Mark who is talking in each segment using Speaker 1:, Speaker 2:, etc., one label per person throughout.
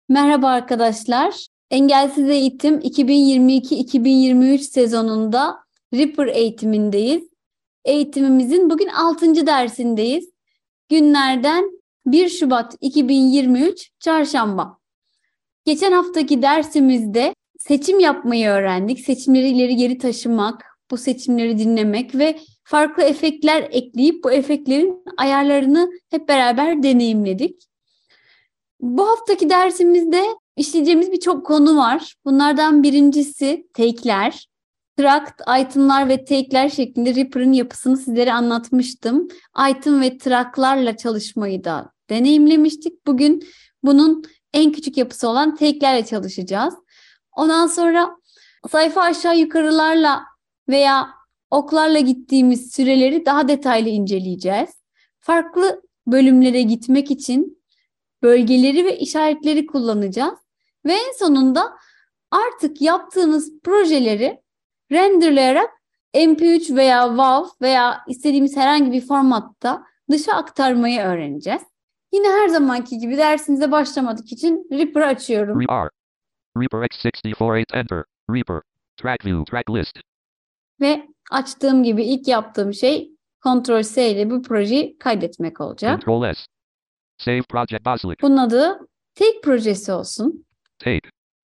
Speaker 1: Merhaba arkadaşlar. Engelsiz Eğitim 2022-2023 sezonunda Reaper eğitimindeyiz. Eğitimimizin bugün 6. dersindeyiz. Günlerden 1 Şubat 2023 Çarşamba. Geçen haftaki dersimizde seçim yapmayı öğrendik. Seçimleri ileri geri taşımak, bu seçimleri dinlemek ve farklı efektler ekleyip bu efektlerin ayarlarını hep beraber deneyimledik. Bu haftaki dersimizde işleyeceğimiz birçok konu var. Bunlardan birincisi take'ler. Tract, item'lar ve take'ler şeklinde Reaper'ın yapısını sizlere anlatmıştım. Item ve tract'larla çalışmayı da deneyimlemiştik. Bugün bunun en küçük yapısı olan take'lerle çalışacağız. Ondan sonra sayfa aşağı yukarılarla veya oklarla gittiğimiz süreleri daha detaylı inceleyeceğiz. Farklı bölümlere gitmek için bölgeleri ve işaretleri kullanacağız. Ve en sonunda artık yaptığımız projeleri renderlayarak MP3 veya WAV veya istediğimiz herhangi bir formatta dışa aktarmayı öğreneceğiz. Yine her zamanki gibi dersimize başlamadık için Reaper'ı açıyorum.
Speaker 2: Reaper X64 Enter. Reaper. Track View. Track List.
Speaker 1: Ve açtığım gibi ilk yaptığım şey Ctrl+S ile bu projeyi kaydetmek olacak.
Speaker 2: Ctrl+S. Save Project Basilic.
Speaker 1: Bunun adı Take projesi olsun.
Speaker 2: Take.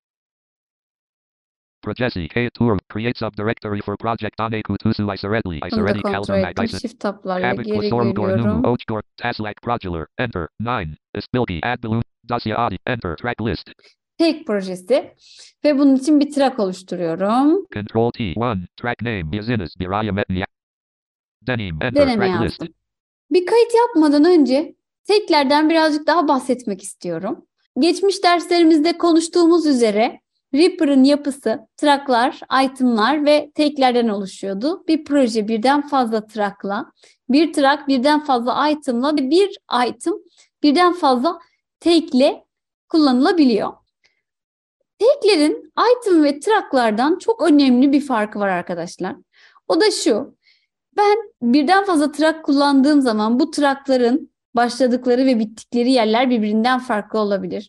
Speaker 2: Projesi K Tour. Create subdirectory for project on Kutusu Isoredli.
Speaker 1: Bunu da kontrol ettim. Shift tablarla geri geliyorum.
Speaker 2: Ochgor. Taslak Prodular. Enter. 9. Ispilgi. Add balloon. Dasya Adi. Enter. Track List.
Speaker 1: Take projesi ve bunun için bir track oluşturuyorum.
Speaker 2: Ctrl T 1. Track name Business Biraya Metnia. Denim. Enter.
Speaker 1: Deneme
Speaker 2: Track List.
Speaker 1: yazdım. Bir kayıt yapmadan önce take'lerden birazcık daha bahsetmek istiyorum. Geçmiş derslerimizde konuştuğumuz üzere Reaper'ın yapısı track'lar, item'lar ve take'lerden oluşuyordu. Bir proje birden fazla track'la, bir track birden fazla item'la ve bir item birden fazla take'le kullanılabiliyor. Take'lerin item ve track'lardan çok önemli bir farkı var arkadaşlar. O da şu: ben birden fazla track kullandığım zaman bu track'ların başladıkları ve bittikleri yerler birbirinden farklı olabilir.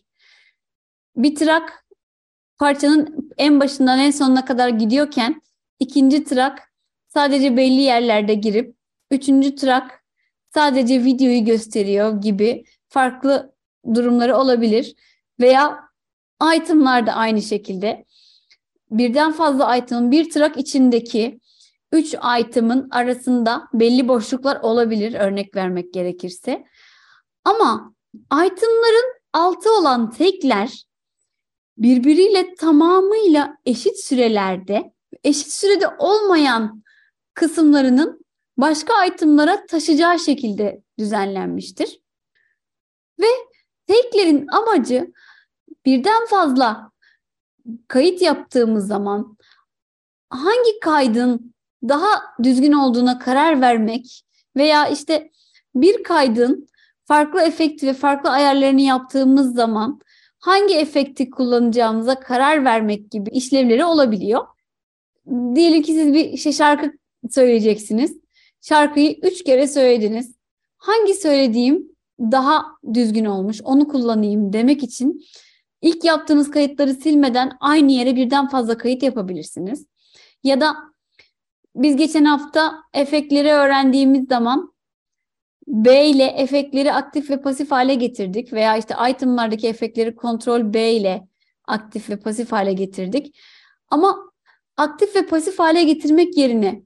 Speaker 1: Bir track parçanın en başından en sonuna kadar gidiyorken ikinci track sadece belli yerlerde girip üçüncü track sadece videoyu gösteriyor gibi farklı durumları olabilir. Veya item'lar da aynı şekilde. Birden fazla item'ın bir track içindeki 3 item'ın arasında belli boşluklar olabilir, örnek vermek gerekirse. Ama item'ların altı olan take'ler birbiriyle tamamıyla eşit sürelerde, eşit sürede olmayan kısımlarının başka item'lara taşıyacağı şekilde düzenlenmiştir. Ve take'lerin amacı birden fazla kayıt yaptığımız zaman hangi kaydın daha düzgün olduğuna karar vermek veya işte bir kaydın farklı efekti ve farklı ayarlarını yaptığımız zaman hangi efekti kullanacağımıza karar vermek gibi işlevleri olabiliyor. Diyelim ki siz bir şarkı söyleyeceksiniz. Şarkıyı 3 kere söylediniz. Hangi söylediğim daha düzgün olmuş, onu kullanayım demek için ilk yaptığınız kayıtları silmeden aynı yere birden fazla kayıt yapabilirsiniz. Ya da biz geçen hafta efektleri öğrendiğimiz zaman B ile efektleri aktif ve pasif hale getirdik veya işte itemlardaki efektleri Ctrl B ile aktif ve pasif hale getirdik. Ama aktif ve pasif hale getirmek yerine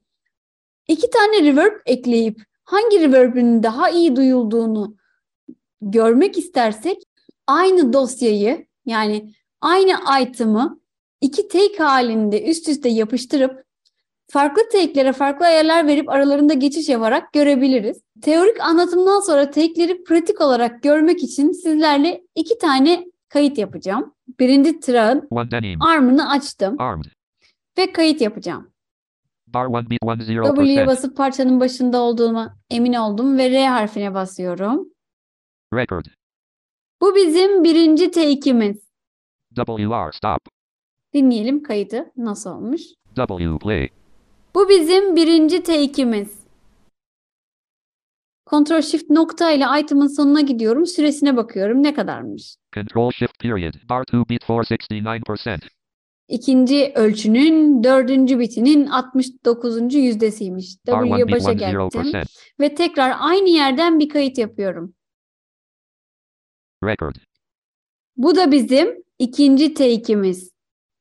Speaker 1: 2 tane reverb ekleyip hangi reverb'ün daha iyi duyulduğunu görmek istersek aynı dosyayı, yani aynı item'ı 2 take halinde üst üste yapıştırıp farklı take'lere farklı ayarlar verip aralarında geçiş yaparak görebiliriz. Teorik anlatımdan sonra take'leri pratik olarak görmek için sizlerle 2 tane kayıt yapacağım. Birinci track'ın arm'ını açtım. Ve kayıt yapacağım. W'ye basıp parçanın başında olduğuma emin oldum ve R harfine basıyorum.
Speaker 2: Record.
Speaker 1: Bu bizim birinci take'imiz.
Speaker 2: WR stop.
Speaker 1: Dinleyelim kaydı nasıl olmuş.
Speaker 2: W play.
Speaker 1: Bu bizim birinci take'imiz. Ctrl Shift nokta ile item'ın sonuna gidiyorum. Süresine bakıyorum. Ne kadarmış?
Speaker 2: Control Shift period. Bar 2 bit 469%.
Speaker 1: İkinci ölçünün dördüncü bitinin 69. yüzdesiymiş.
Speaker 2: Bar 1
Speaker 1: W'ye
Speaker 2: bit
Speaker 1: başa
Speaker 2: 10%.
Speaker 1: geldim ve tekrar aynı yerden bir kayıt yapıyorum.
Speaker 2: Record.
Speaker 1: Bu da bizim ikinci take'imiz.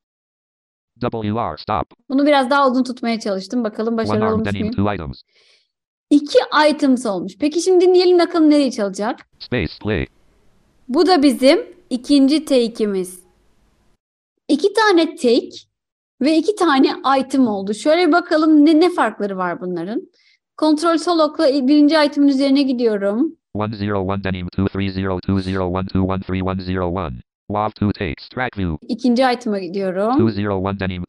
Speaker 2: WR stop.
Speaker 1: Bunu biraz daha uzun tutmaya çalıştım. Bakalım
Speaker 2: 1
Speaker 1: başarılı
Speaker 2: arm
Speaker 1: olmuş
Speaker 2: denim
Speaker 1: muyum?
Speaker 2: 2 items.
Speaker 1: 2 items olmuş. Peki şimdi dinleyelim bakalım nereye çalacak.
Speaker 2: Space play.
Speaker 1: Bu da bizim ikinci take'imiz. 2 tane take ve 2 tane item oldu. Şöyle bir bakalım ne farkları var bunların. Kontrol sol okla birinci item'ın üzerine gidiyorum.
Speaker 2: 101 denim 230201213113101. WAV 2 takes track view.
Speaker 1: İkinci item'a gidiyorum.
Speaker 2: 201 denim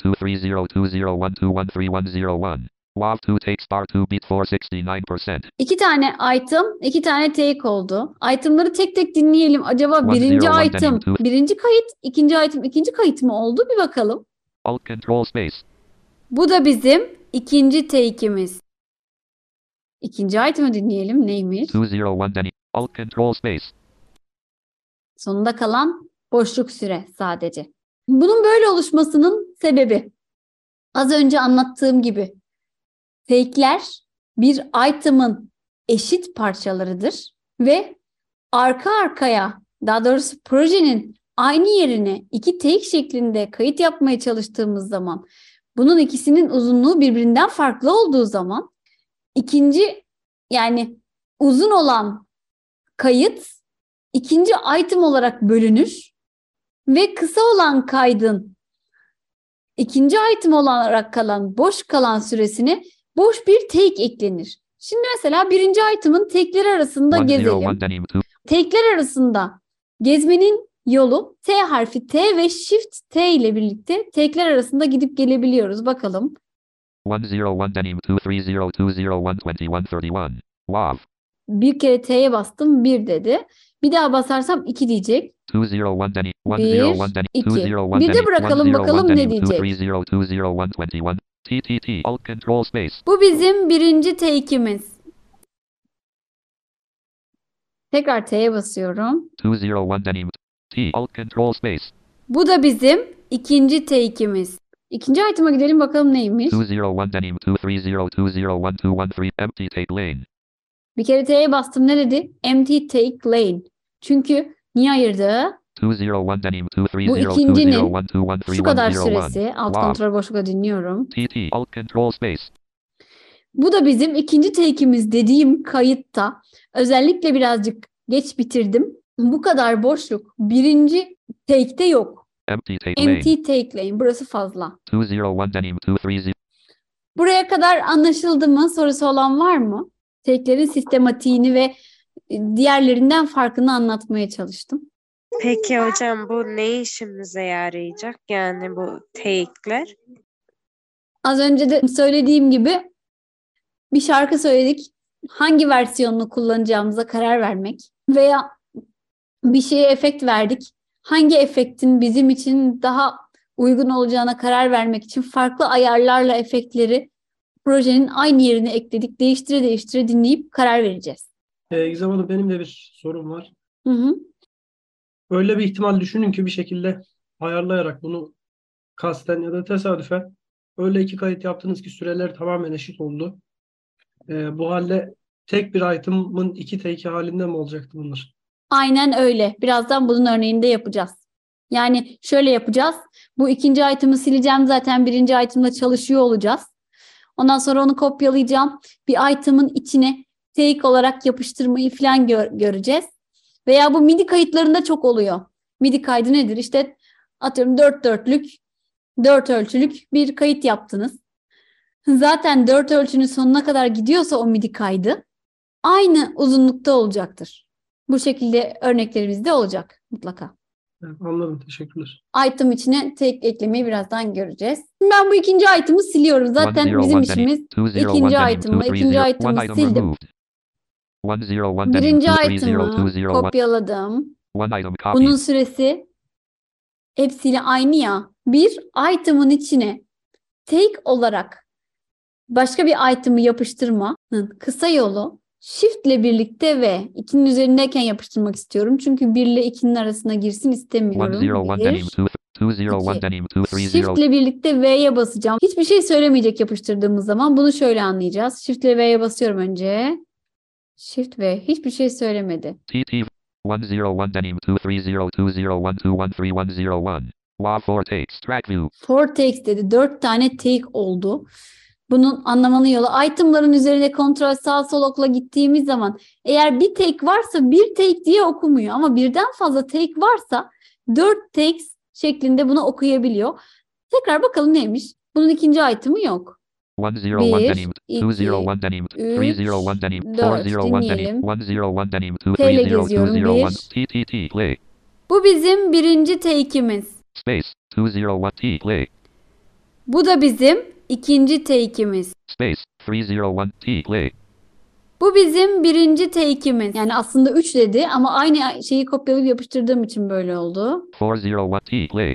Speaker 2: 230201213113101. WAV 2 takes bar 2 bit 469%.
Speaker 1: 2 tane item, 2 tane take oldu. Item'ları tek tek dinleyelim. Acaba birinci
Speaker 2: 101
Speaker 1: item,
Speaker 2: denim 2.
Speaker 1: birinci kayıt, ikinci item, ikinci kayıt mı oldu? Bir bakalım.
Speaker 2: Alt control space.
Speaker 1: Bu da bizim ikinci take'imiz. İkinci item'ı dinleyelim. Neymiş?
Speaker 2: 201 denim. Alt control space.
Speaker 1: Sonunda kalan boşluk süre sadece. Bunun böyle oluşmasının sebebi az önce anlattığım gibi take'ler bir item'ın eşit parçalarıdır ve arka arkaya, daha doğrusu projenin aynı yerine 2 take şeklinde kayıt yapmaya çalıştığımız zaman bunun ikisinin uzunluğu birbirinden farklı olduğu zaman ikinci, yani uzun olan kayıt ikinci item olarak bölünür ve kısa olan kaydın ikinci item olarak kalan boş kalan süresine boş bir take eklenir. Şimdi mesela birinci item'ın take'leri arasında
Speaker 2: 101
Speaker 1: gezelim.
Speaker 2: denim 2.
Speaker 1: Take'ler arasında gezmenin yolu T harfi T ve Shift T ile birlikte take'ler arasında gidip gelebiliyoruz. Bakalım.
Speaker 2: 101 denim 23020122131. WAV.
Speaker 1: Bir kere T'ye bastım 1 dedi. Bir daha basarsam 2 diyecek.
Speaker 2: 201 denim
Speaker 1: 1,
Speaker 2: 101 denim
Speaker 1: 2.
Speaker 2: 201
Speaker 1: Bir de
Speaker 2: denim
Speaker 1: bırakalım
Speaker 2: 101
Speaker 1: bakalım ne
Speaker 2: denim
Speaker 1: diyecek.
Speaker 2: 2302021. TTT. Alt control space.
Speaker 1: Bu bizim birinci take'imiz. Tekrar T'ye basıyorum.
Speaker 2: 201 denim. T. Alt control space.
Speaker 1: Bu da bizim ikinci take'imiz. İkinci item'a gidelim bakalım neymiş.
Speaker 2: 201 denim 230201213 empty take lane.
Speaker 1: Bir kere T'ye bastım ne dedi? Empty take lane. Çünkü niye ayırdı?
Speaker 2: 201 denim
Speaker 1: Bu ikincinin
Speaker 2: 2302012133101.
Speaker 1: şu kadar süresi. Alt
Speaker 2: Wow.
Speaker 1: kontrol boşlukla dinliyorum.
Speaker 2: TT. Alt control space.
Speaker 1: Bu da bizim ikinci take'imiz dediğim kayıtta. Özellikle birazcık geç bitirdim. Bu kadar boşluk birinci take'te yok.
Speaker 2: Empty take lane.
Speaker 1: Empty take lane. Burası fazla.
Speaker 2: 201 denim 230.
Speaker 1: Buraya kadar anlaşıldı mı? Sorusu olan var mı? Take'lerin sistematiğini ve diğerlerinden farkını anlatmaya çalıştım.
Speaker 3: Peki hocam bu ne işimize yarayacak? Yani bu take'ler.
Speaker 1: Az önce de söylediğim gibi bir şarkı söyledik. Hangi versiyonunu kullanacağımıza karar vermek veya bir şeye efekt verdik. Hangi efektin bizim için daha uygun olacağına karar vermek için farklı ayarlarla efektleri projenin aynı yerine ekledik. Değiştire değiştire dinleyip karar vereceğiz.
Speaker 4: Gizem Hanım benim de bir sorum var.
Speaker 1: Hı hı.
Speaker 4: Öyle bir ihtimal düşünün ki bir şekilde ayarlayarak bunu kasten ya da tesadüfen öyle iki kayıt yaptınız ki süreler tamamen eşit oldu. Bu halde tek bir item'ın iki take'i halinde mi olacaktı bunlar?
Speaker 1: Aynen öyle. Birazdan bunun örneğini de yapacağız. Yani şöyle yapacağız. Bu ikinci item'ı sileceğim. Zaten birinci item'la çalışıyor olacağız. Ondan sonra onu kopyalayacağım. Bir item'ın içine take olarak yapıştırmayı falan göreceğiz. Veya bu MIDI kayıtlarında çok oluyor. MIDI kaydı nedir? İşte atıyorum 4 ölçülük bir kayıt yaptınız. Zaten 4 ölçünün sonuna kadar gidiyorsa o MIDI kaydı aynı uzunlukta olacaktır. Bu şekilde örneklerimiz de olacak mutlaka.
Speaker 4: Evet, anladım. Teşekkürler.
Speaker 1: Item içine take eklemeyi birazdan göreceğiz. Ben bu ikinci item'ı siliyorum. Zaten bizim işimiz ikinci item'ı sildim. Birinci item'ı kopyaladım. Bunun süresi hepsiyle aynı ya. Bir item'ın içine take olarak başka bir item'ı yapıştırmanın kısa yolu Shift ile birlikte V. 2'nin üzerindeyken yapıştırmak istiyorum. Çünkü 1 ile 2'nin arasına girsin istemiyorum.
Speaker 2: 101 denim
Speaker 1: 1,
Speaker 2: 201
Speaker 1: 2.
Speaker 2: denim 230
Speaker 1: Shift ile birlikte V'ye basacağım. Hiçbir şey söylemeyecek yapıştırdığımız zaman. Bunu şöyle anlayacağız. Shift ile V'ye basıyorum önce. Shift V. Hiçbir şey söylemedi.
Speaker 2: TT 101 denim 230 201 WA 4 takes track view.
Speaker 1: 4 takes dedi. 4 tane take oldu. Bunun anlamanın yolu itemların üzerine kontrol sağ sol okla gittiğimiz zaman eğer bir take varsa bir take diye okumuyor ama birden fazla take varsa 4 takes şeklinde bunu okuyabiliyor. Tekrar bakalım neymiş? Bunun ikinci item'ı yok.
Speaker 2: 101
Speaker 1: 1,
Speaker 2: denim
Speaker 1: 2,
Speaker 2: 201 denim
Speaker 1: 3,
Speaker 2: 301 denim
Speaker 1: 4.
Speaker 2: 401 denim
Speaker 1: Dinleyelim.
Speaker 2: 101 denim
Speaker 1: T ile geziyorum.
Speaker 2: 230
Speaker 1: 1.
Speaker 2: TTT play
Speaker 1: Bu bizim birinci take'imiz.
Speaker 2: space 201 T play
Speaker 1: Bu da bizim ikinci take'imiz.
Speaker 2: space 301 T play
Speaker 1: Bu bizim birinci take'imiz. Yani aslında 3 dedi ama aynı şeyi kopyalayıp yapıştırdığım için böyle oldu.
Speaker 2: 401 T play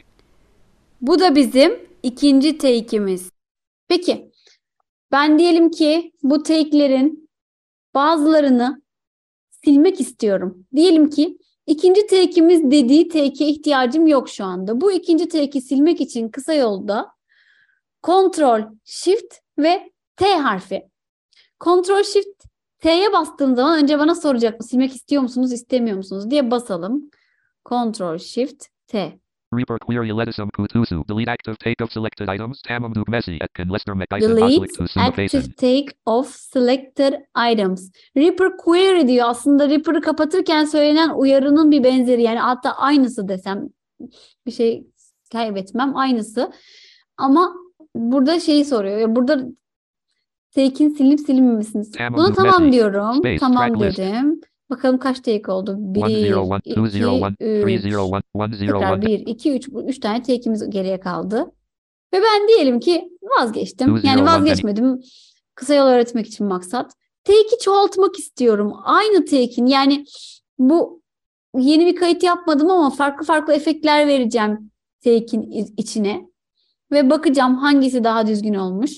Speaker 1: Bu da bizim ikinci take'imiz. Peki ben diyelim ki bu take'lerin bazılarını silmek istiyorum. Diyelim ki ikinci take'imiz dediği take'e ihtiyacım yok şu anda. Bu ikinci take'i silmek için kısa yolda Ctrl, Shift ve T harfi. Ctrl, Shift, T'ye bastığım zaman önce bana soracak silmek istiyor musunuz, istemiyor musunuz diye basalım. Ctrl, Shift, T.
Speaker 2: Reaper query ledisum kutusu delete active take of selected items tamam duk messi etkin lester mcdyson
Speaker 1: Delete
Speaker 2: baslik to
Speaker 1: active take of selected items. Reaper query diyor. Aslında Reaper'ı kapatırken söylenen uyarının bir benzeri. Yani hatta aynısı desem bir şey kaybetmem. Aynısı. Ama burada şeyi soruyor. Burada take'in silinip silinmemesini.
Speaker 2: Tamam,
Speaker 1: Buna
Speaker 2: do
Speaker 1: tamam
Speaker 2: messy.
Speaker 1: diyorum.
Speaker 2: Space,
Speaker 1: Tamam
Speaker 2: track list.
Speaker 1: dedim. Bakalım kaç take oldu? 1,
Speaker 2: 101
Speaker 1: 2,
Speaker 2: 201
Speaker 1: 3.
Speaker 2: 301
Speaker 1: Tekrar
Speaker 2: 101
Speaker 1: 1, 2, 3. 3 tane take'imiz geriye kaldı. Ve ben diyelim ki vazgeçtim.
Speaker 2: 201
Speaker 1: Yani vazgeçmedim. Kısa yol öğretmek için maksat. Take'i çoğaltmak istiyorum. Aynı take'in yani bu yeni bir kayıt yapmadım ama farklı farklı efektler vereceğim take'in içine. Ve bakacağım hangisi daha düzgün olmuş.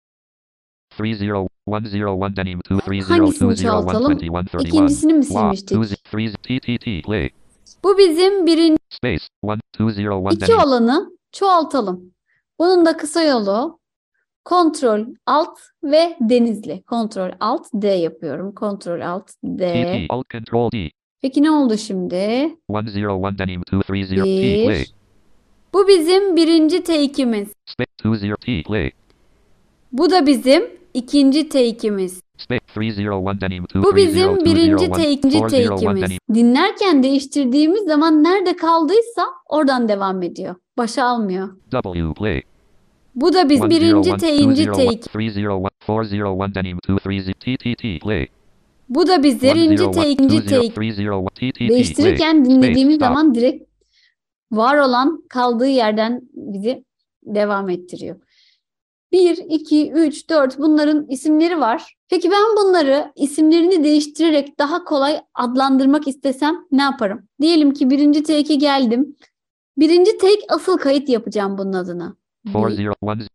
Speaker 2: 30 101 denim 230
Speaker 1: Hangisini çoğaltalım?
Speaker 2: 201 21
Speaker 1: İkincisini mi
Speaker 2: WA
Speaker 1: silmiştik?
Speaker 2: 2 TTT play
Speaker 1: Bu bizim birinci
Speaker 2: space 201
Speaker 1: iki
Speaker 2: denim
Speaker 1: olanı çoğaltalım. Bunun da kısa yolu Ctrl Alt ve Denizli. Ctrl Alt D yapıyorum. Ctrl Alt D.
Speaker 2: TT alt control D
Speaker 1: Peki ne oldu şimdi?
Speaker 2: 101 denim 230 T play
Speaker 1: 1. Bu bizim birinci take'imiz.
Speaker 2: space 20 T play
Speaker 1: Bu da bizim ikinci take'imiz.
Speaker 2: space 301 denim
Speaker 1: Bu bizim
Speaker 2: 230
Speaker 1: birinci
Speaker 2: 201
Speaker 1: take'imiz.
Speaker 2: denim
Speaker 1: Dinlerken değiştirdiğimiz zaman nerede kaldıysa oradan devam ediyor. Başa almıyor.
Speaker 2: W play
Speaker 1: Bu da biz birinci
Speaker 2: 101
Speaker 1: ikinci
Speaker 2: 201
Speaker 1: take.
Speaker 2: 301 401 denim 230 TTT play
Speaker 1: Bu da biz birinci ikinci take. Değiştirirken dinlediğimiz zaman direkt var olan kaldığı yerden bizi devam ettiriyor. 1, 2, 3, 4 bunların isimleri var. Peki ben bunları isimlerini değiştirerek daha kolay adlandırmak istesem ne yaparım? Diyelim ki birinci take'e geldim. Birinci take asıl kayıt yapacağım bunun adına.
Speaker 2: 401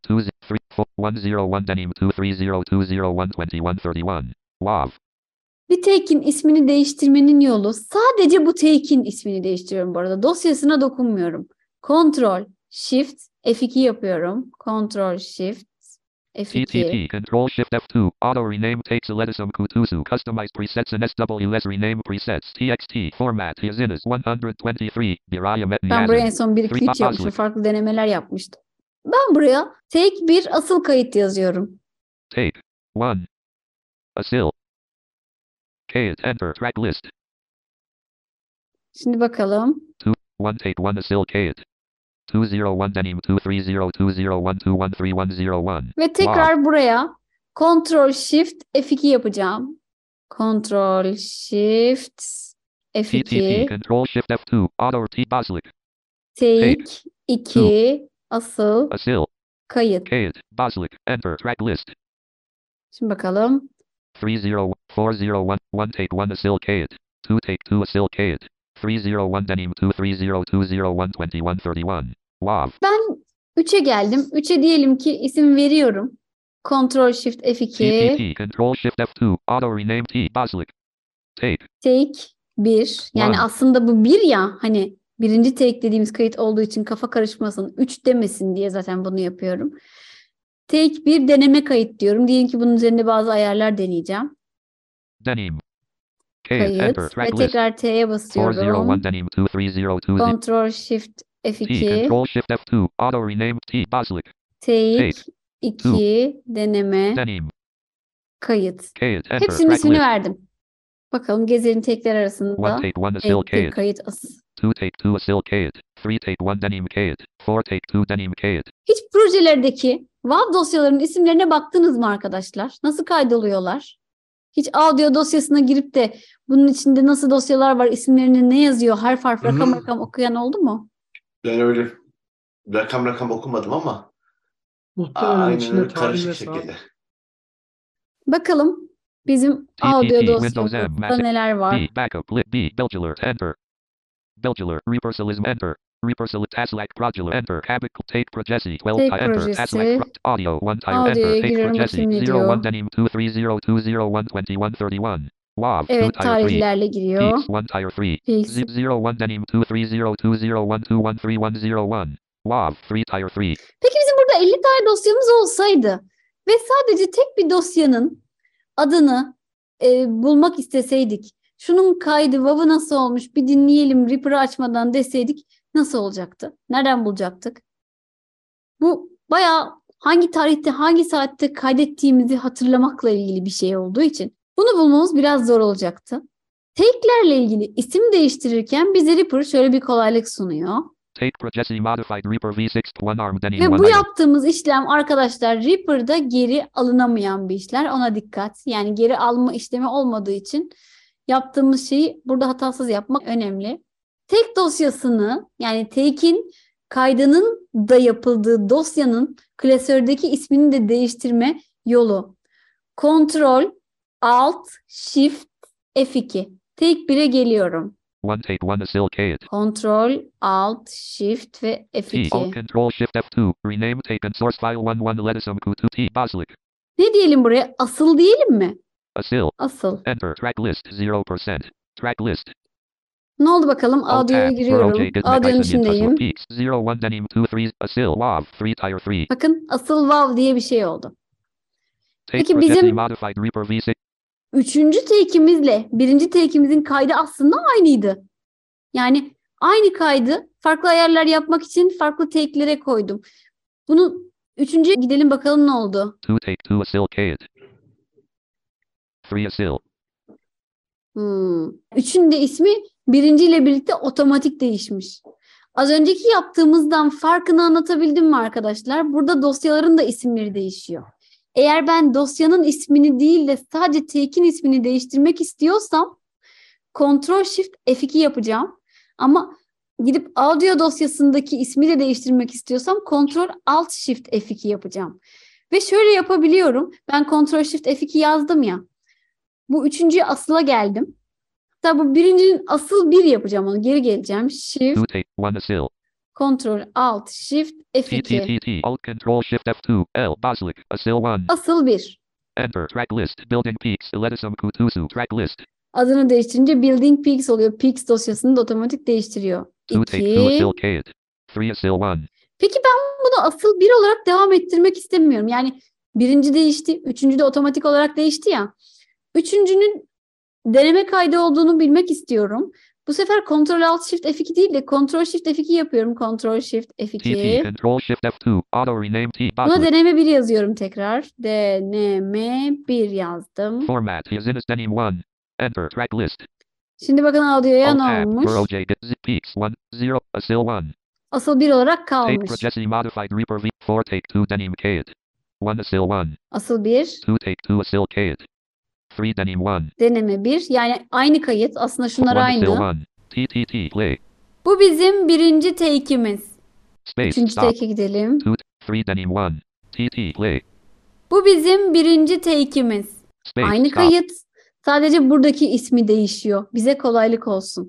Speaker 2: 101 denim 230 201 21 WAV
Speaker 1: Bir take'in ismini değiştirmenin yolu sadece bu take'in ismini değiştiriyorum bu arada. Dosyasına dokunmuyorum. Ctrl Shift F2 yapıyorum. Ctrl Shift F2.
Speaker 2: TTT Control Shift F2 Auto rename takes ledisum kutusu customized presets and SWS rename presets TXT format Yazines 123 Biraya
Speaker 1: Ben buraya en son 1, 2, 3 yapmışım. Farklı denemeler yapmıştım. Ben buraya take bir asıl kayıt yazıyorum.
Speaker 2: Take 1 Asil Kayıt enter track list
Speaker 1: Şimdi bakalım.
Speaker 2: 1 take 1 Asil Kayıt 201 denim 230 201 213
Speaker 1: Ve tekrar buraya Ctrl Shift F2 yapacağım. Ctrl Shift F2
Speaker 2: TTT Control Shift F2 Auto T Baslik
Speaker 1: Take 2 asıl
Speaker 2: Asil
Speaker 1: kayıt.
Speaker 2: Kayıt Baslik enter track list
Speaker 1: Şimdi bakalım.
Speaker 2: 30 401 1 take 1 Asil Kayıt 2 take 2 Asil Kayıt 301 denim 230 201 21 31 WAV
Speaker 1: Ben 3'e geldim. 3'e diyelim ki isim veriyorum. Ctrl Shift F2.
Speaker 2: TTT. Control Shift F2. Auto rename T. Basilic. Take.
Speaker 1: Take 1. Yani
Speaker 2: One.
Speaker 1: aslında bu 1 ya, hani birinci take dediğimiz kayıt olduğu için kafa karışmasın, 3 demesin diye zaten bunu yapıyorum. Take 1 deneme kayıt diyorum. Diyelim ki bunun üzerinde bazı ayarlar deneyeceğim.
Speaker 2: Denim. Kayıt.
Speaker 1: Kayıt
Speaker 2: Enter.
Speaker 1: ve
Speaker 2: Track list.
Speaker 1: tekrar T'ye
Speaker 2: 401
Speaker 1: basıyorum.
Speaker 2: Denim 23020.
Speaker 1: Ctrl Shift
Speaker 2: T.
Speaker 1: F2.
Speaker 2: Control Shift F2. Auto rename T. Basilic.
Speaker 1: Take
Speaker 2: Take.
Speaker 1: 2 deneme
Speaker 2: Denim.
Speaker 1: kayıt.
Speaker 2: Kayıt. Enter.
Speaker 1: Hepsinin
Speaker 2: Track
Speaker 1: ismini
Speaker 2: list.
Speaker 1: verdim. Bakalım Gezer'in tekler
Speaker 2: 1
Speaker 1: arasında
Speaker 2: take 1 asil
Speaker 1: en tek
Speaker 2: kayıt.
Speaker 1: kayıt asıl.
Speaker 2: 2 take 2 asil kayıt. 3 take 1 denim kayıt. 4 take 2 denim kayıt.
Speaker 1: Hiç projelerdeki WAV dosyalarının isimlerine baktınız mı arkadaşlar? Nasıl kaydoluyorlar? Hiç audio dosyasına girip de bunun içinde nasıl dosyalar var, isimlerini ne yazıyor, harf harf, rakam rakam okuyan oldu mu?
Speaker 5: Ben öyle rakam okumadım ama
Speaker 4: Muhtemelen
Speaker 5: aynen
Speaker 4: içinde
Speaker 5: öyle
Speaker 4: tarih
Speaker 5: karışık
Speaker 4: ve saat.
Speaker 5: şekilde.
Speaker 1: Bakalım bizim
Speaker 2: TTT,
Speaker 1: audio
Speaker 2: Windows M,
Speaker 1: dosyamızda
Speaker 2: Mac,
Speaker 1: neler var?
Speaker 2: B. Backup. Lib. B. Belgular. Enter. Belgular. Repersalism. Enter. Repersalit. Taslac. Prodular. Enter. Habit. Take projesi. 12.
Speaker 1: Take
Speaker 2: Enter.
Speaker 1: projesi.
Speaker 2: Taslac. Audio. 1 tire.
Speaker 1: Audio'ya
Speaker 2: Enter. Take
Speaker 1: giriyorum,
Speaker 2: projesi.
Speaker 1: bakayım ne
Speaker 2: 01
Speaker 1: diyor.
Speaker 2: denim 23020212131. WAV. 2
Speaker 1: Evet,
Speaker 2: tire 3.
Speaker 1: tarihlerle giriyor.
Speaker 2: Peaks 1 tire 3.
Speaker 1: Peaks.
Speaker 2: Zip 01 denim 23020213101. WAV 3 tire 3.
Speaker 1: Peki bizim burada 50 tane dosyamız olsaydı ve sadece tek bir dosyanın adını bulmak isteseydik, şunun kaydı WAV'ı nasıl olmuş bir dinleyelim Reaper'ı açmadan deseydik nasıl olacaktı? Nereden bulacaktık? Bu bayağı hangi tarihte hangi saatte kaydettiğimizi hatırlamakla ilgili bir şey olduğu için bunu bulmamız biraz zor olacaktı. Take'lerle ilgili isim değiştirirken bize Reaper şöyle bir kolaylık sunuyor.
Speaker 2: Take projesi modified Reaper V6 1 arm denim
Speaker 1: Ve
Speaker 2: 1
Speaker 1: bu
Speaker 2: item.
Speaker 1: yaptığımız işlem arkadaşlar Reaper'da geri alınamayan bir işler. Ona dikkat. Yani geri alma işlemi olmadığı için yaptığımız şeyi burada hatasız yapmak önemli. Take dosyasını yani take'in kaydının da yapıldığı dosyanın klasördeki ismini de değiştirme yolu. Ctrl, Alt, Shift, F2. Take 1'e geliyorum.
Speaker 2: 1 take 1 asil kayıt.
Speaker 1: Ctrl, Alt, Shift ve
Speaker 2: T.
Speaker 1: F2.
Speaker 2: Alt Control Shift F2. Rename taken source file 11 Ledisum Kutu T. Basilic.
Speaker 1: Ne diyelim buraya? Asıl diyelim mi?
Speaker 2: Asil.
Speaker 1: Asıl.
Speaker 2: Enter. Track list 0%. Track list.
Speaker 1: Ne oldu bakalım?
Speaker 2: Alt
Speaker 1: Audio'ya
Speaker 2: tab.
Speaker 1: giriyorum. Audio'nun içindeyim.
Speaker 2: Peaks 01 denim 23 asil WAV 3 tire 3.
Speaker 1: Bakın asıl WAV diye bir şey oldu.
Speaker 2: Take
Speaker 1: Peki
Speaker 2: projesi
Speaker 1: bizim
Speaker 2: modified Reaper V6.
Speaker 1: üçüncü take'imizle birinci take'imizin kaydı aslında aynıydı. Yani aynı kaydı farklı ayarlar yapmak için farklı take'lere koydum. Bunun üçüncüye gidelim bakalım ne oldu?
Speaker 2: 2 take 2 asil kayıt. 3 asil.
Speaker 1: Üçün de ismi birinciyle birlikte otomatik değişmiş. Az önceki yaptığımızdan farkını anlatabildim mi arkadaşlar? Burada dosyaların da isimleri değişiyor. Eğer ben dosyanın ismini değil de sadece take'in ismini değiştirmek istiyorsam Ctrl Shift F2 yapacağım. Ama gidip audio dosyasındaki ismi de değiştirmek istiyorsam Ctrl Alt Shift F2 yapacağım. Ve şöyle yapabiliyorum. Ben Ctrl Shift F2 yazdım ya. Bu üçüncüye asıla geldim. Hatta bu birincinin asıl bir yapacağım onu. Geri geleceğim. Shift,
Speaker 2: 2 take 1 asil.
Speaker 1: Ctrl, Alt, Shift, F2.
Speaker 2: T. Alt Control Shift F2. L. Basilic. Asil 1.
Speaker 1: Asıl bir.
Speaker 2: Enter. Track list. Building peaks. Ledisum Kutusu. Track list.
Speaker 1: Adını değiştirince Building Peaks oluyor. Peaks dosyasını da otomatik değiştiriyor.
Speaker 2: 2 take 2 asil
Speaker 1: 2.
Speaker 2: kayıt. 3 asil 1.
Speaker 1: Peki ben bunu asıl bir olarak devam ettirmek istemiyorum. Yani birinci değişti. Üçüncü de otomatik olarak değişti ya. Üçüncünün deneme kaydı olduğunu bilmek istiyorum. Bu sefer Ctrl Alt Shift F2 değil de Ctrl Shift F2 yapıyorum. Ctrl Shift
Speaker 2: TT.
Speaker 1: F2.
Speaker 2: Control Shift F2. Auto rename T.
Speaker 1: Buna
Speaker 2: Basilic.
Speaker 1: deneme 1 yazıyorum tekrar. Deneme 1 yazdım.
Speaker 2: Format. Yazinus denim 1. Enter. Track list.
Speaker 1: Şimdi bakın audio'ya
Speaker 2: Alt
Speaker 1: ne
Speaker 2: tab.
Speaker 1: olmuş?
Speaker 2: Burrow J. Zip peaks 1 0 asil 1.
Speaker 1: Asıl 1 olarak
Speaker 2: Take
Speaker 1: kalmış.
Speaker 2: projesi modified Reaper V 4 take 2 denim kayıt. 1 asil 1.
Speaker 1: Asıl 1.
Speaker 2: 2 take 2 asil kayıt. 3 denim 1.
Speaker 1: Deneme 1. Yani aynı kayıt. Aslında şunlar
Speaker 2: 1 asil
Speaker 1: aynı.
Speaker 2: 1. TTT. Play.
Speaker 1: Bu bizim birinci take'imiz.
Speaker 2: Space.
Speaker 1: Üçüncü
Speaker 2: Stop.
Speaker 1: take'e gidelim.
Speaker 2: 2 3 denim 1. TT. Play.
Speaker 1: Bu bizim birinci take'imiz.
Speaker 2: Space.
Speaker 1: Aynı
Speaker 2: Stop.
Speaker 1: kayıt. Sadece buradaki ismi değişiyor. Bize kolaylık olsun.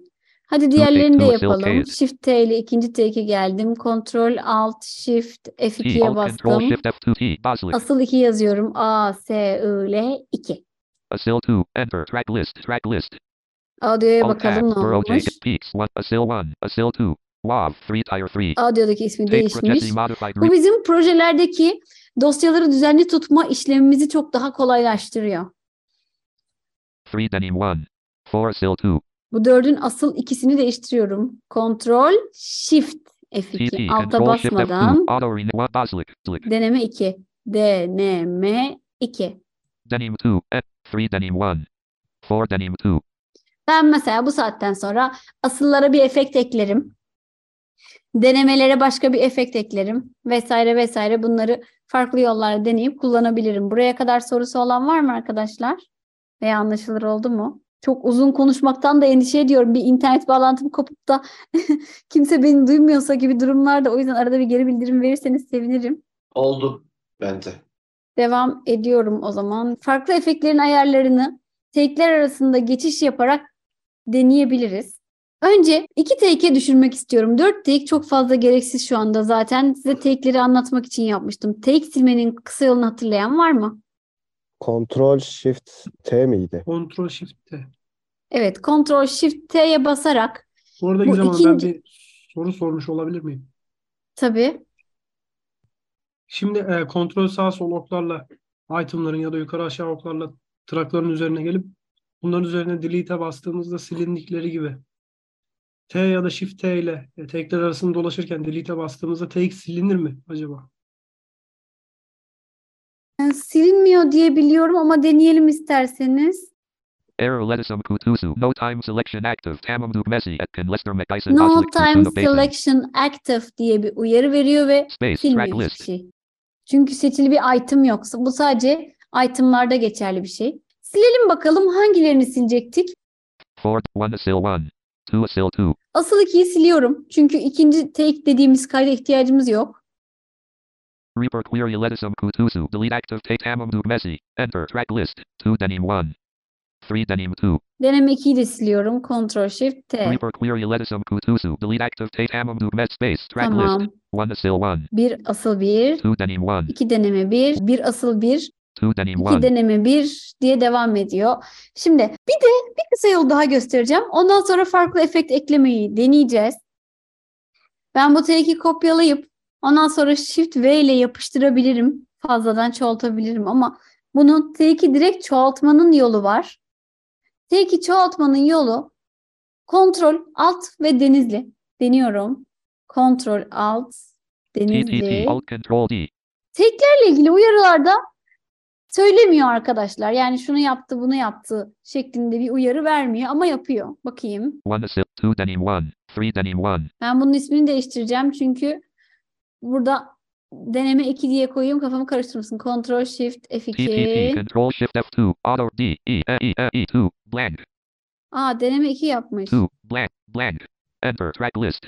Speaker 1: Hadi diğerlerini de
Speaker 2: two, still
Speaker 1: yapalım.
Speaker 2: Ks.
Speaker 1: Shift T ile ikinci take'e geldim. Ctrl Alt Shift
Speaker 2: T,
Speaker 1: F2'ye
Speaker 2: Alt, Control,
Speaker 1: bastım.
Speaker 2: Shift F2T, Basilisk.
Speaker 1: Asıl 2 yazıyorum. A, S, I, L, 2.
Speaker 2: Asil 2, Enter, Track List.
Speaker 1: Audio'ya
Speaker 2: Alt tab,
Speaker 1: bakalım ne
Speaker 2: Burrow J,
Speaker 1: olmuş.
Speaker 2: Peaks 1, Asil 1, Asil 2, WAV 3, Tire 3.
Speaker 1: Audio'daki ismi
Speaker 2: Tape
Speaker 1: değişmiş.
Speaker 2: Processing Modified
Speaker 1: Bu bizim projelerdeki dosyaları düzenli tutma işlemimizi çok daha kolaylaştırıyor.
Speaker 2: 3, Denim 1, 4, Asil 2.
Speaker 1: Bu 4'ün asıl ikisini değiştiriyorum. Ctrl Shift F2.
Speaker 2: TT,
Speaker 1: Alta
Speaker 2: Control Shift F2,
Speaker 1: basmadan
Speaker 2: Auto Rename 1, Basilisk.
Speaker 1: deneme 2. Deneme 2.
Speaker 2: Denim 2, 3, Denim 1, 4, Denim 2.
Speaker 1: Ben mesela bu saatten sonra asıllara bir efekt eklerim. Denemelere başka bir efekt eklerim. Vesaire vesaire. Bunları farklı yollarla deneyip kullanabilirim. Buraya kadar sorusu olan var mı arkadaşlar? Veya anlaşılır oldu mu? Çok uzun konuşmaktan da endişe ediyorum. Bir internet bağlantım kopup da kimse beni duymuyorsa gibi durumlarda. O yüzden arada bir geri bildirim verirseniz sevinirim.
Speaker 5: Oldu bence.
Speaker 1: Devam ediyorum o zaman. Farklı efektlerin ayarlarını take'ler arasında geçiş yaparak deneyebiliriz. Önce 2 take'e düşürmek istiyorum. 4 take çok fazla gereksiz şu anda zaten. Size take'leri anlatmak için yapmıştım. Take silmenin kısa yolunu hatırlayan var mı?
Speaker 6: Ctrl Shift T miydi?
Speaker 4: Ctrl Shift T.
Speaker 1: Evet, Ctrl Shift T'ye basarak
Speaker 4: Bu arada
Speaker 1: bu
Speaker 4: Gizem Hanım,
Speaker 1: ikinci...
Speaker 4: ben bir soru sormuş olabilir miyim?
Speaker 1: Tabii.
Speaker 4: Şimdi kontrol sağ sol oklarla itemların ya da yukarı aşağı oklarla trackların üzerine gelip bunların üzerine delete'e bastığımızda silindikleri gibi T ya da Shift T ile take'ler arasında dolaşırken delete'e bastığımızda take silinir mi acaba?
Speaker 1: Yani silinmiyor diye biliyorum ama deneyelim isterseniz.
Speaker 2: Error Ledisum Kutusu, No Time Selection Active, Tamam Duk Messi, Etkin Lester McIson,
Speaker 1: No
Speaker 2: Basilisk
Speaker 1: time
Speaker 2: Kusuno Basin.
Speaker 1: selection active diye bir uyarı veriyor ve
Speaker 2: Space, Track
Speaker 1: silmiyor hiçbir
Speaker 2: List.
Speaker 1: şey. Çünkü seçili bir item yoksa. Bu sadece itemlarda geçerli bir şey. Silelim bakalım hangilerini silecektik?
Speaker 2: 4, 1 Asil 1, 2 Asil 2.
Speaker 1: Asıl 2'yi siliyorum. Çünkü ikinci take dediğimiz kayda ihtiyacımız yok.
Speaker 2: Reaper Query Ledisum Kutusu, Delete Active Take Tamam Duk Messi, Enter, Track List, 2 Denim 1, 3 Denim 2.
Speaker 1: Deneme 2'yi de siliyorum. Ctrl Shift T.
Speaker 2: Reaper Query Ledisum Kutusu, Delete Active Take Tamam Duk Messi, Space, Track
Speaker 1: Tamam.
Speaker 2: List, 1 Asil 1,
Speaker 1: Bir asıl 1,
Speaker 2: 2 Denim 1,
Speaker 1: 2 deneme 1, bir asıl 1,
Speaker 2: 2 Denim
Speaker 1: 2
Speaker 2: 1.
Speaker 1: deneme 1 diye devam ediyor. Şimdi bir kısa yol daha göstereceğim. Ondan sonra farklı efekt eklemeyi deneyeceğiz. Ben bu take'i kopyalayıp ondan sonra Shift V ile yapıştırabilirim. Fazladan çoğaltabilirim ama bunun take'i direkt çoğaltmanın yolu var. Take'i çoğaltmanın yolu Ctrl, Alt ve Denizli. Deniyorum. Ctrl, Alt, Denizli.
Speaker 2: TTT, Alt Control D.
Speaker 1: Take'lerle ilgili uyarılarda söylemiyor arkadaşlar. Yani şunu yaptı, bunu yaptı şeklinde bir uyarı vermiyor ama yapıyor. Bakayım.
Speaker 2: 1 Asil, 2 Denim 1, 3 Denim 1.
Speaker 1: Ben bunun ismini değiştireceğim çünkü burada deneme 2 diye koyayım, kafamı karıştırmasın. Ctrl Shift
Speaker 2: TTT,
Speaker 1: F2.
Speaker 2: Control Shift F2, Auto D, E 2, Blank,
Speaker 1: Deneme 2 yapmış.
Speaker 2: 2, Blank, Enter, Track List.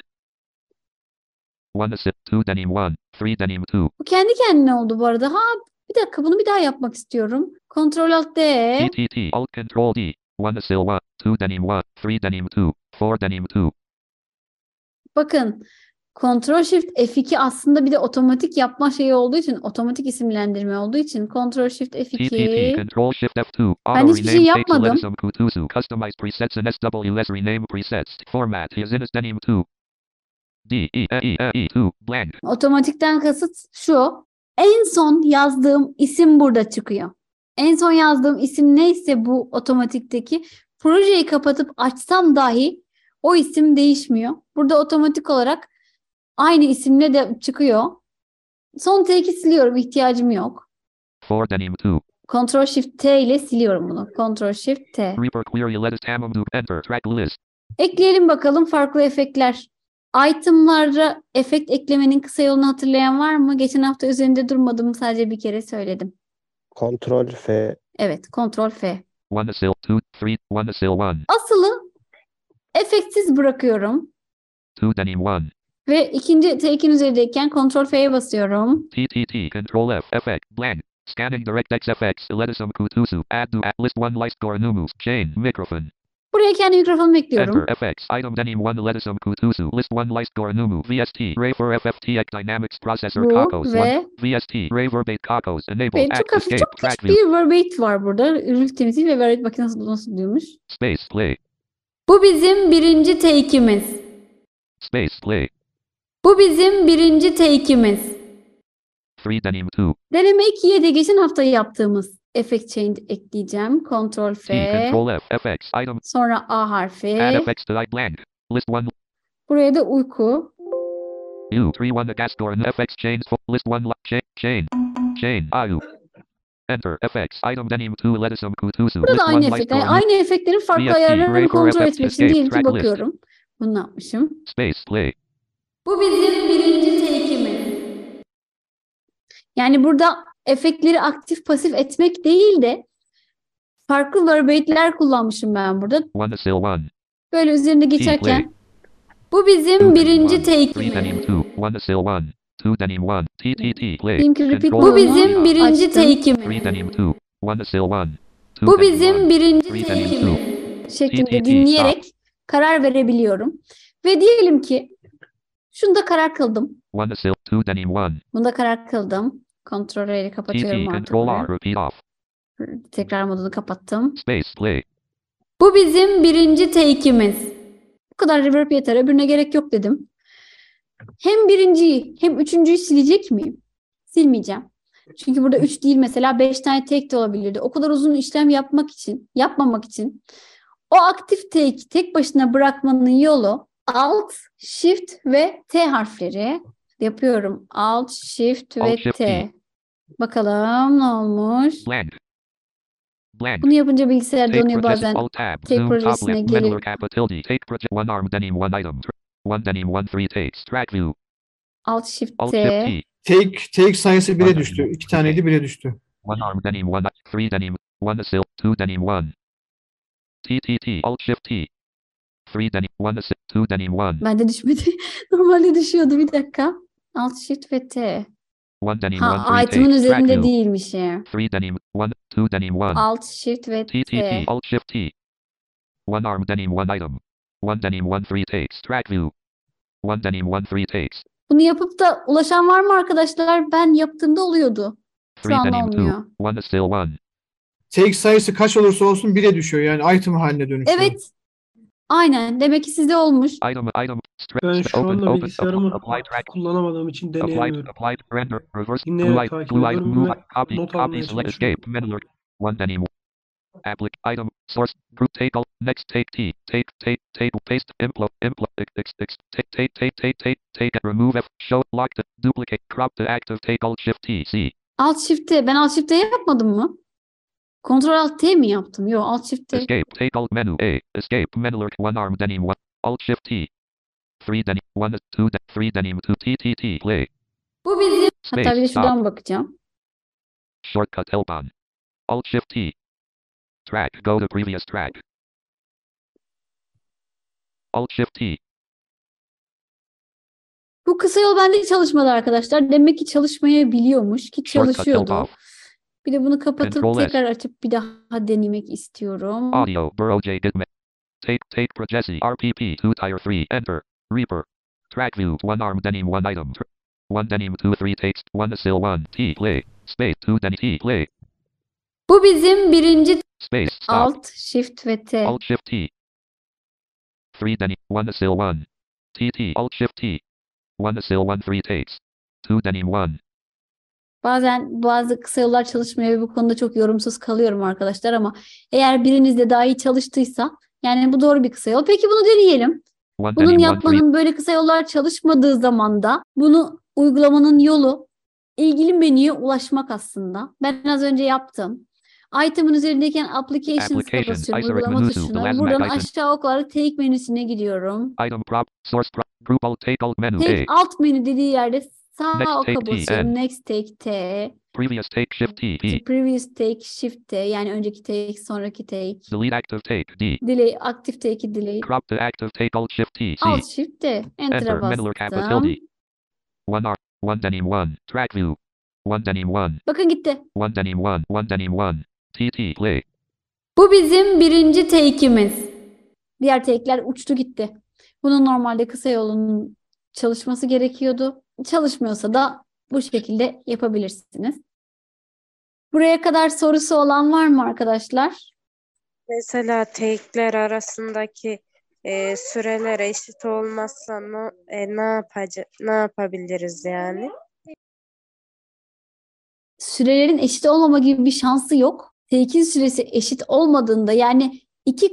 Speaker 2: 1 Asil, 2 Denim 1, 3 Denim 2.
Speaker 1: Bu kendi kendine oldu bu arada. Bir dakika, bunu bir daha yapmak istiyorum. Ctrl Alt D.
Speaker 2: TTT, Alt Control D, 1 Asil 1, 2 Denim 1, 3 Denim 2, 4 Denim 2.
Speaker 1: Bakın. Ctrl Shift F2 aslında bir de otomatik yapma şeyi olduğu için, otomatik isimlendirme olduğu için Ctrl Shift
Speaker 2: TTT,
Speaker 1: F2.
Speaker 2: Control Shift F2,
Speaker 1: Ben
Speaker 2: Auto
Speaker 1: hiçbir şey
Speaker 2: Rename Take
Speaker 1: yapmadım.
Speaker 2: Ledisum Kutusu, Customize Presets and SWS Rename Presets, Format, Yazinis Denim 2. D, E 2, Blank.
Speaker 1: Otomatikten kasıt şu. En son yazdığım isim burada çıkıyor. En son yazdığım isim neyse bu otomatikteki, projeyi kapatıp açsam dahi o isim değişmiyor. Burada otomatik olarak aynı isimle de çıkıyor. Son take'i siliyorum. İhtiyacım yok.
Speaker 2: 4 Denim 2.
Speaker 1: Ctrl Shift T ile siliyorum bunu. Ctrl Shift T.
Speaker 2: Reaper Query Ledis Tamam Duk, Enter, Track List.
Speaker 1: Ekleyelim bakalım farklı efektler. Item'lara efekt eklemenin kısa yolunu hatırlayan var mı? Geçen hafta üzerinde durmadım. Sadece bir kere söyledim.
Speaker 6: Ctrl F.
Speaker 1: Evet. Ctrl F.
Speaker 2: 1 Asil, 2, 3, 1 Asil 1,
Speaker 1: Asılı efektsiz bırakıyorum.
Speaker 2: 2 Denim 1.
Speaker 1: Ve ikinci take'in üzerindeyken Ctrl F'ye basıyorum.
Speaker 2: TTT, Control F, Effect, Blank. Scanning DirectX FX, Ledisum Kutusu, Add to at list 1 List Numus, Chain, Microphone.
Speaker 1: Buraya kendi mikrofonumu ekliyorum.
Speaker 2: Enter FX. Item denim 1 Ledisum Kutusu. List 1 List Goranumu. VST. Ray for FFTX Dynamics Processor
Speaker 1: Bu
Speaker 2: Kakos 1.
Speaker 1: ve
Speaker 2: VST. Ray Verbate Kakos. Enable.
Speaker 1: çok
Speaker 2: Act
Speaker 1: hafif,
Speaker 2: Escape.
Speaker 1: çok
Speaker 2: Track
Speaker 1: küçük
Speaker 2: View.
Speaker 1: bir verbate var burada. Ürün temizliği ve verbate bakın nasıl diyormuş.
Speaker 2: Space. Play.
Speaker 1: Bu bizim birinci take'imiz.
Speaker 2: Space. Play.
Speaker 1: Bu bizim birinci take'imiz.
Speaker 2: Free denim 2.
Speaker 1: Deneme 2'ye de geçen hafta yaptığımız effect change ekleyeceğim. Ctrl
Speaker 2: T.
Speaker 1: F.
Speaker 2: Control F. FX. Item.
Speaker 1: Sonra A harfi.
Speaker 2: Add FX to light blank. List 1.
Speaker 1: Buraya da uyku.
Speaker 2: U. 3 1 Gas Goran FX chains. List 1 chain. Chain. AU. Enter. FX. Item denim 2 Ledisum Kutusu.
Speaker 1: Burada
Speaker 2: List
Speaker 1: aynı
Speaker 2: 1 Light
Speaker 1: efektler.
Speaker 2: Goran.
Speaker 1: Aynı efektlerin farklı
Speaker 2: VST,
Speaker 1: ayarlarını
Speaker 2: Ray for
Speaker 1: kontrol
Speaker 2: FX
Speaker 1: etmek için
Speaker 2: escape,
Speaker 1: diyelim ki
Speaker 2: track list.
Speaker 1: bakıyorum. Bunu ne yapmışım?
Speaker 2: Space. Play.
Speaker 1: Bu bizim birinci take'imiz. Yani burada efektleri aktif pasif etmek değil de farklı verbate'ler kullanmışım ben burada.
Speaker 2: 1 Sil 1.
Speaker 1: Böyle üzerinde
Speaker 2: play.
Speaker 1: geçerken bu bizim
Speaker 2: 2
Speaker 1: birinci
Speaker 2: 1. 3
Speaker 1: take'imiz.
Speaker 2: denim 2. 1 sil 1. 2 denim 1. TTT. Play.
Speaker 1: Diyeyim ki repeat
Speaker 2: Control
Speaker 1: bu bizim
Speaker 2: F.
Speaker 1: birinci
Speaker 2: Açtım.
Speaker 1: take'imiz.
Speaker 2: 3 denim 2. 1 sil 1. 2
Speaker 1: Bu
Speaker 2: denim
Speaker 1: bizim
Speaker 2: 1.
Speaker 1: birinci
Speaker 2: 3 denim 2.
Speaker 1: take'imiz şeklinde
Speaker 2: TTT,
Speaker 1: dinleyerek karar verebiliyorum. Ve diyelim ki şunda karar kıldım.
Speaker 2: 1 sil 2 denim 1.
Speaker 1: Bunda karar kıldım. Kontrolleri kapatıyorum
Speaker 2: TT.
Speaker 1: artık.
Speaker 2: Control
Speaker 1: buraya.
Speaker 2: R. Repeat off.
Speaker 1: Tekrar modunu kapattım.
Speaker 2: Space. Play.
Speaker 1: Bu bizim birinci take'imiz. Bu kadar reverb yeter. Öbürüne gerek yok dedim. Hem birinciyi hem üçüncüyü silecek miyim? Silmeyeceğim. Çünkü burada 3 değil mesela 5 tane take de olabilirdi. O kadar uzun işlem yapmamak için o aktif take tek başına bırakmanın yolu Alt, Shift ve T harfleri. Yapıyorum. Alt, Shift ve
Speaker 2: Alt, Shift,
Speaker 1: T.
Speaker 2: T.
Speaker 1: Bakalım ne olmuş?
Speaker 2: Blank. Blank.
Speaker 1: Bunu yapınca bilgisayar
Speaker 2: Take
Speaker 1: donuyor
Speaker 2: projection.
Speaker 1: bazen.
Speaker 2: Alt tab.
Speaker 1: Take
Speaker 2: Zoom top
Speaker 1: projesine
Speaker 2: left.
Speaker 1: gelip
Speaker 2: Menler kappa tilde. Take project 1 arm denim 1 item. 1 denim 1 3 takes. Track view.
Speaker 1: Alt, Shift,
Speaker 2: Alt
Speaker 1: T.
Speaker 2: shift T.
Speaker 7: Take sayısı 1'e düştü. 2 taneydi 1'e düştü.
Speaker 2: 1 arm denim 1 3 denim 1 sil 2 denim 1. TTT. Alt shift T. 3 denim 1 sil 2 denim 1.
Speaker 1: Bende düşmedi. Normalde düşüyordu. Bir dakika. Alt, Shift ve T.
Speaker 2: 1 denim 1
Speaker 1: Ha,
Speaker 2: 3
Speaker 1: item'ın
Speaker 2: takes. Track
Speaker 1: üzerinde
Speaker 2: view.
Speaker 1: değilmiş ya.
Speaker 2: 3 denim 1 2 denim 1.
Speaker 1: Alt, Shift ve
Speaker 2: TTT.
Speaker 1: T.
Speaker 2: Alt shift T. 1 arm denim 1 item. 1 denim 1 3 takes. Track view. 1 denim 1 3 takes.
Speaker 1: Bunu yapıp da ulaşan var mı arkadaşlar? Ben yaptığımda oluyordu.
Speaker 2: 3
Speaker 1: Şu an
Speaker 2: denim 2.
Speaker 1: olmuyor.
Speaker 2: 1 sil 1.
Speaker 7: Take sayısı kaç olursa olsun 1'e düşüyor. Yani item haline dönüşüyor.
Speaker 1: Evet. Aynen. Demek ki sizde olmuş.
Speaker 2: Item.
Speaker 4: Ben şu anda bilgisayarımı
Speaker 2: apply track.
Speaker 4: kullanamadığım için
Speaker 2: Applied,
Speaker 4: deneyemiyorum.
Speaker 2: applied, render, reverse,
Speaker 4: Dinleyerek
Speaker 2: blue light,
Speaker 4: takip
Speaker 2: blue light,
Speaker 4: ediyorum
Speaker 2: move,
Speaker 4: ve
Speaker 2: copy,
Speaker 4: not
Speaker 2: copy,
Speaker 4: almaya
Speaker 2: select,
Speaker 4: çalışıyorum.
Speaker 2: escape, menu, one denim, item, source, group, take, all, next, take, T, take, paste, take, remove, F, show, lock, duplicate, crop, active, take, alt, shift, T, C,
Speaker 1: Alt Shift'te. Ben Alt Shift'te yapmadım mı? Ctrl Alt T mi yaptım? Yok, Alt Shift'te.
Speaker 2: escape, take, alt, menu, A, escape, menu, one arm, denim, one, alt, shift, T, 3 denim, 1, 2, 3 denim, 2, T, play,
Speaker 1: Bu bizim. Hatta bir
Speaker 2: space,
Speaker 1: de
Speaker 2: stop,
Speaker 1: şuradan bakacağım.
Speaker 2: shortcut, help on, alt, shift, T, track, go to previous track, alt, shift, T,
Speaker 1: Bu kısa yol bende çalışmadı arkadaşlar. Demek ki çalışmayabiliyormuş ki
Speaker 2: shortcut, help
Speaker 1: çalışıyordu.
Speaker 2: off,
Speaker 1: Bir de bunu kapatıp
Speaker 2: Control S.
Speaker 1: tekrar açıp bir daha denemek istiyorum.
Speaker 2: audio, Burrow J, Gitme, take, Projesi, RPP, 2 tire 3, enter, Reaper, track view, 1 arm, denim, 1 item, 1 denim, 2, 3 takes, 1 sil 1, T, play, space, 2 denim, T, play,
Speaker 1: Bu bizim birinci
Speaker 2: space, stop,
Speaker 1: Alt, Shift ve T.
Speaker 2: alt, shift, T, 3 denim, 1 sil 1, TT, alt, shift, T, 1 sil 1, 3 takes, 2 denim, 1,
Speaker 1: Bazen bazı kısa yollar çalışmıyor ve bu konuda çok yorumsuz kalıyorum arkadaşlar ama eğer biriniz de daha iyi çalıştıysa yani bu doğru bir kısa yol. Peki bunu deneyelim.
Speaker 2: 1
Speaker 1: Bunun
Speaker 2: denim, 1, 3,
Speaker 1: yapmanın böyle kısa yollar çalışmadığı zaman da bunu uygulamanın yolu ilgili menüye ulaşmak aslında. Ben az önce yaptım. Item'ın üzerindeyken Applications'a
Speaker 2: Applications,
Speaker 1: basıyorum.
Speaker 2: Isolate
Speaker 1: Uygulama
Speaker 2: menüsü,
Speaker 1: tuşuna.
Speaker 2: Last
Speaker 1: Buradan
Speaker 2: Mac item.
Speaker 1: aşağı okuyarak Take menüsüne gidiyorum.
Speaker 2: item, prop, source, prop, group, alt, take, alt, menu,
Speaker 1: Take
Speaker 2: A,
Speaker 1: alt menü dediği yerde sağ
Speaker 2: Next
Speaker 1: oka
Speaker 2: take T,
Speaker 1: basıyorum.
Speaker 2: N.
Speaker 1: Next Take T.
Speaker 2: previous take, shift, T, P,
Speaker 1: Previous Take Shift T. Yani önceki take, sonraki take.
Speaker 2: delete, active, take, D,
Speaker 1: Delay, aktif take'i delay.
Speaker 2: crop to active, take, alt, shift, T, C,
Speaker 1: Alt Shift T. Enter'a
Speaker 2: enter, menüler, kappa,
Speaker 1: bastım.
Speaker 2: tilde, 1 R, 1 denim, 1, track view, 1 denim, 1,
Speaker 1: Bakın gitti.
Speaker 2: 1 denim, 1, 1 denim, 1, TT, play,
Speaker 1: Bu bizim birinci take'imiz. Diğer take'ler uçtu gitti. Bunun normalde kısa yolunun çalışması gerekiyordu. Çalışmıyorsa da bu şekilde yapabilirsiniz. Buraya kadar sorusu olan var mı arkadaşlar?
Speaker 3: Mesela take'ler arasındaki süreler eşit olmazsa ne yapabiliriz yani?
Speaker 1: Sürelerin eşit olmama gibi bir şansı yok. Take'in süresi eşit olmadığında, yani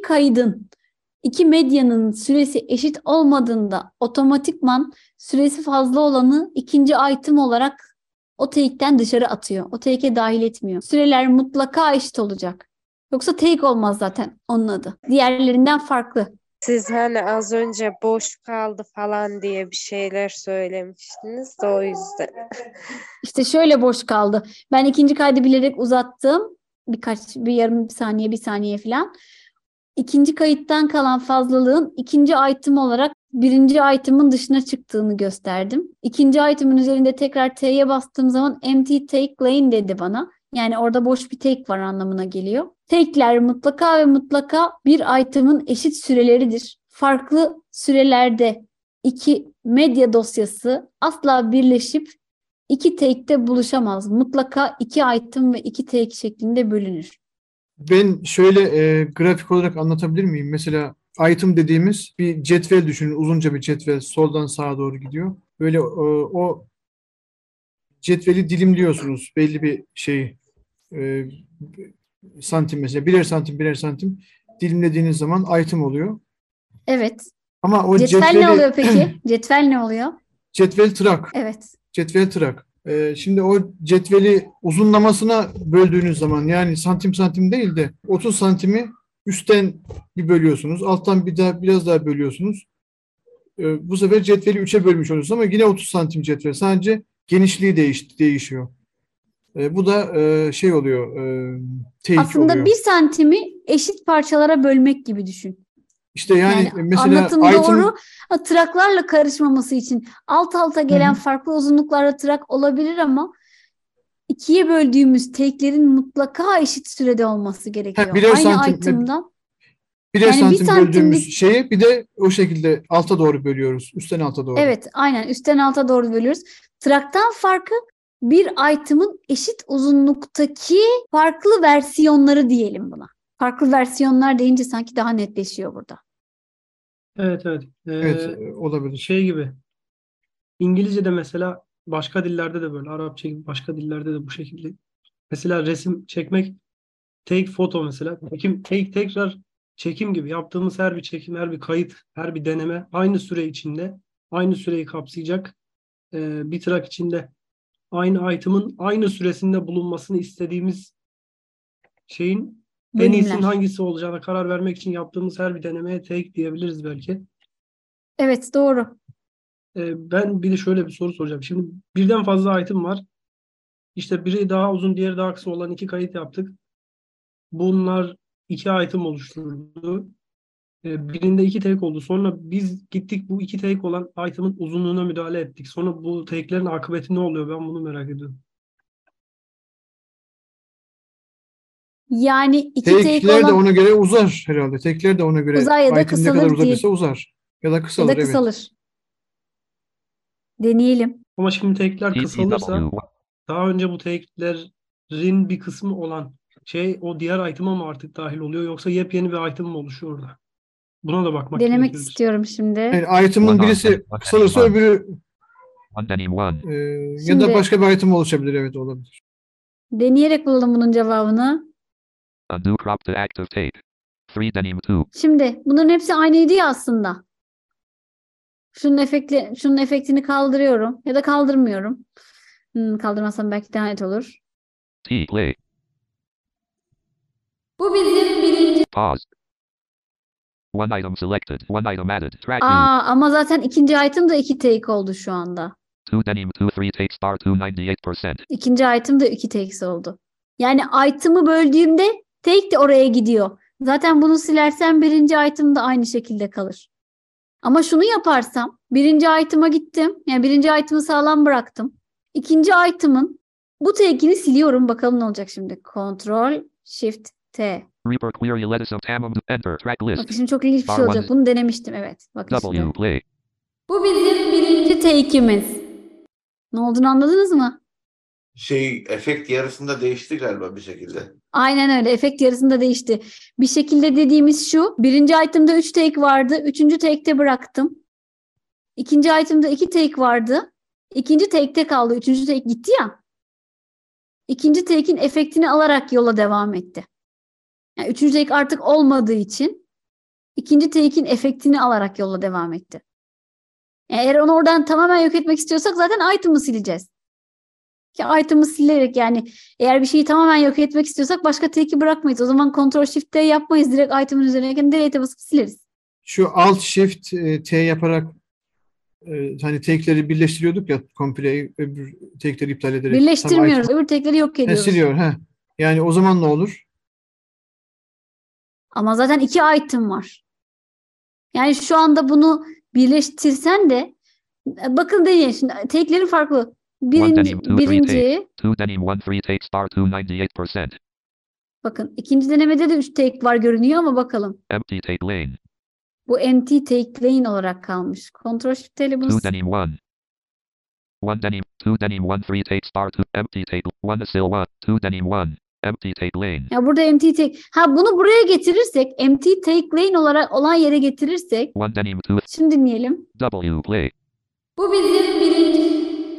Speaker 1: iki medyanın süresi eşit olmadığında otomatikman süresi fazla olanı ikinci item olarak o take'ten dışarı atıyor. O take'e dahil etmiyor. Süreler mutlaka eşit olacak. Yoksa take olmaz zaten onun adı. Diğerlerinden farklı.
Speaker 3: Siz hani az önce boş kaldı falan diye bir şeyler söylemiştiniz de o yüzden.
Speaker 1: İşte şöyle boş kaldı. Ben ikinci kaydı bilerek uzattım. Bir yarım saniye, bir saniye falan. İkinci kayıttan kalan fazlalığın ikinci item olarak birinci item'ın dışına çıktığını gösterdim. İkinci item'ın üzerinde tekrar T'ye bastığım zaman empty take lane dedi bana. Yani orada boş bir take var anlamına geliyor. Take'ler mutlaka ve mutlaka bir item'ın eşit süreleridir. Farklı sürelerde iki medya dosyası asla birleşip iki take'te buluşamaz. Mutlaka iki item ve iki take şeklinde bölünür.
Speaker 7: Ben şöyle grafik olarak anlatabilir miyim? Mesela item dediğimiz bir cetvel düşünün. Uzunca bir cetvel soldan sağa doğru gidiyor. Böyle o cetveli dilimliyorsunuz. Belli bir e, santim mesela. Birer santim dilimlediğiniz zaman item oluyor.
Speaker 1: Evet.
Speaker 7: Ama o
Speaker 1: Cetvel ne oluyor peki? Cetvel ne oluyor?
Speaker 7: Cetvel track.
Speaker 1: Evet.
Speaker 7: Cetvel track. Şimdi o cetveli uzunlamasına böldüğünüz zaman, yani santim değil de 30 santimi üstten bir bölüyorsunuz. Alttan biraz daha bölüyorsunuz. Bu sefer cetveli 3'e bölmüş oluyorsunuz ama yine 30 santim cetvel. Sadece genişliği değişiyor. Bu da oluyor. Take
Speaker 1: Aslında
Speaker 7: oluyor.
Speaker 1: bir santimi eşit parçalara bölmek gibi düşün.
Speaker 7: İşte yani mesela
Speaker 1: anlatım
Speaker 7: item,
Speaker 1: doğru. Traklarla karışmaması için alt alta gelen farklı uzunluklarda trak olabilir ama ikiye böldüğümüz take'lerin mutlaka eşit sürede olması gerekiyor.
Speaker 7: birer
Speaker 1: Aynı
Speaker 7: santim,
Speaker 1: item'dan.
Speaker 7: birer
Speaker 1: Yani bir
Speaker 7: santim böldüğümüz
Speaker 1: santimlik,
Speaker 7: şeyi bir de o şekilde alta doğru bölüyoruz. Üstten alta doğru.
Speaker 1: evet, aynen üstten alta doğru bölüyoruz. Traktan farkı bir item'ın eşit uzunluktaki farklı versiyonları diyelim buna. Farklı versiyonlar deyince sanki daha netleşiyor burada.
Speaker 4: Evet.
Speaker 7: Evet, olabilir.
Speaker 4: Şey gibi. İngilizce'de mesela başka dillerde de böyle. Arapça gibi başka dillerde de bu şekilde. Mesela resim çekmek, take foto mesela. Tekrar çekim gibi. Yaptığımız her bir çekim, her bir kayıt, her bir deneme aynı süre içinde, aynı süreyi kapsayacak bir trak içinde aynı item'ın aynı süresinde bulunmasını istediğimiz şeyin en iyisinin
Speaker 1: Bölümler.
Speaker 4: hangisi olacağına karar vermek için yaptığımız her bir denemeye take diyebiliriz belki.
Speaker 1: Evet, doğru.
Speaker 4: Ben bir de şöyle bir soru soracağım. Şimdi birden fazla item var. İşte biri daha uzun, diğeri daha kısa olan iki kayıt yaptık. Bunlar iki item oluşturdu. Birinde iki take oldu. Sonra biz gittik bu iki take olan item'ın uzunluğuna müdahale ettik. Sonra bu take'lerin akıbeti ne oluyor? Ben bunu merak ediyorum.
Speaker 1: Yani iki take
Speaker 7: Tekler de
Speaker 1: olan
Speaker 7: ona göre uzar herhalde. Tekler de ona göre
Speaker 1: uzar ya da
Speaker 7: item ne kadar
Speaker 1: kısalır diye,
Speaker 7: uzadıysa uzar. Ya da
Speaker 1: ya
Speaker 7: kısalır,
Speaker 1: da
Speaker 7: evet.
Speaker 1: kısalır. Deneyelim.
Speaker 4: Ama şimdi take'ler kısalırsa
Speaker 2: TTW
Speaker 4: daha önce bu take'lerin bir kısmı olan şey o diğer item'a mı artık dahil oluyor yoksa yepyeni bir item mi oluşuyor orada? Buna da bakmak
Speaker 1: Denemek
Speaker 4: gerekiyor.
Speaker 1: istiyorum şimdi.
Speaker 7: Yani item'ın
Speaker 2: One
Speaker 7: birisi
Speaker 2: on,
Speaker 7: kısalırsa
Speaker 2: one.
Speaker 7: öbürü
Speaker 2: One denim one.
Speaker 7: ya da
Speaker 1: Şimdi
Speaker 7: başka bir item oluşabilir, evet, olabilir.
Speaker 1: deneyerek bulalım bunun cevabını.
Speaker 2: Undo crop to active take. 3 denim 2.
Speaker 1: Şimdi bunların hepsi aynıydı ya aslında. Şunun efektini kaldırıyorum ya da kaldırmıyorum. Kaldırmazsam belki daha net olur.
Speaker 2: T play.
Speaker 1: Bu bizim birinci.
Speaker 2: Pause. One item selected. One item added. Track view.
Speaker 1: Ama zaten ikinci item da iki take oldu şu anda.
Speaker 2: 2 denim 2 3 take star 298%.
Speaker 1: İkinci item da iki takes oldu. Yani item'ı böldüğümde take de oraya gidiyor. Zaten bunu silersem birinci item da aynı şekilde kalır. Ama şunu yaparsam birinci item'a gittim. Yani birinci item'ı sağlam bıraktım. İkinci item'ın bu take'ini siliyorum. Bakalım ne olacak şimdi. Ctrl Shift T.
Speaker 2: Reaper query lettuce of tamum enter track
Speaker 1: Bakın
Speaker 2: list.
Speaker 1: şimdi çok ilginç bir şey
Speaker 2: Bar
Speaker 1: olacak.
Speaker 2: one.
Speaker 1: Bunu denemiştim, evet. Bakın
Speaker 2: W
Speaker 1: şimdi.
Speaker 2: play.
Speaker 1: Bu bizim birinci take'imiz. Ne olduğunu anladınız mı?
Speaker 5: Efekt yarısında değişti galiba bir şekilde.
Speaker 1: Aynen öyle. Efekt yarısında değişti. Bir şekilde dediğimiz şu. Birinci item'da 3 take vardı. Üçüncü take'te bıraktım. İkinci item'da 2 take vardı. İkinci take'te kaldı. Üçüncü take gitti ya. İkinci take'in efektini alarak yola devam etti. Yani üçüncü take artık olmadığı için ikinci take'in efektini alarak yola devam etti. Eğer onu oradan tamamen yok etmek istiyorsak zaten item'ı sileceğiz. Ki item'ı silerek, yani eğer bir şeyi tamamen yok etmek istiyorsak başka take'i bırakmayız. O zaman Ctrl Shift T yapmayız. Direkt item'ın üzerine delete'e basıp sileriz.
Speaker 7: Şu Alt Shift T yaparak hani take'leri birleştiriyorduk ya, komple öbür take'leri iptal ederek.
Speaker 1: Birleştirmiyoruz. Öbür take'leri yok ediyoruz.
Speaker 7: Siliyor. Yani o zaman ne olur?
Speaker 1: Ama zaten 2 item var. Yani şu anda bunu birleştirsen de bakın deneyin. Şimdi take'leri farklı.
Speaker 2: One denim, two, three
Speaker 1: Birinci
Speaker 2: take. Two denim, one, three take star, 298%.
Speaker 1: bakın ikinci denemede de 3 take var görünüyor ama bakalım.
Speaker 2: Empty take lane.
Speaker 1: Bu empty take lane olarak kalmış. Ctrl Shift T ile bunu
Speaker 2: Two denim, one. One denim, two denim, one, three take star, two, empty take, one sil, one, two denim, one, empty take lane.
Speaker 1: ya burada empty take. Bunu buraya getirirsek, empty take lane olarak olan yere getirirsek,
Speaker 2: One denim, two,
Speaker 1: şimdi dinleyelim.
Speaker 2: W play.
Speaker 1: Bu bizim birinci.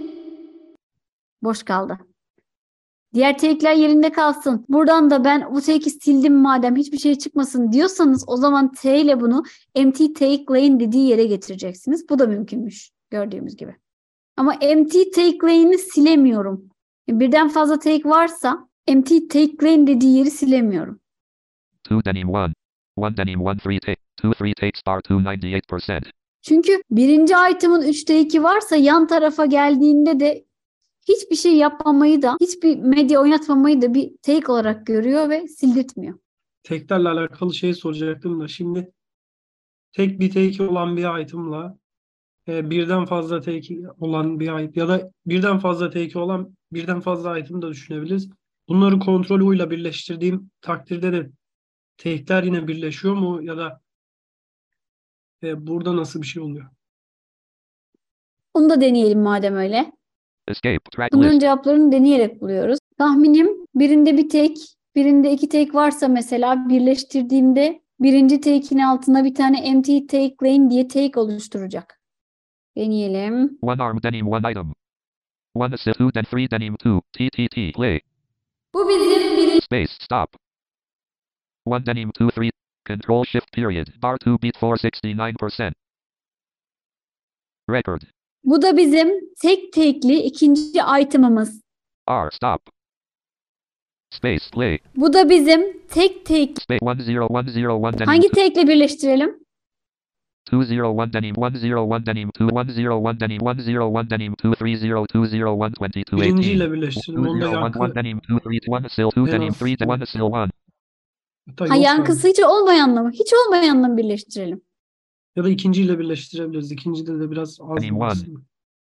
Speaker 1: Boş kaldı. Diğer take'ler yerinde kalsın. Buradan da ben bu take'i sildim madem hiçbir şey çıkmasın diyorsanız o zaman T ile bunu empty take lane dediği yere getireceksiniz. Bu da mümkünmüş gördüğümüz gibi. Ama empty take lane'i silemiyorum. Birden fazla take varsa empty take lane dediği yeri silemiyorum.
Speaker 2: Two denim, one. One denim, one, three take, two, three take star, 298%.
Speaker 1: Çünkü birinci item'ın 3 take'i varsa yan tarafa geldiğinde de hiçbir şey yapmamayı da, hiçbir medya oynatmamayı da bir take olarak görüyor ve sildirtmiyor.
Speaker 4: Take'lerle alakalı şey soracaktım da şimdi tek bir take olan bir item'la birden fazla take olan bir item ya da birden fazla take olan birden fazla item da düşünebiliriz. Bunları kontrol U'yla birleştirdiğim takdirde de take'ler yine birleşiyor mu ya da burada nasıl bir şey oluyor?
Speaker 1: Onu da deneyelim madem öyle.
Speaker 2: Escape track
Speaker 1: Bunların
Speaker 2: list.
Speaker 1: cevaplarını deneyerek buluyoruz. Tahminim birinde bir take, birinde 2 take varsa mesela birleştirdiğimde birinci take'in altına bir tane empty take lane diye take oluşturacak. Deneyelim.
Speaker 2: One arm denim, one item. One sil, two, then three denim, two, TTT play.
Speaker 1: Bu bizim birinci.
Speaker 2: Space stop. One denim, two, three. Control shift period. Bar 2 beat 469%. Record.
Speaker 1: Bu da bizim tek take'li ikinci item'ımız.
Speaker 2: R stop. Space play.
Speaker 1: Bu da bizim tek take.
Speaker 2: Space 10101 denim.
Speaker 1: Hangi take'le birleştirelim?
Speaker 2: 201 denim 101 denim 201 denim 101 denim 230
Speaker 4: Birinciyle birleştirelim. Onda
Speaker 2: 201
Speaker 4: yankı,
Speaker 2: denim 231 sil 2
Speaker 4: En
Speaker 2: denim
Speaker 4: az
Speaker 2: 3 1 sil 1.
Speaker 4: hatta
Speaker 1: Ha,
Speaker 4: yok
Speaker 1: yankısı
Speaker 4: galiba.
Speaker 1: hiç olmayanla mı? Hiç olmayanla mı birleştirelim?
Speaker 4: Ya da ikinciyle birleştirebiliriz. İkincide de biraz az
Speaker 2: Denim
Speaker 4: mı
Speaker 2: one.
Speaker 4: aslında?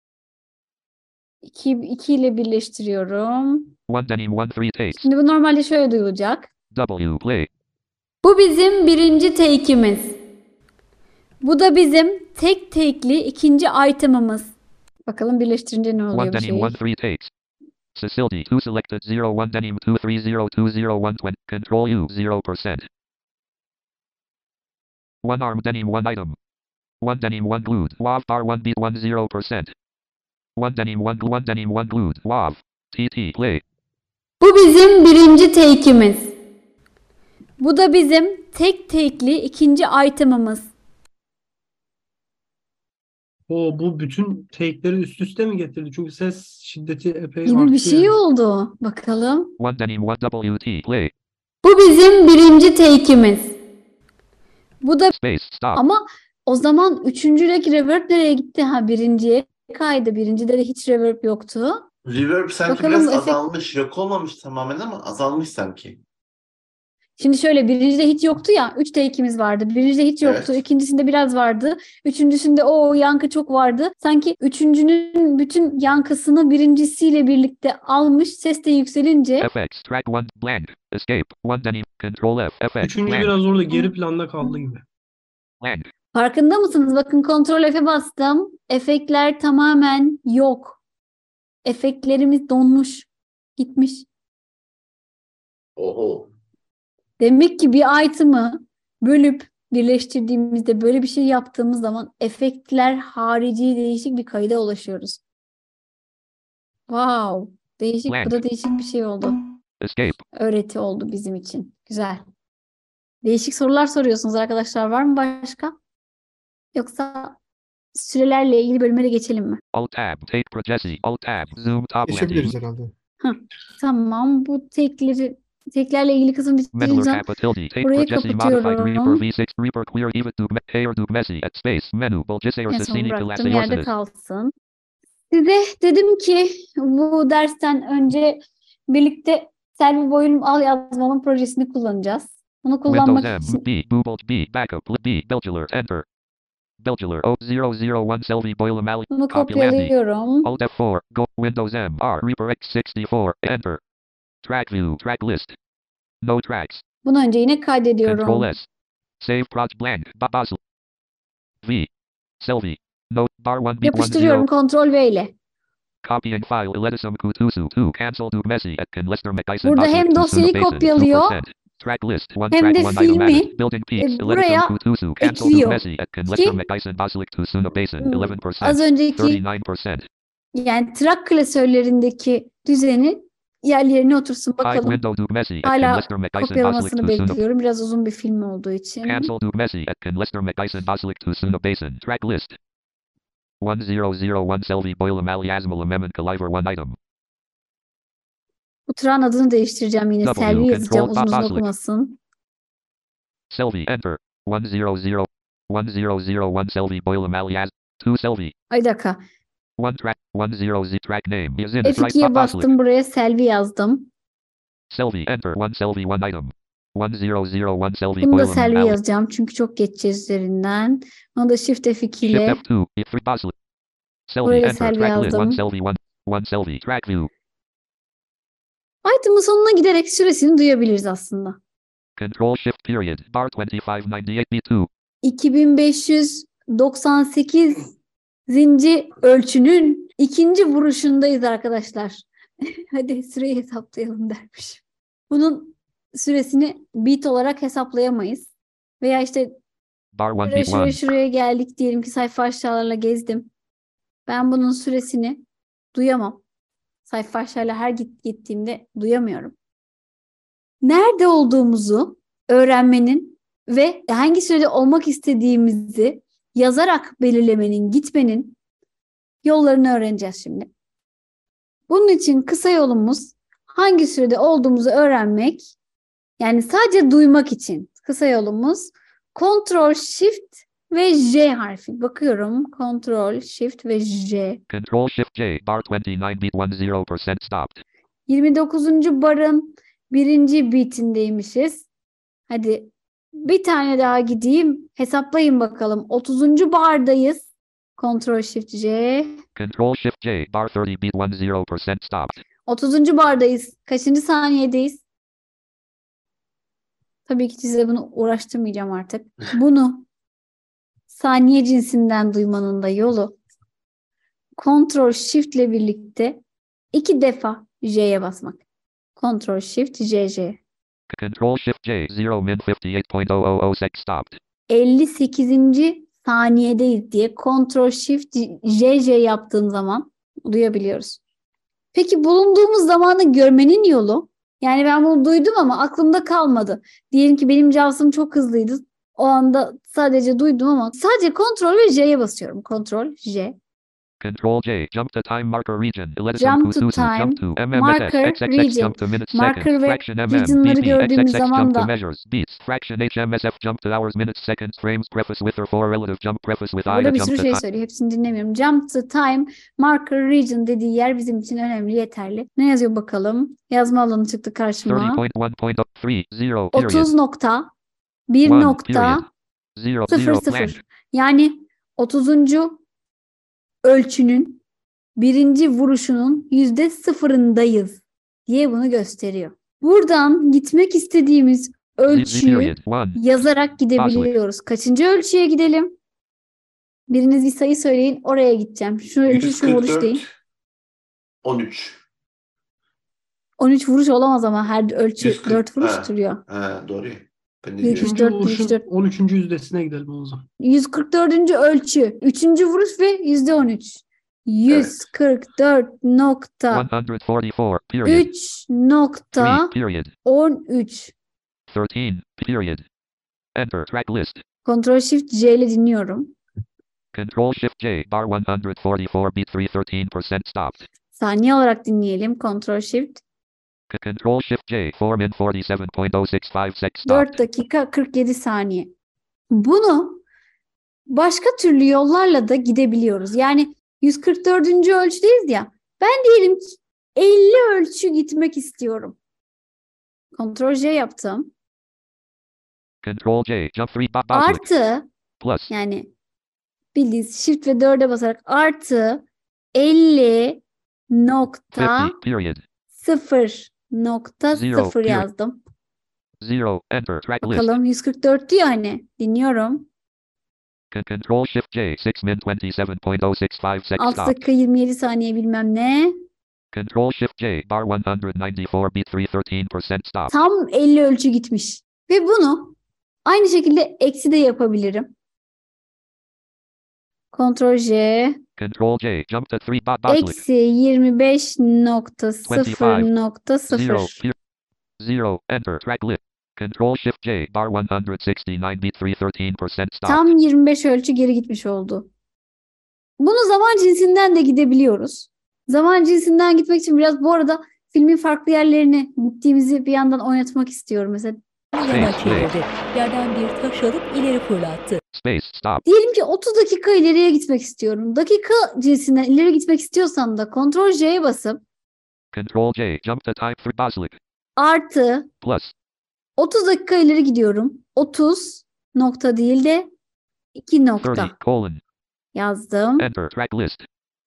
Speaker 1: 2 ile birleştiriyorum.
Speaker 2: 1 denim 1 3 takes.
Speaker 1: Şimdi bu normalde şöyle duyulacak.
Speaker 2: W play.
Speaker 1: Bu bizim birinci take'imiz. Bu da bizim tek take'li ikinci item'ımız. Bakalım birleştirince ne
Speaker 2: 1
Speaker 1: oluyor bir
Speaker 2: denim
Speaker 1: şey.
Speaker 2: 1 3 takes. Cecility 2 selected 01 denim 23020120 control U 0%. One arm denim 1 item. One denim 1 glued WAV bar 1 beat 10%. One denim 1 denim 1 glued WAV TT play.
Speaker 1: Bu bizim birinci take'imiz. Bu da bizim tek take'li ikinci item'ımız.
Speaker 4: Bu bütün take'leri üst üste mi getirdi? Çünkü ses şiddeti epey
Speaker 1: Gibi
Speaker 4: arttı
Speaker 1: bir şey
Speaker 4: yani.
Speaker 1: oldu. Bakalım.
Speaker 2: One denim 1 WT play.
Speaker 1: Bu bizim birinci take'imiz. Bu da
Speaker 2: Space stop.
Speaker 1: ama o zaman üçüncüdeki reverb nereye gitti? Ha, birinciye kaydı. Birincide de hiç reverb yoktu.
Speaker 5: Reverb sanki
Speaker 1: Bakalım
Speaker 5: biraz
Speaker 1: efekt-
Speaker 5: azalmış. Yok olmamış tamamen ama azalmış sanki.
Speaker 1: Şimdi şöyle birincide hiç yoktu ya. 3 take'imiz vardı. Birincide hiç yoktu.
Speaker 5: Evet.
Speaker 1: İkincisinde biraz vardı. Üçüncüsünde o yankı çok vardı. Sanki üçüncünün bütün yankısını birincisiyle birlikte almış. Ses de yükselince
Speaker 2: FX. Track 1. Blank. Escape. 1 denim. Control F. FX.
Speaker 4: Üçüncü
Speaker 2: Blank.
Speaker 4: biraz orada geri planda kaldı gibi.
Speaker 2: Blank.
Speaker 1: farkında mısınız? Bakın Ctrl F'e bastım. Efektler tamamen yok. Efektlerimiz donmuş. Gitmiş.
Speaker 5: Oho.
Speaker 1: Demek ki bir item'ı bölüp birleştirdiğimizde böyle bir şey yaptığımız zaman efektler harici değişik bir kayda ulaşıyoruz. Wow. Değişik. Bu da değişik bir şey oldu.
Speaker 2: Escape.
Speaker 1: Öğreti oldu bizim için. Güzel. Değişik sorular soruyorsunuz arkadaşlar. Var mı başka? Yoksa sürelerle ilgili bölümlere geçelim mi?
Speaker 2: Alt tab. Take Projesi. Alt tab. Zoom top left.
Speaker 7: Geçebiliriz herhalde.
Speaker 1: Tamam. Bu teklerle ilgili kısım bitince
Speaker 2: Medler kappa tilde. Take
Speaker 1: burayı
Speaker 2: Projesi modified
Speaker 1: kapatıyorum.
Speaker 2: Reaper V6. Reaper clear even to hair to messy at space menu. Bulgisior
Speaker 1: en son
Speaker 2: Sassini
Speaker 1: bıraktığım yerde
Speaker 2: Classe
Speaker 1: kalsın. Size dedim ki bu dersten önce birlikte Selvi Boylum Al yazmamın projesini kullanacağız. Bunu
Speaker 2: Windows
Speaker 1: kullanmak
Speaker 2: M.
Speaker 1: için
Speaker 2: B. Booble B. Backup. B. Belgular. Enter. Belgular. 001 Selvi Boyle Mali.
Speaker 1: bunu
Speaker 2: Populandi.
Speaker 1: kopyalıyorum.
Speaker 2: Alt F4. Go. Windows M. R. Reaper X64. Enter. Track view. Track list. No tracks.
Speaker 1: Bunu önce yine kaydediyorum.
Speaker 2: Control S. Save project blank. Basel. V. Selvi. Note bar 1 B 10.
Speaker 1: Yapıştırıyorum Ctrl V ile.
Speaker 2: Copying file. Eletisum Kutusu 2. Cancel to Messi at Can Lester McIson.
Speaker 1: Burada hem dosyayı kopyalıyor
Speaker 2: Track list 1
Speaker 1: hem
Speaker 2: track
Speaker 1: de
Speaker 2: 1 item
Speaker 1: filmi
Speaker 2: added. Building peaks.
Speaker 1: buraya
Speaker 2: Eletisum Kutusu. Cancel to
Speaker 1: ekliyor
Speaker 2: Messi at Can Lester
Speaker 1: ki
Speaker 2: McIson. Basilic to Suna Basin. 11%.
Speaker 1: az önceki
Speaker 2: 39%.
Speaker 1: yani track klasörlerindeki düzeni yerlerine otursun
Speaker 2: Hide
Speaker 1: bakalım.
Speaker 2: window to Messi at Can
Speaker 1: Hala
Speaker 2: Lester McIson. Basilic
Speaker 1: kopyalamasını
Speaker 2: to Suna.
Speaker 1: bekliyorum. Biraz uzun bir film olduğu için.
Speaker 2: Cancel to Messi at Can Lester McIson. Basilic to Suna Basin. Track list 1001 Selvi Boyle Mali Asmal Amendment Caliver 1 item.
Speaker 1: Bu tırağın adını değiştireceğim yine.
Speaker 2: W,
Speaker 1: Selvi yazacağım
Speaker 2: Control,
Speaker 1: uzun uzun
Speaker 2: Basilic.
Speaker 1: okumasın.
Speaker 2: Selvi, enter. 1001 Selvi Boyle Mali As. 2 Selvi.
Speaker 1: Ay dakika.
Speaker 2: 1 track. 10Z track name. Is in it right.
Speaker 1: F2'ye
Speaker 2: Basilic.
Speaker 1: bastım. Buraya Selvi yazdım.
Speaker 2: Selvi, enter. 1 Selvi 1 item. 1001 Selvi
Speaker 1: Bunu da
Speaker 2: Boyle
Speaker 1: Selvi
Speaker 2: Mali.
Speaker 1: yazacağım. Çünkü çok geçeceğiz üzerinden. Onu da Shift F2
Speaker 2: Shift
Speaker 1: ile
Speaker 2: F2. F3 Basilic. Selvi,
Speaker 1: buraya
Speaker 2: enter.
Speaker 1: Selvi
Speaker 2: Track list 1
Speaker 1: yazdım.
Speaker 2: Selvi 1 Selvi. Track view.
Speaker 1: Item'ın sonuna giderek süresini duyabiliriz aslında.
Speaker 2: Control shift period. Bar 2598 B2.
Speaker 1: 2598. Ölçünün ikinci vuruşundayız arkadaşlar. Hadi süreyi hesaplayalım dermiş. Bunun süresini bit olarak hesaplayamayız. Veya işte
Speaker 2: Bar 1 B1.
Speaker 1: şuraya geldik diyelim ki sayfa aşağılarla gezdim. Ben bunun süresini duyamam. Sayfa aşağıya her gittiğimde duyamıyorum. Nerede olduğumuzu öğrenmenin ve hangi sürede olmak istediğimizi yazarak belirlemenin, gitmenin yollarını öğreneceğiz şimdi. Bunun için kısa yolumuz hangi sürede olduğumuzu öğrenmek, yani sadece duymak için kısa yolumuz Ctrl Shift ve J harfi. Bakıyorum. Ctrl Shift ve J.
Speaker 2: Control shift J. Bar 29 beat 10% stopped.
Speaker 1: 29. barın birinci bitindeymişiz. Hadi bir tane daha gideyim. Hesaplayın bakalım. 30. bardayız. Ctrl Shift J.
Speaker 2: Control shift J. Bar 30 beat 10% stopped.
Speaker 1: 30. bardayız. Kaçıncı saniyedeyiz? Tabii ki size bunu uğraştırmayacağım artık. Bunu saniye cinsinden duymanın da yolu Ctrl Shift ile birlikte 2 defa J'ye basmak. Ctrl Shift J J.
Speaker 2: Control shift J. 0 min 58.0006 stopped.
Speaker 1: 58. saniyedeyiz diye Ctrl Shift J J yaptığım zaman duyabiliyoruz. Peki bulunduğumuz zamanı görmenin yolu, yani ben bunu duydum ama aklımda kalmadı. Diyelim ki benim Jaws'ım çok hızlıydı. O anda sadece duydum ama sadece Ctrl ve J'ye basıyorum. Ctrl J.
Speaker 2: Control J. Jump to time marker region.
Speaker 1: Jump to time
Speaker 2: Jump to
Speaker 1: marker
Speaker 2: MMSX.
Speaker 1: region.
Speaker 2: Jump to minutes
Speaker 1: Marker
Speaker 2: seconds.
Speaker 1: ve
Speaker 2: Fraction
Speaker 1: regionları gördüğümüz
Speaker 2: XXX.
Speaker 1: zaman
Speaker 2: Jump to
Speaker 1: da
Speaker 2: measures. Beats. Fraction HMSF. Jump to hours, minutes, seconds, frames. Preface with or for relative. Jump preface with
Speaker 1: burada
Speaker 2: I.
Speaker 1: bir
Speaker 2: Jump
Speaker 1: sürü
Speaker 2: to
Speaker 1: şey
Speaker 2: time.
Speaker 1: söylüyor. Hepsini dinlemiyorum. Jump to time marker region dediği yer bizim için önemli, yeterli. Ne yazıyor bakalım? Yazma alanı çıktı karşıma.
Speaker 2: 30.1.30 period.
Speaker 1: 30 nokta 1
Speaker 2: One,
Speaker 1: nokta
Speaker 2: period.
Speaker 1: 0
Speaker 2: 0 blank.
Speaker 1: 0. Yani 30. ölçünün birinci vuruşunun %0'ındayız diye bunu gösteriyor. Buradan gitmek istediğimiz ölçüyü
Speaker 2: Period. 1.
Speaker 1: yazarak gidebiliyoruz. Kaçıncı ölçüye gidelim? Biriniz bir sayı söyleyin, oraya gideceğim. Şu ölçü, şu vuruş deyin.
Speaker 5: 13.
Speaker 1: 13 vuruş olamaz ama her ölçü
Speaker 5: 140.
Speaker 1: 4 vuruş
Speaker 5: Ha.
Speaker 1: duruyor.
Speaker 5: Ha, doğru. Ben de
Speaker 1: Bir,
Speaker 5: diyorum.
Speaker 1: üç,
Speaker 4: 3.
Speaker 1: dört,
Speaker 4: vuruşun
Speaker 1: 104.
Speaker 4: 13. yüzdesine gidelim o zaman.
Speaker 1: 144. ölçü. 3. vuruş ve %13. 144 nokta
Speaker 2: 144. Period.
Speaker 1: 3 nokta
Speaker 2: 3. Period.
Speaker 1: 13.
Speaker 2: 13. Period. Enter. Track list.
Speaker 1: Ctrl Shift J ile dinliyorum.
Speaker 2: Control Shift J. Bar 144 beat 3 13% stopped.
Speaker 1: Saniye olarak dinleyelim. Ctrl Shift.
Speaker 2: Control Shift J. 4 min 47.065 sec
Speaker 1: 4
Speaker 2: stopped.
Speaker 1: dakika 47 saniye. Bunu başka türlü yollarla da gidebiliyoruz. Yani 144. ölçüdeyiz ya. Ben diyelim ki 50 ölçü gitmek istiyorum. Ctrl J yaptım.
Speaker 2: Control J. Jump 3 bot
Speaker 1: Artı
Speaker 2: plus.
Speaker 1: yani bildiğiniz Shift ve 4'e basarak artı 50 nokta
Speaker 2: 50. Period.
Speaker 1: 0 nokta
Speaker 2: Zero,
Speaker 1: 0
Speaker 2: period.
Speaker 1: yazdım.
Speaker 2: 0. Enter. Track list.
Speaker 1: Bakalım 144 diyor hani. Dinliyorum.
Speaker 2: Control Shift J. 6 min 27.065 sec
Speaker 1: 6
Speaker 2: stopped.
Speaker 1: dakika 27 saniye bilmem ne.
Speaker 2: Control Shift J. Bar 194 beat 3 13% stopped.
Speaker 1: Tam 50 ölçü gitmiş. Ve bunu aynı şekilde eksi de yapabilirim. Ctrl J.
Speaker 2: Control J. Jump to 3 bot
Speaker 1: Eksi 25.0.0.
Speaker 2: 0. 0. Enter. Track list. Control Shift J. Bar 169 beat 3 13% stopped.
Speaker 1: Tam 25 ölçü geri gitmiş oldu. Bunu zaman cinsinden de gidebiliyoruz. Zaman cinsinden gitmek için biraz bu arada filmin farklı yerlerine gittiğimizi bir yandan oynatmak istiyorum. Mesela
Speaker 8: Yana çevirdi. Yerden bir taş alıp ileri fırlattı.
Speaker 2: Space. Stop.
Speaker 1: diyelim ki 30 dakika ileriye gitmek istiyorum. Dakika cinsinden ileri gitmek istiyorsam da Ctrl J'ye basıp
Speaker 2: Control J. Jump to time 3 basilic.
Speaker 1: artı
Speaker 2: Plus.
Speaker 1: 30 dakika ileri gidiyorum. 30 nokta değil de 2 nokta
Speaker 2: 30. Colon.
Speaker 1: yazdım.
Speaker 2: Enter. Track list.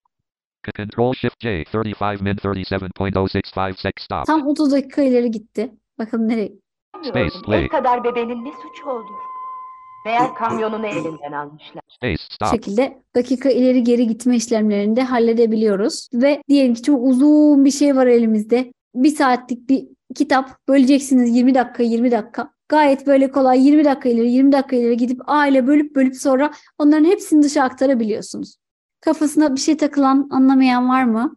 Speaker 2: Control Shift J. 35 min 37.065 sec stop.
Speaker 1: Tam 30 dakika ileri gitti. Bakın nereye?
Speaker 2: Space. Play.
Speaker 9: El kadar bebenin ne suçu olur? Meğer kamyonunu elinden almışlar.
Speaker 2: Space.
Speaker 1: Bu
Speaker 2: Stop.
Speaker 1: şekilde dakika ileri geri gitme işlemlerini de halledebiliyoruz. Ve diyelim ki çok uzun bir şey var elimizde. Bir saatlik bir kitap böleceksiniz 20 dakika 20 dakika. Gayet böyle kolay 20 dakika ileri 20 dakika ileri gidip aile bölüp sonra onların hepsini dışa aktarabiliyorsunuz. Kafasına bir şey takılan, anlamayan var mı?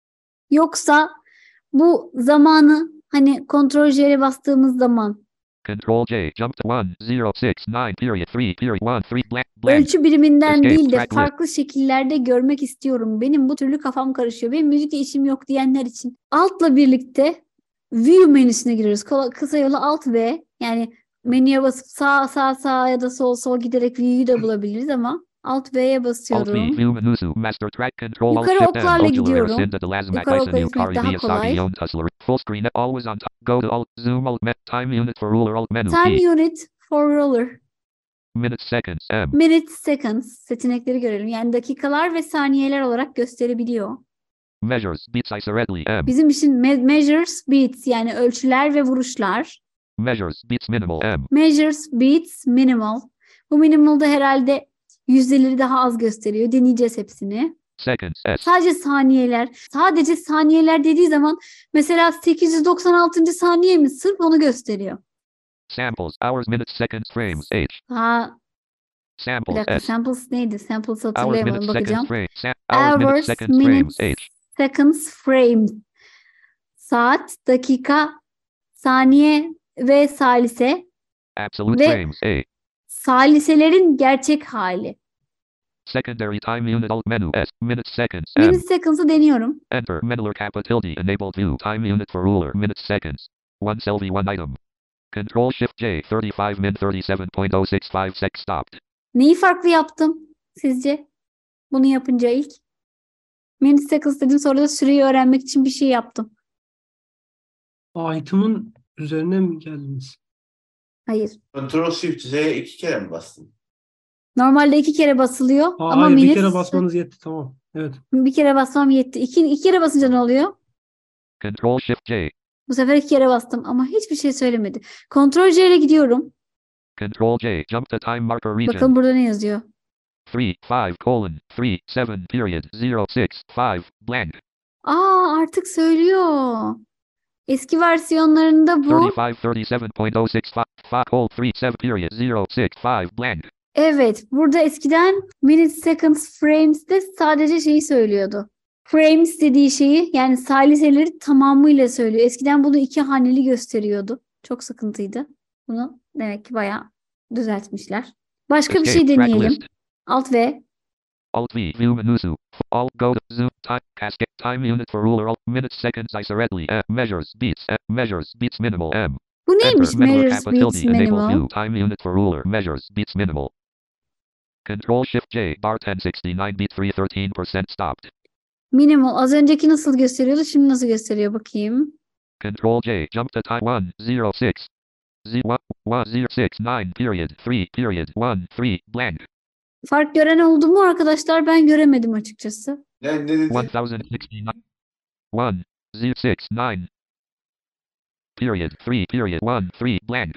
Speaker 1: Yoksa bu zamanı hani Ctrl J'ye bastığımız zaman
Speaker 2: Control J. Jump to 1069 period 3 period 1 3 blank.
Speaker 1: ölçü biriminden
Speaker 2: Escape,
Speaker 1: değil de
Speaker 2: track list.
Speaker 1: farklı şekillerde görmek istiyorum. Benim bu türlü kafam karışıyor. Benim müzikle işim yok diyenler için altla birlikte View menüsüne giriyoruz. Kısa yolu Alt V. Yani menüye basıp sağ ya da sol giderek View'yu da bulabiliriz ama Alt V'ye
Speaker 2: Alt V.
Speaker 1: basıyorum.
Speaker 2: View menusu. Master track. Control Alt
Speaker 1: Yukarı
Speaker 2: Shift M.
Speaker 1: oklarla
Speaker 2: Modular
Speaker 1: gidiyorum.
Speaker 2: Ascend to Lazmac
Speaker 1: Yukarı
Speaker 2: Bison
Speaker 1: okla
Speaker 2: New
Speaker 1: gitmek
Speaker 2: Car
Speaker 1: daha
Speaker 2: via
Speaker 1: kolay.
Speaker 2: Savi Own Tussler. Full screen. Always on top. Go to Alt. Zoom Alt. Time unit for ruler Alt menu.
Speaker 1: Time
Speaker 2: Key.
Speaker 1: unit for ruler.
Speaker 2: Minutes seconds. M.
Speaker 1: Minutes, seconds seçenekleri görelim. Yani dakikalar ve saniyeler olarak gösterebiliyor.
Speaker 2: Measures. Beats isoredly. M.
Speaker 1: Bizim için measures, beats yani ölçüler ve vuruşlar.
Speaker 2: Measures. Beats minimal. M.
Speaker 1: Measures, beats, minimal. Bu minimal'da herhalde yüzdeleri daha az gösteriyor. Deneyeceğiz hepsini.
Speaker 2: Seconds. S.
Speaker 1: Sadece saniyeler. Sadece saniyeler dediği zaman mesela 896. saniye mi? Sırf onu gösteriyor.
Speaker 2: Samples. Hours. Minutes. Seconds. Frames. H.
Speaker 1: Ha, bir
Speaker 2: Samples.
Speaker 1: dakika,
Speaker 2: S.
Speaker 1: samples neydi? Samples
Speaker 2: Hours.
Speaker 1: hatırlayamadım.
Speaker 2: Minutes.
Speaker 1: Bakacağım.
Speaker 2: Seconds. Frames. Hours. Minutes.
Speaker 1: Hours,
Speaker 2: Seconds. Frames.
Speaker 1: minutes,
Speaker 2: H.
Speaker 1: seconds, frames. Saat, dakika, saniye ve salise.
Speaker 2: Absolute
Speaker 1: Ve
Speaker 2: frames. A.
Speaker 1: Saliselerin gerçek hali.
Speaker 2: Secondary time unit alt menu S. Minutes seconds M.
Speaker 1: Minute seconds'ı deniyorum.
Speaker 2: Enter. Menler kappa tilde. Enabled view. Time unit for ruler. Minutes seconds. 1 selfie 1 item. Control Shift J. 35 min 37.065 sec stopped.
Speaker 1: Neyi farklı yaptım sizce? Bunu yapınca ilk. Minute seconds dedim, sonra da süreyi öğrenmek için bir şey yaptım.
Speaker 4: Item'ın üzerine mi geldiniz?
Speaker 1: Hayır.
Speaker 5: Ctrl Shift Z'ye 2 kere mi bastın?
Speaker 1: Normalde 2 kere basılıyor ama
Speaker 4: Hayır, bir
Speaker 1: minute
Speaker 4: kere basmanız yetti, tamam. Evet.
Speaker 1: bir kere basmam yetti. İki kere basınca ne oluyor?
Speaker 2: Control Shift J.
Speaker 1: Bu sefer 2 kere bastım ama hiçbir şey söylemedi. Ctrl C ile gidiyorum.
Speaker 2: Control J. Jump to time marker region.
Speaker 1: Bakalım burada ne yazıyor?
Speaker 2: 3 5 colon 3 7 period 0 6 5 blank.
Speaker 1: Artık söylüyor. Eski versiyonlarında bu.
Speaker 2: 35 37.065 5 col 3 7 period 0 6 5 blank.
Speaker 1: Evet, burada eskiden minutes, seconds, frames'te sadece şeyi söylüyordu. Frames dediği şeyi, yani saliseleri tamamıyla söylüyor. Eskiden bunu 2 haneli gösteriyordu. Çok sıkıntıydı. Bunu demek ki bayağı düzeltmişler. Başka bir şey
Speaker 2: Escape, track
Speaker 1: deneyelim.
Speaker 2: list.
Speaker 1: Alt V.
Speaker 2: Alt V, view menu zu. Alt go to zoom time cascade time unit for ruler alt minutes seconds isoretly measures beats minimal M.
Speaker 1: Bu neymiş?
Speaker 2: Enter menüler
Speaker 1: Measures
Speaker 2: kappa
Speaker 1: beats
Speaker 2: tilde enable
Speaker 1: minimal.
Speaker 2: view time unit for ruler measures beats minimal. Control Shift J bar 1069 beat 313% stopped.
Speaker 1: Minimal. Az önceki nasıl gösteriyordu? Şimdi nasıl gösteriyor bakayım.
Speaker 2: Control J jump to time 1 0 6 Z 1 0 6 9 period 3 period 1 3 blank.
Speaker 1: Fark gören oldu mu arkadaşlar? Ben göremedim açıkçası.
Speaker 5: Ne dedi?
Speaker 2: 1069 1 0 6 9 period 3 period 1 3 blank.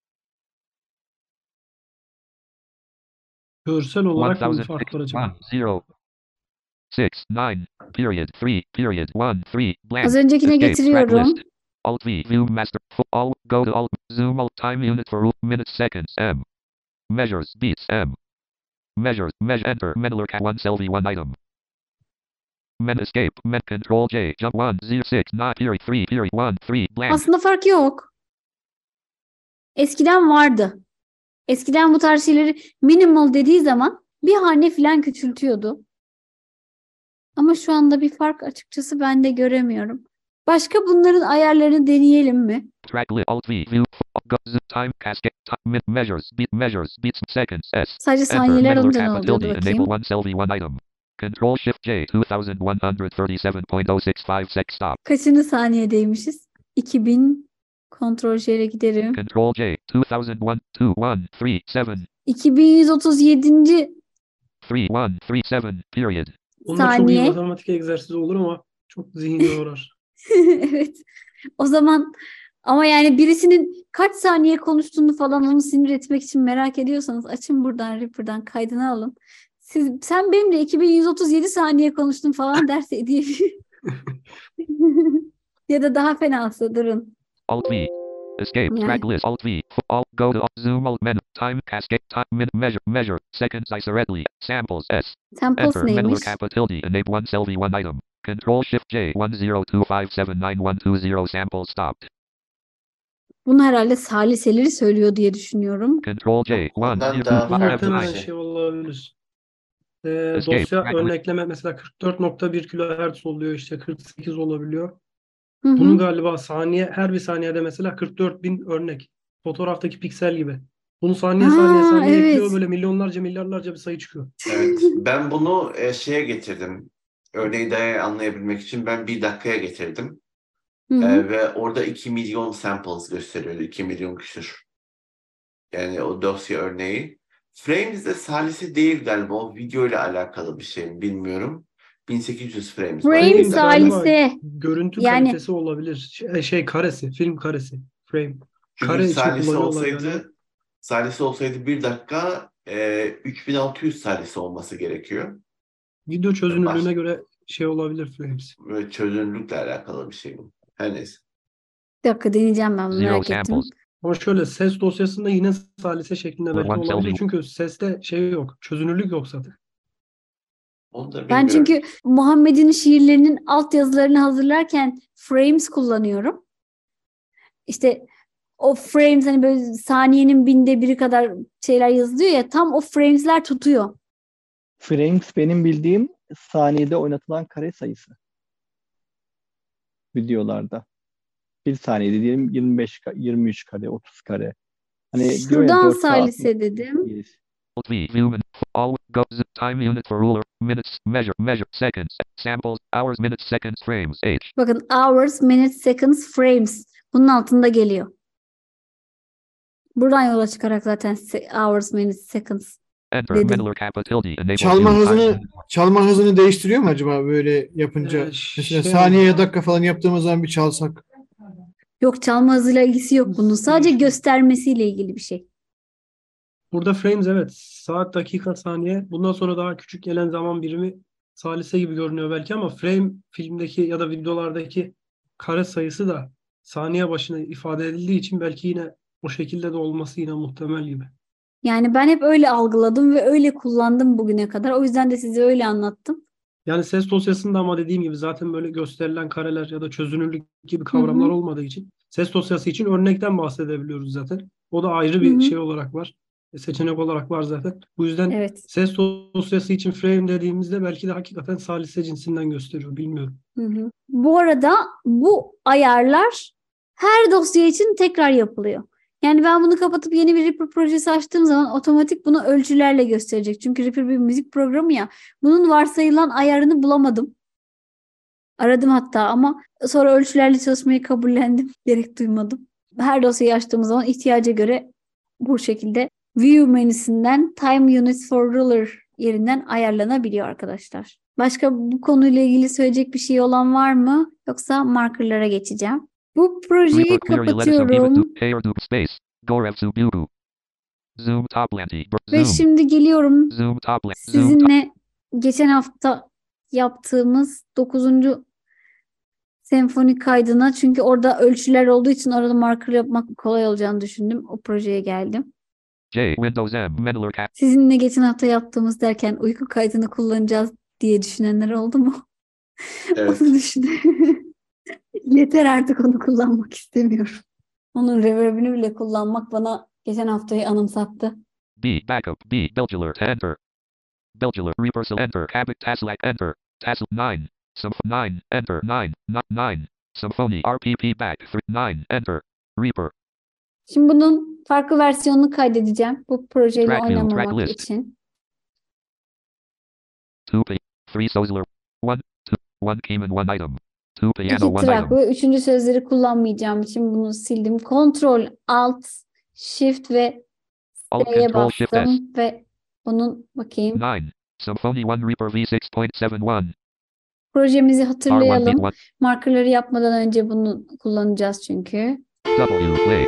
Speaker 4: Görsel olarak mı bir fark var
Speaker 2: 1061
Speaker 4: acaba?
Speaker 2: 0 6 9 period 3 period 1 3 blank.
Speaker 1: Az öncekine
Speaker 2: Escape, track
Speaker 1: getiriyorum.
Speaker 2: list. Alt V view master alt go to alt zoom alt time unit for minutes seconds M. Measures beats M. Measure enter menler cat 1 selfie 1 item. Men escape men control J jump 1 0 6 9 period 3 period 1 3 blank.
Speaker 1: Aslında fark yok. Eskiden vardı. Eskiden bu tarz şeyleri minimal dediği zaman bir hane falan küçültüyordu. Ama şu anda bir fark açıkçası ben de göremiyorum. Başka bunların ayarlarını deneyelim mi?
Speaker 2: Track list alt V view go zoom time cascade time measures beats seconds S.
Speaker 1: Sadece
Speaker 2: Enter
Speaker 1: saniyeler
Speaker 2: menler
Speaker 1: alınca ne
Speaker 2: kappa
Speaker 1: oluyordu
Speaker 2: tilde
Speaker 1: bakayım.
Speaker 2: enable 1 selfie 1 item. Control Shift J 2137.065 sec stop.
Speaker 1: Kaçıncı saniyedeymişiz? 2000 Ctrl J ile giderim.
Speaker 2: Control J 2001 2137
Speaker 1: 2137.
Speaker 2: 3137 period.
Speaker 4: Onlar çok iyi
Speaker 1: Saniye.
Speaker 4: matematik egzersizi olur ama çok zihni yorar.
Speaker 1: Evet. O zaman ama yani birisinin kaç saniye konuştuğunu falan onu sinir etmek için merak ediyorsanız açın buradan Reaper'dan kaydını alın. Sen benimle 2137 saniye konuştun falan derse diyebilir. Ya da daha fenası durun.
Speaker 2: Alt V. Escape
Speaker 1: Yani.
Speaker 2: track list alt V. Alt go to zoom alt menu time cascade time minute measure seconds isoretly samples S.
Speaker 1: Samples
Speaker 2: Enter menler
Speaker 1: neymiş?
Speaker 2: kappa tilde enable 1 selfie 1 item. Control Shift J 1025791120 sample stopped.
Speaker 1: Bunu herhalde saliseleri söylüyor diye düşünüyorum.
Speaker 2: Control J 1
Speaker 5: Ondan
Speaker 2: 0
Speaker 5: daha
Speaker 2: 2
Speaker 5: farklı
Speaker 2: 5
Speaker 5: bir
Speaker 4: 5
Speaker 5: şey.
Speaker 4: şey olabilir.
Speaker 2: Escape,
Speaker 4: Dosya
Speaker 2: track
Speaker 4: örnekleme mesela 44.1 kHz oluyor, işte 48 olabiliyor.
Speaker 1: Hı hı.
Speaker 4: Bunun galiba her bir saniyede mesela 44.000 örnek. Fotoğraftaki piksel gibi. Bunu saniye
Speaker 1: Evet.
Speaker 4: ekliyor, böyle milyarlarca bir sayı çıkıyor.
Speaker 5: Evet. Ben bunu şeye getirdim. Örneği de anlayabilmek için ben 1 dakikaya getirdim.
Speaker 1: Hı hı.
Speaker 5: Ve orada 2 milyon samples gösteriyordu. 2 milyon küsür. Yani o dosya örneği. Frames de salise değil galiba. O video ile alakalı bir şey mi bilmiyorum. 1800 frames var.
Speaker 1: Frame
Speaker 4: Frame'in de galiba
Speaker 1: salise.
Speaker 4: görüntü
Speaker 1: Yani-
Speaker 4: kalitesi olabilir. Karesi, film karesi. Frame.
Speaker 5: Çünkü
Speaker 4: Kare için
Speaker 5: salise
Speaker 4: kullanıyorlar galiba.
Speaker 5: olsaydı 1 dakika 3600 salise olması gerekiyor.
Speaker 4: Video çözünürlüğüne göre olabilir frames.
Speaker 5: Ve çözünürlükle alakalı bir şey bu. Her neyse.
Speaker 1: Bir dakika deneyeceğim ben bunu,
Speaker 2: Zero
Speaker 1: merak ettim.
Speaker 2: samples.
Speaker 4: Ama şöyle ses dosyasında yine salise şeklinde belki
Speaker 2: One
Speaker 4: olabilir.
Speaker 2: selfie.
Speaker 4: Çünkü seste yok. Çözünürlük yok zaten.
Speaker 5: Onu da
Speaker 1: Ben
Speaker 5: bilmiyorum.
Speaker 1: çünkü Muhammed'in şiirlerinin altyazılarını hazırlarken frames kullanıyorum. İşte o frames hani böyle saniyenin 1000'de 1'i kadar şeyler yazılıyor ya, tam o frames'ler tutuyor.
Speaker 10: Frames benim bildiğim saniyede oynatılan kare sayısı videolarda. Bir saniyede diyelim 25, 23 kare, 30 kare. Hani diyor ya
Speaker 1: Şuradan
Speaker 10: 4 saat
Speaker 1: salise dedim.
Speaker 2: V, human, all, go, time unit for ruler, minutes, measure, seconds, samples, hours, minutes, seconds, frames, H.
Speaker 1: Bakın hours, minutes, seconds, frames. Bunun altında geliyor. Buradan yola çıkarak zaten hours, minutes, seconds
Speaker 2: Enter,
Speaker 1: dedim.
Speaker 2: Mendeler kappa tilde, enable
Speaker 7: Çalma
Speaker 2: view,
Speaker 7: hızını
Speaker 2: time,
Speaker 7: çalma hızını değiştiriyor mu acaba böyle yapınca?
Speaker 4: Ee,
Speaker 7: Mesela
Speaker 4: şey-
Speaker 7: saniye ya dakika falan yaptığımız zaman bir çalsak.
Speaker 1: Yok, çalma hızıyla ilgisi yok bunun. Sadece göstermesiyle ilgili bir şey.
Speaker 4: Burada frames evet. Saat, dakika, saniye. Bundan sonra daha küçük gelen zaman birimi salise gibi görünüyor belki ama frame filmdeki ya da videolardaki kare sayısı da saniye başına ifade edildiği için belki yine o şekilde de olması yine muhtemel gibi.
Speaker 1: Yani ben hep öyle algıladım ve öyle kullandım bugüne kadar. O yüzden de size öyle anlattım.
Speaker 4: Yani ses dosyasında ama dediğim gibi zaten böyle gösterilen kareler ya da çözünürlük gibi
Speaker 1: Hı
Speaker 4: kavramlar
Speaker 1: hı.
Speaker 4: olmadığı için ses dosyası için örnekten bahsedebiliyoruz zaten. O da ayrı
Speaker 1: Hı
Speaker 4: bir
Speaker 1: hı.
Speaker 4: şey olarak var. Seçenek olarak var zaten. Bu yüzden
Speaker 1: Evet.
Speaker 4: ses dosyası için frame dediğimizde belki de hakikaten salise cinsinden gösteriyor. Bilmiyorum.
Speaker 1: Hı hı. Bu arada bu ayarlar her dosya için tekrar yapılıyor. Yani ben bunu kapatıp yeni bir Reaper projesi açtığım zaman otomatik bunu ölçülerle gösterecek. Çünkü Reaper bir müzik programı ya. Bunun varsayılan ayarını bulamadım. Aradım hatta ama sonra ölçülerle çalışmayı kabullendim. Gerek duymadım. Her dosyayı açtığımız zaman ihtiyaca göre bu şekilde View menüsünden Time Units for Ruler yerinden ayarlanabiliyor arkadaşlar. Başka bu konuyla ilgili söyleyecek bir şey olan var mı? Yoksa markerlara geçeceğim. Bu projeyi
Speaker 2: Reaper query letter sum, even
Speaker 1: kapatıyorum.
Speaker 2: to, hair do, space, gorev subugu, zoom toplanti,
Speaker 1: Ve
Speaker 2: zoom,
Speaker 1: şimdi geliyorum
Speaker 2: zoom toplanti, zoom
Speaker 1: sizinle geçen hafta yaptığımız 9. senfoni kaydına. Çünkü orada ölçüler olduğu için orada marker yapmak kolay olacağını düşündüm. O projeye geldim.
Speaker 2: J, Windows M, Mendeler cap,
Speaker 1: Sizinle geçen hafta yaptığımız derken uyku kaydını kullanacağız diye düşünenler oldu mu?
Speaker 5: Evet.
Speaker 1: Onu düşün. Yeter artık, onu kullanmak istemiyorum. Onun reverb'ini bile kullanmak bana geçen haftayı anımsattı.
Speaker 2: B, backup, B, Belgular, enter, Belgular, reversal, enter, habit, taslac, enter, tasl, 9, sub, 9, enter, 9, not 9, symphony, RPP, back, 9, enter, Reaper,
Speaker 1: Şimdi bunun farklı versiyonunu kaydedeceğim. Bu projeyle
Speaker 2: track view, track
Speaker 1: oynamamak
Speaker 2: list,
Speaker 1: için.
Speaker 2: 2, 3, Sozler, 1, 2, 1 keyman, 1 item, 2 piano,
Speaker 1: 2
Speaker 2: 1
Speaker 1: track
Speaker 2: item,
Speaker 1: ve 3. sözleri kullanmayacağım için bunu sildim. Ctrl, Alt, Shift ve
Speaker 2: Alt,
Speaker 1: D'ye
Speaker 2: Control, Shift, S,
Speaker 1: bastım ve onun bakayım.
Speaker 2: 9, Symphony 1, Reaper V6.71,
Speaker 1: Projemizi
Speaker 2: R1,
Speaker 1: hatırlayalım.
Speaker 2: B1,
Speaker 1: Markerları yapmadan önce bunu kullanacağız çünkü.
Speaker 2: W, play,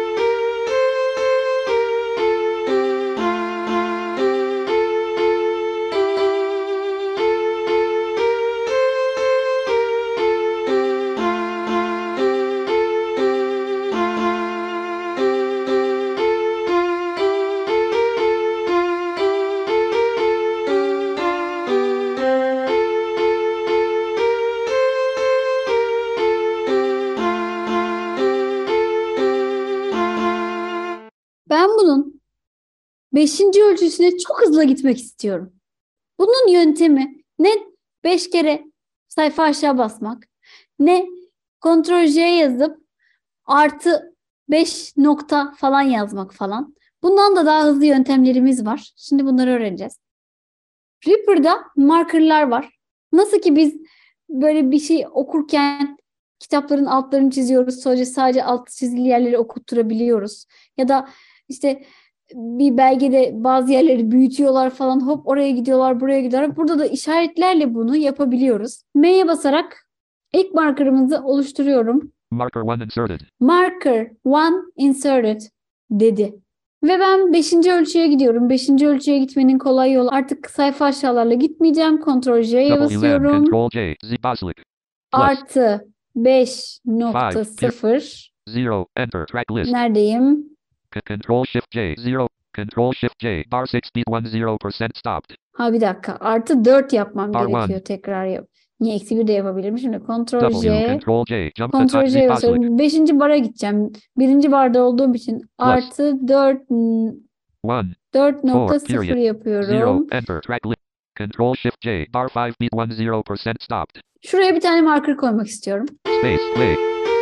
Speaker 1: Ben bunun 5. ölçüsüne çok hızlı gitmek istiyorum. Bunun yöntemi ne 5 kere sayfa aşağı basmak, ne Ctrl J yazıp artı 5 nokta falan yazmak falan. Bundan da daha hızlı yöntemlerimiz var. Şimdi bunları öğreneceğiz. Reaper'da markerlar var. Nasıl ki biz böyle bir şey okurken kitapların altlarını çiziyoruz. Sadece alt çizili yerleri okutturabiliyoruz. Ya da işte bir belgede bazı yerleri büyütüyorlar falan. Hop oraya gidiyorlar, buraya gidiyorlar. Burada da işaretlerle bunu yapabiliyoruz. M'ye basarak ilk markerımızı oluşturuyorum.
Speaker 2: marker 1 inserted,
Speaker 1: Marker 1 inserted dedi. Ve ben 5. ölçüye gidiyorum. 5. ölçüye gitmenin kolay yolu. Artık sayfa aşağılarla gitmeyeceğim. Ctrl J'ye
Speaker 2: W, M,
Speaker 1: basıyorum.
Speaker 2: Control J, Z, Basilic, plus,
Speaker 1: Artı
Speaker 2: 5,
Speaker 1: 5.0.
Speaker 2: 0, enter, track list,
Speaker 1: Neredeyim?
Speaker 2: Control Shift J, 0, Control Shift J, bar 6 speed 10% stopped,
Speaker 1: Ha bir dakika. Artı 4 yapmam
Speaker 2: R1.
Speaker 1: gerekiyor. Tekrar yap. Niye eksi 1 de yapabilirim? Şimdi Ctrl
Speaker 2: W,
Speaker 1: J.
Speaker 2: Control J, jump to
Speaker 1: Ctrl
Speaker 2: top, Z,
Speaker 1: J'ye
Speaker 2: Basilic,
Speaker 1: basıyorum. 5. bara gideceğim. 1. barda olduğum için artı 4
Speaker 2: 1, 4,
Speaker 1: 4.0
Speaker 2: period, 0,
Speaker 1: yapıyorum.
Speaker 2: enter, track list, Control Shift J. Bar 5 beat 10% stopped.
Speaker 1: Şuraya bir tane marker koymak istiyorum.
Speaker 2: Space. Play.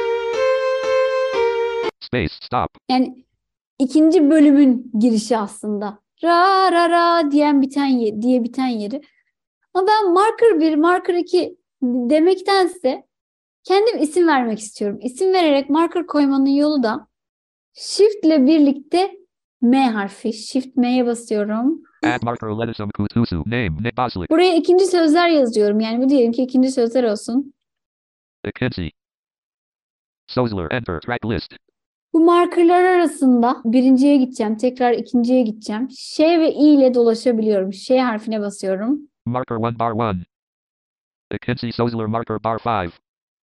Speaker 2: Space. Stop.
Speaker 1: Yani ikinci bölümün girişi aslında. Ra ra ra diye biten yeri. Ama ben marker 1, marker 2 demektense kendim isim vermek istiyorum. İsim vererek marker koymanın yolu da Shift ile birlikte M harfi. Shift M'ye basıyorum.
Speaker 2: Add marker Ledisum Kutusu. Name. Baslik.
Speaker 1: Buraya ikinci sözler yazıyorum. Yani bu diyelim ki ikinci sözler olsun.
Speaker 2: McKinsey. Sozler. Enter. Track list.
Speaker 1: Bu markerlar arasında birinciye gideceğim. Tekrar ikinciye gideceğim. Ş ve I ile dolaşabiliyorum. Ş harfine basıyorum.
Speaker 2: Marker 1 bar 1. McKinsey Sozler marker bar 5.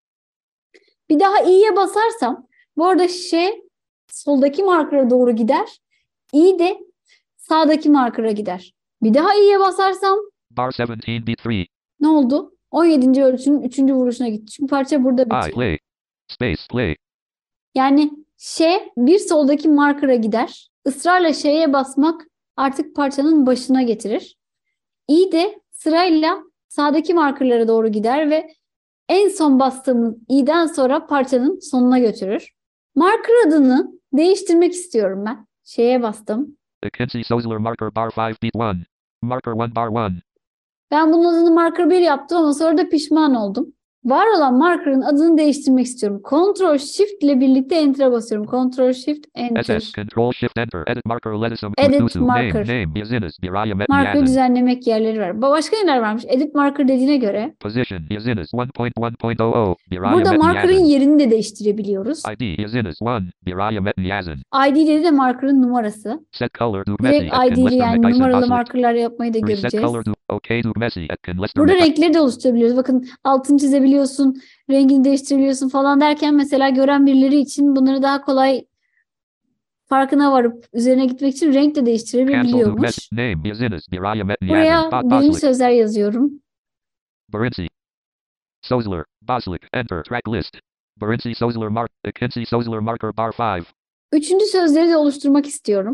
Speaker 1: Bir daha i'ye basarsam bu arada Ş soldaki markera doğru gider. I de sağdaki markera gider. Bir daha i'ye basarsam
Speaker 2: Bar 17 beat 3.
Speaker 1: ne oldu? 17. ölçünün 3. vuruşuna gitti. Çünkü parça burada
Speaker 2: I
Speaker 1: bitiyor.
Speaker 2: play. Space. Play.
Speaker 1: Yani Ş bir soldaki markera gider. Israrla Ş'ye basmak artık parçanın başına getirir. I de sırayla sağdaki markerlara doğru gider ve en son bastığımız i'den sonra parçanın sonuna götürür. Marker adını değiştirmek istiyorum ben. Şeye bastım.
Speaker 2: McKinsey Sozler marker bar 5 beat 1. Marker 1 bar 1.
Speaker 1: Ben bunun adını marker 1 yaptım ama sonra da pişman oldum. Var olan marker'ın adını değiştirmek istiyorum. Ctrl Shift ile birlikte Enter'a basıyorum. Ctrl Shift Enter.
Speaker 2: SS. Control Shift Enter. Edit marker Ledisum
Speaker 1: Edit
Speaker 2: Kutusu.
Speaker 1: marker.
Speaker 2: Name. Yazınız. Biraya Met
Speaker 1: Marker'ı
Speaker 2: Yazın.
Speaker 1: düzenlemek yerleri var. Başka neler varmış? Edit marker dediğine göre
Speaker 2: Position. Yazınız 1.1.00. Biraya
Speaker 1: burada
Speaker 2: Met
Speaker 1: marker'ın
Speaker 2: Yazın.
Speaker 1: yerini de değiştirebiliyoruz.
Speaker 2: ID. Yazınız 1. Biraya Met Yazın.
Speaker 1: ID dedi de marker'ın numarası.
Speaker 2: Set color to Messi.
Speaker 1: Direkt ID'li yani numaralı markerlar yapmayı da
Speaker 2: Reset
Speaker 1: göreceğiz.
Speaker 2: color to OK to Messi.
Speaker 1: Burada renkleri de oluşturabiliyoruz. Bakın altını çizebiliyorsun, rengini değiştirebiliyorsun falan derken mesela gören birileri için bunları daha kolay farkına varıp üzerine gitmek için renk de
Speaker 2: Cancel to
Speaker 1: değiştirebiliyormuş.
Speaker 2: Messi. Name. Yazınız. Biraya Met
Speaker 1: Buraya
Speaker 2: Yazın.
Speaker 1: birinci
Speaker 2: Baslik.
Speaker 1: sözler yazıyorum.
Speaker 2: Barinci. Sozler. Baslik. Enter. Track list. Barinci Sozler mark. McKinsey Sozler marker bar 5.
Speaker 1: Üçüncü sözleri de oluşturmak istiyorum.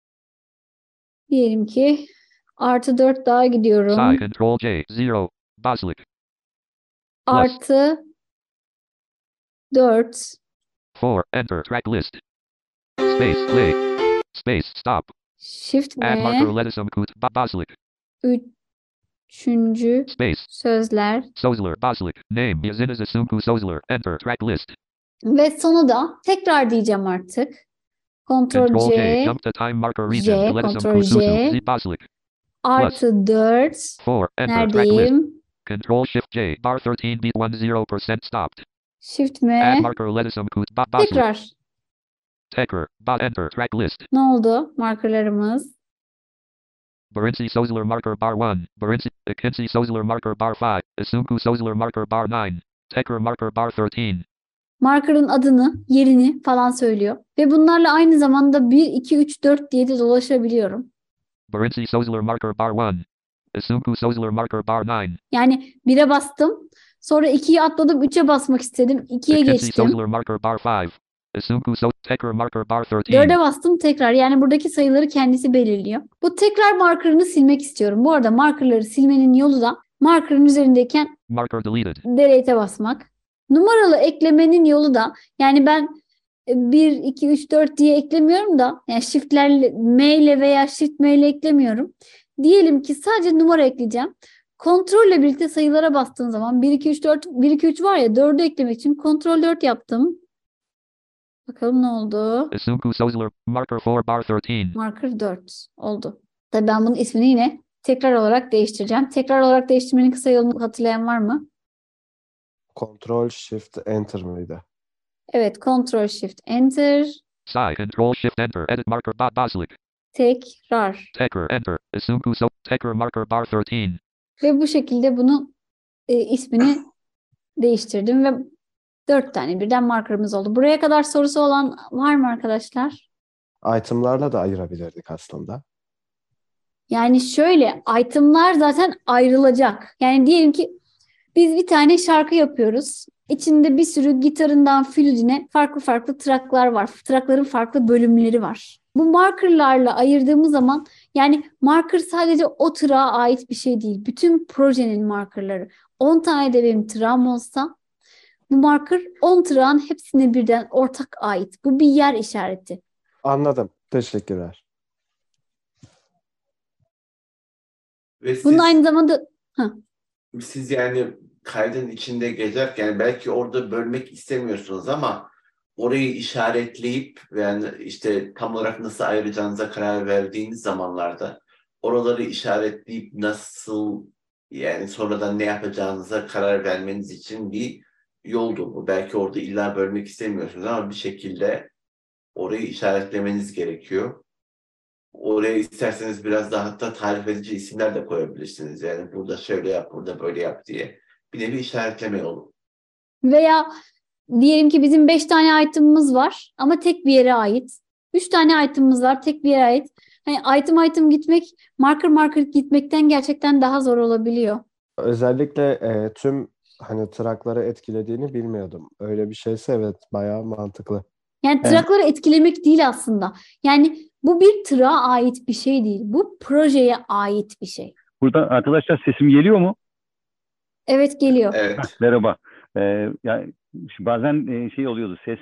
Speaker 1: Diyelim ki artı 4 daha gidiyorum.
Speaker 2: Psi. Control J. 0. Baslik.
Speaker 1: Artı 4.
Speaker 2: 4. Enter. Track list. Space. Play. Space. Stop.
Speaker 1: Shift
Speaker 2: Add marker
Speaker 1: ve
Speaker 2: Ledisum Kut. Baslik.
Speaker 1: üçüncü
Speaker 2: Space.
Speaker 1: sözler.
Speaker 2: Sozler. Baslik. Name. Yazınız Asunku Sozler. Enter. Track list.
Speaker 1: Ve sonu da tekrar diyeceğim artık. Ctrl
Speaker 2: Control J.
Speaker 1: C
Speaker 2: Jump to time marker
Speaker 1: J,
Speaker 2: region. Ledisum
Speaker 1: Ctrl
Speaker 2: Kutusu.
Speaker 1: J.
Speaker 2: Z. Baslik.
Speaker 1: artı 4.
Speaker 2: 4. Enter. Track list.
Speaker 1: Neredeyim?
Speaker 2: Control Shift J. Bar 13 beat 10% stopped.
Speaker 1: Shift
Speaker 2: Add
Speaker 1: M.
Speaker 2: marker Ledisum Kut. Baslik.
Speaker 1: Tekrar.
Speaker 2: Tecker. Enter. Track list.
Speaker 1: Ne oldu? Markerlarımız.
Speaker 2: Barinci Sozler marker bar 1. Barinci. McKinsey Sozler marker bar 5. Asunku Sozler marker bar 9. Tecker marker bar 13.
Speaker 1: Markerın adını, yerini falan söylüyor. Ve bunlarla aynı zamanda 1, 2, 3, 4 diye de dolaşabiliyorum.
Speaker 2: Barinci Sozler marker bar 1. Asunku Sozler marker bar 9.
Speaker 1: Yani 1'e bastım. Sonra 2'yi atladım. 3'e basmak istedim. 2'ye
Speaker 2: McKinsey
Speaker 1: geçtim.
Speaker 2: Sozler marker bar 5. Asunku Tecker marker bar 13.
Speaker 1: 4'e bastım tekrar. Yani buradaki sayıları kendisi belirliyor. Bu tekrar markerını silmek istiyorum. Bu arada markerları silmenin yolu da markerın üzerindeyken
Speaker 2: Marker deleted.
Speaker 1: delete'e basmak. Numaralı eklemenin yolu da yani ben 1, 2, 3, 4 diye eklemiyorum da yani shift'lerle M ile veya shift M ile eklemiyorum. Diyelim ki sadece numara ekleyeceğim. Kontrol ile birlikte sayılara bastığım zaman 1, 2, 3, 4, 1, 2, 3 var ya 4'ü eklemek için Kontrol 4 yaptım. Bakalım ne oldu?
Speaker 2: Asunku Sozler marker 4 bar 13.
Speaker 1: Marker 4 oldu. Tabii ben bunun ismini yine tekrar olarak değiştireceğim. Tekrar olarak değiştirmenin kısa yolunu hatırlayan var mı?
Speaker 6: Control Shift Enter mıydı?
Speaker 1: Evet, Ctrl Shift Enter.
Speaker 2: Psi. Control Shift Enter. Edit marker Baslik.
Speaker 1: Tekrar.
Speaker 2: Tecker. Enter. Asunku Tecker marker bar 13.
Speaker 1: Ve bu şekilde bunu ismini değiştirdim ve 4 tane birden markerımız oldu. Buraya kadar sorusu olan var mı arkadaşlar?
Speaker 6: Itemlarla da ayırabilirdik aslında.
Speaker 1: Yani şöyle itemlar zaten ayrılacak. Yani diyelim ki biz bir tane şarkı yapıyoruz. İçinde bir sürü gitarından flütüne farklı farklı tracklar var. Trackların farklı bölümleri var. Bu markerlarla ayırdığımız zaman yani marker sadece o tırağa ait bir şey değil. Bütün projenin markerları. 10 tane de benim tırağım olsa bu marker 10 tırağın hepsine birden ortak ait. Bu bir yer işareti.
Speaker 6: Anladım. Teşekkürler.
Speaker 5: Ve
Speaker 1: Bunun aynı
Speaker 5: siz
Speaker 1: zamanda
Speaker 5: siz yani kaydın içinde gezerken belki orada bölmek istemiyorsunuz ama orayı işaretleyip yani işte tam olarak nasıl ayıracağınıza karar verdiğiniz zamanlarda oraları işaretleyip nasıl yani sonradan ne yapacağınıza karar vermeniz için bir yoldu bu. Belki orada illa bölmek istemiyorsunuz ama bir şekilde orayı işaretlemeniz gerekiyor. Oraya isterseniz biraz daha hatta tarif edici isimler de koyabilirsiniz. Yani burada şöyle yap, burada böyle yap diye. Bir nevi işaretleme yolu.
Speaker 1: veya diyelim ki bizim 5 tane item'ımız var ama tek bir yere ait. 3 tane item'ımız var tek bir yere ait. Hani item gitmek, marker gitmekten gerçekten daha zor olabiliyor.
Speaker 6: Özellikle tüm hani trakları etkilediğini bilmiyordum. Öyle bir şeyse evet bayağı mantıklı.
Speaker 1: Yani trakları etkilemek değil aslında. Yani bu bir tırağa ait bir şey değil. Bu projeye ait bir şey.
Speaker 11: Burada arkadaşlar sesim geliyor mu?
Speaker 1: Evet geliyor.
Speaker 5: Evet.
Speaker 11: Merhaba. Yani bazen şey oluyordu, ses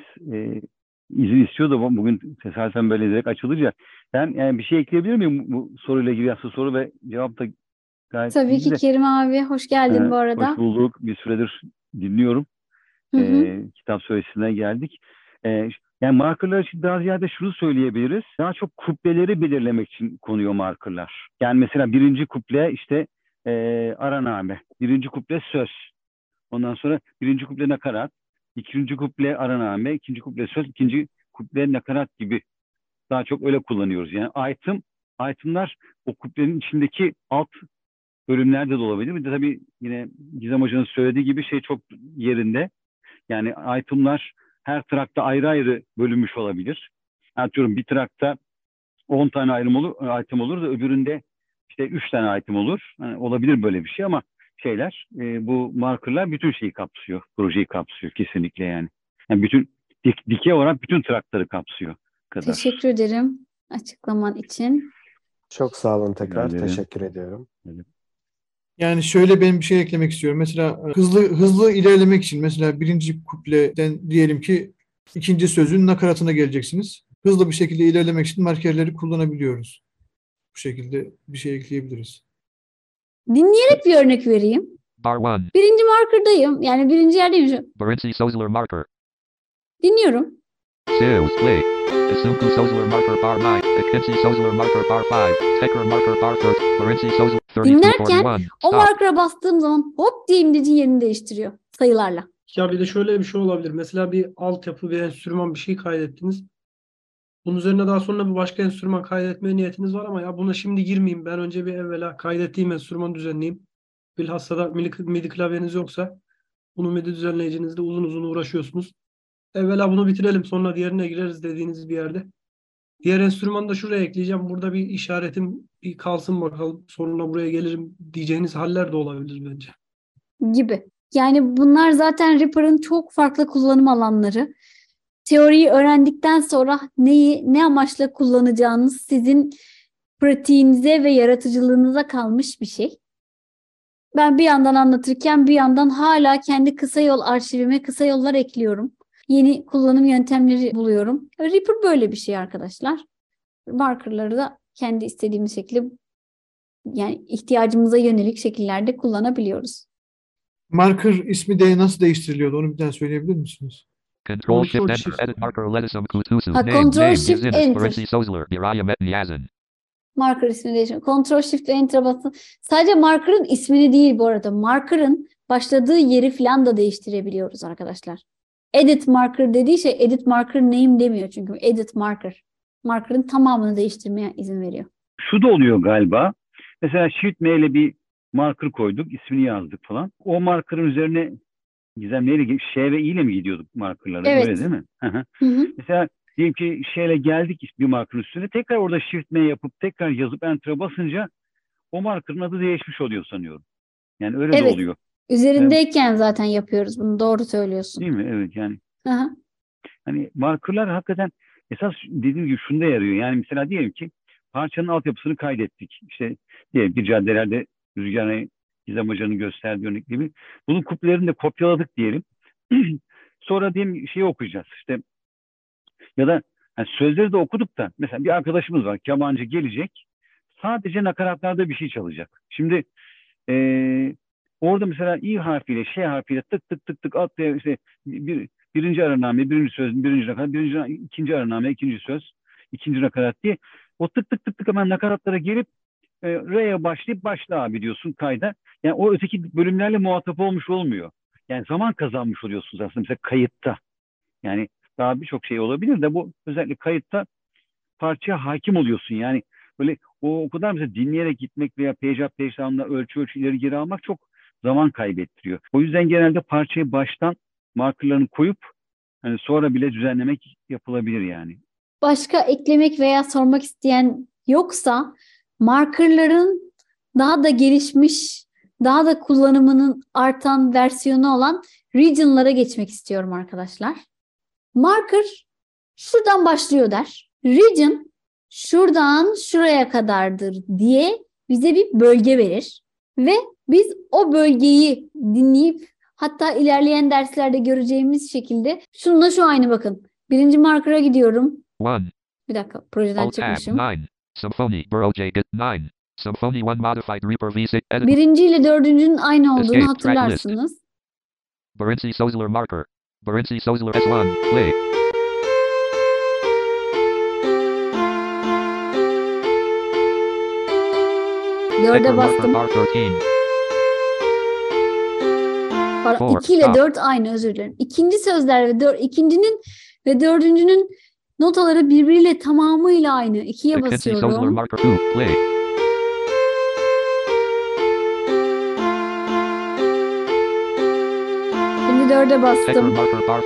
Speaker 11: izin istiyordu. Bugün tesadüfen böyle direkt açılınca. Ben yani bir şey ekleyebilir miyim bu soruyla ilgili? Aslında soru ve cevap da gayet
Speaker 1: Tabii
Speaker 11: iyiydi
Speaker 1: ki
Speaker 11: de.
Speaker 1: Kerim abi hoş geldin bu arada.
Speaker 11: Hoş bulduk. Bir süredir dinliyorum.
Speaker 1: Hı hı.
Speaker 11: Kitap söyleşisine geldik. Yani markerlar için daha ziyade şunu söyleyebiliriz. Daha çok kupleleri belirlemek için konuyor markerlar. Yani mesela birinci kuple işte araname. Birinci kuple söz. Ondan sonra birinci kuple nakarat. İkinci kuple araname. İkinci kuple söz. İkinci kuple nakarat gibi. Daha çok öyle kullanıyoruz. Yani itemlar o kuplenin içindeki alt bölümlerde de olabilir. Bir de tabii yine Gizem Hoca'nın söylediği gibi şey çok yerinde. Yani itemlar her trakta ayrı ayrı bölünmüş olabilir. Atıyorum bir trakta 10 tane item olur da öbüründe işte 3 tane item olur. Yani olabilir böyle bir şey ama bu markerlar bütün şeyi kapsıyor. Projeyi kapsıyor kesinlikle yani. Yani bütün dikey olarak bütün trakları kapsıyor kadar.
Speaker 1: Teşekkür ederim açıklaman için.
Speaker 6: Çok sağ olun tekrar.
Speaker 11: Rica ederim.
Speaker 6: Teşekkür ediyorum.
Speaker 7: Yani şöyle ben bir şey eklemek istiyorum. Mesela hızlı ilerlemek için mesela birinci kupleden diyelim ki ikinci sözün nakaratına geleceksiniz. Hızlı bir şekilde ilerlemek için markerleri kullanabiliyoruz. Bu şekilde bir şey ekleyebiliriz.
Speaker 1: Dinleyerek bir örnek vereyim.
Speaker 2: Bar 1.
Speaker 1: Birinci markerdayım. Yani birinci yerdeyim şu.
Speaker 2: Barenci Sosler marker.
Speaker 1: Dinliyorum.
Speaker 2: 2. Play. Isuku Sosler marker bar 9. Akinci Sosler marker bar 5. Tekker marker bar 4. Barenci Sosler 32
Speaker 1: Dinlerken
Speaker 2: 41.
Speaker 1: o
Speaker 2: Stop.
Speaker 1: markera bastığım zaman hop diye imlecin yerini değiştiriyor sayılarla.
Speaker 4: Ya bir de şöyle bir şey olabilir. Mesela bir altyapı, bir enstrüman bir şey kaydettiniz. Bunun üzerine daha sonra bir başka enstrüman kaydetmeye niyetiniz var ama ya buna şimdi girmeyeyim. Ben önce bir evvela kaydettiğim enstrümanı düzenleyeyim. Bilhassa da MIDI klavyeniz yoksa bunu MIDI düzenleyicinizde uzun uzun uğraşıyorsunuz. Evvela bunu bitirelim sonra diğerine gireriz dediğiniz bir yerde. Diğer enstrümanı da şuraya ekleyeceğim. Burada bir işaretim bir kalsın bakalım. Sonra buraya gelirim diyeceğiniz haller de olabilir bence.
Speaker 1: Gibi. Yani bunlar zaten Reaper'ın çok farklı kullanım alanları. Teoriyi öğrendikten sonra ne amaçla kullanacağınız sizin pratiğinize ve yaratıcılığınıza kalmış bir şey. Ben bir yandan anlatırken bir yandan hala kendi kısa yol arşivime kısa yollar ekliyorum. Yeni kullanım yöntemleri buluyorum. Reaper böyle bir şey arkadaşlar. Markerları da kendi istediğimiz şekilde yani ihtiyacımıza yönelik şekillerde kullanabiliyoruz.
Speaker 7: Marker ismi de nasıl değiştiriliyordu? Onu bir daha söyleyebilir misiniz?
Speaker 2: Control Shift
Speaker 4: Control
Speaker 2: Enter.
Speaker 4: Shift.
Speaker 2: Edit marker Letisum Kutusu.
Speaker 1: Ha,
Speaker 2: Name.
Speaker 1: Control
Speaker 2: Name.
Speaker 1: Shift
Speaker 2: Business.
Speaker 1: Enter.
Speaker 2: Barenci Sosler. Biraya Met Yazın.
Speaker 1: Marker ismi değişiyor. Ctrl Shift ve Enter'a basın. Sadece marker'ın ismini değil bu arada. Marker'ın başladığı yeri falan da değiştirebiliyoruz arkadaşlar. Edit marker dediği şey edit marker name demiyor çünkü edit marker. Marker'ın tamamını değiştirmeye izin veriyor.
Speaker 11: Şu da oluyor galiba. Mesela Shift M ile bir marker koyduk, ismini yazdık falan. O markerın üzerine Gizem neyle Ş ve I ile mi gidiyorduk markerlara?
Speaker 1: Evet.
Speaker 11: Öyle değil mi?
Speaker 1: Hı hı.
Speaker 11: Mesela diyelim ki şeyle geldik bir markanın üstüne. Tekrar orada Shift M yapıp tekrar yazıp Enter'a basınca o markanın adı değişmiş oluyor sanıyorum. Yani öyle de
Speaker 1: Evet.
Speaker 11: oluyor.
Speaker 1: Üzerindeyken zaten yapıyoruz bunu. Doğru söylüyorsun.
Speaker 11: Değil mi? Evet yani.
Speaker 1: Hı hı.
Speaker 11: Hani markerlar hakikaten esas dediğim gibi şunda yarıyor. Yani mesela diyelim ki parçanın altyapısını kaydettik. İşte diyelim ki caddelerde Rüzgar'a Gizem Hoca'nın gösterdiği örnek gibi. Bunun kuplelerini de kopyaladık diyelim. Sonra diyelim şeyi okuyacağız. İşte ya da yani sözleri de okuduk da mesela bir arkadaşımız var. Kemancı gelecek. Sadece nakaratlarda bir şey çalacak. Şimdi orada mesela İ harfiyle harfiyle tık tık tık tık atlayan işte birinci araname, birinci söz, birinci nakarat, ikinci araname, ikinci söz, ikinci nakarat diye o tık tık tık tık hemen nakaratlara gelip R'ye başlayıp başla abi diyorsun kayda. Yani o öteki bölümlerle muhatap olmuş olmuyor. Yani zaman kazanmış oluyorsunuz aslında mesela kayıtta. Yani daha birçok şey olabilir de bu özellikle kayıtta parçaya hakim oluyorsun. Yani böyle o kadar mesela dinleyerek gitmek veya page up page down'la ölçü ileri geri almak çok zaman kaybettiriyor. O yüzden genelde parçayı baştan markerlarını koyup hani sonra bile düzenlemek yapılabilir yani.
Speaker 1: Başka eklemek veya sormak isteyen yoksa markerların daha da gelişmiş, daha da kullanımının artan versiyonu olan region'lara geçmek istiyorum arkadaşlar. Marker şuradan başlıyor der. Region şuradan şuraya kadardır diye bize bir bölge verir. Ve biz o bölgeyi dinleyip hatta ilerleyen derslerde göreceğimiz şekilde şununla şu aynı bakın. Birinci marker'a gidiyorum. Bir dakika projeden çıkmışım. Birinci ile dördüncünün aynı olduğunu hatırlarsınız.
Speaker 2: Barenci Sosler marker. Barenci Sosler S1 play.
Speaker 1: Dörde bastım. Pardon, 2 ile 4 aynı, özür dilerim. İkinci sözler ve ikincinin ve dördüncünün notaları birbiriyle tamamıyla aynı. 2'ye basıyorum. Şimdi 4'e bastım.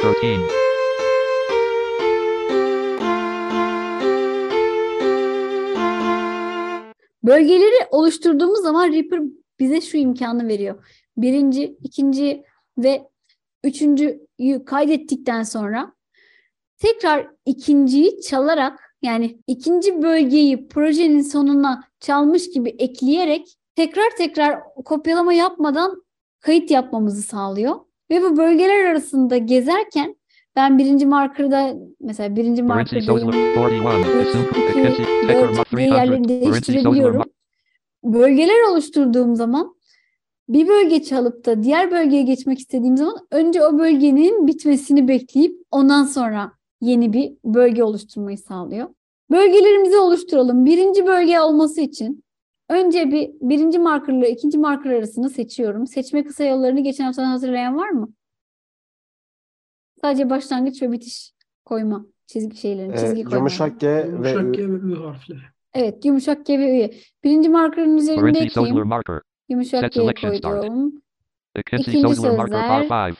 Speaker 1: Bölgeleri oluşturduğumuz zaman Reaper bize şu imkanı veriyor. Birinci, ikinci ve üçüncüyü kaydettikten sonra tekrar ikinciyi çalarak, yani ikinci bölgeyi projenin sonuna çalmış gibi ekleyerek tekrar kopyalama yapmadan kayıt yapmamızı sağlıyor. Ve bu bölgeler arasında gezerken ben birinci markerda mesela birinci markerdayım 3, 2, 4 diye yerlerini değiştirebiliyorum. Bölgeler oluşturduğum zaman bir bölge çalıp da diğer bölgeye geçmek istediğim zaman önce o bölgenin bitmesini bekleyip ondan sonra yeni bir bölge oluşturmayı sağlıyor. Bölgelerimizi oluşturalım. Birinci bölge olması için önce birinci markerla ikinci marker arasını seçiyorum. Seçme kısa yollarını geçen haftadan hazırlayan var mı? Sadece başlangıç ve bitiş koyma çizgi koyma.
Speaker 6: Yumuşak G ve
Speaker 4: Ü harfleri.
Speaker 1: Evet, yumuşak G ve Ü'ye. Birinci markerın üzerinde ekleyeyim. Yumuşak G koydum. İkinci sözler.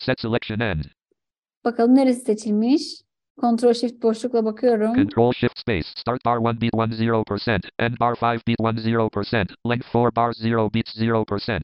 Speaker 1: Bakalım neresi seçilmiş? Ctrl Shift boşlukla bakıyorum.
Speaker 2: Control Shift Space. Start bar 1 beat 10%. End bar 5 beat 10%. Length 4 bar 0 beats 0%.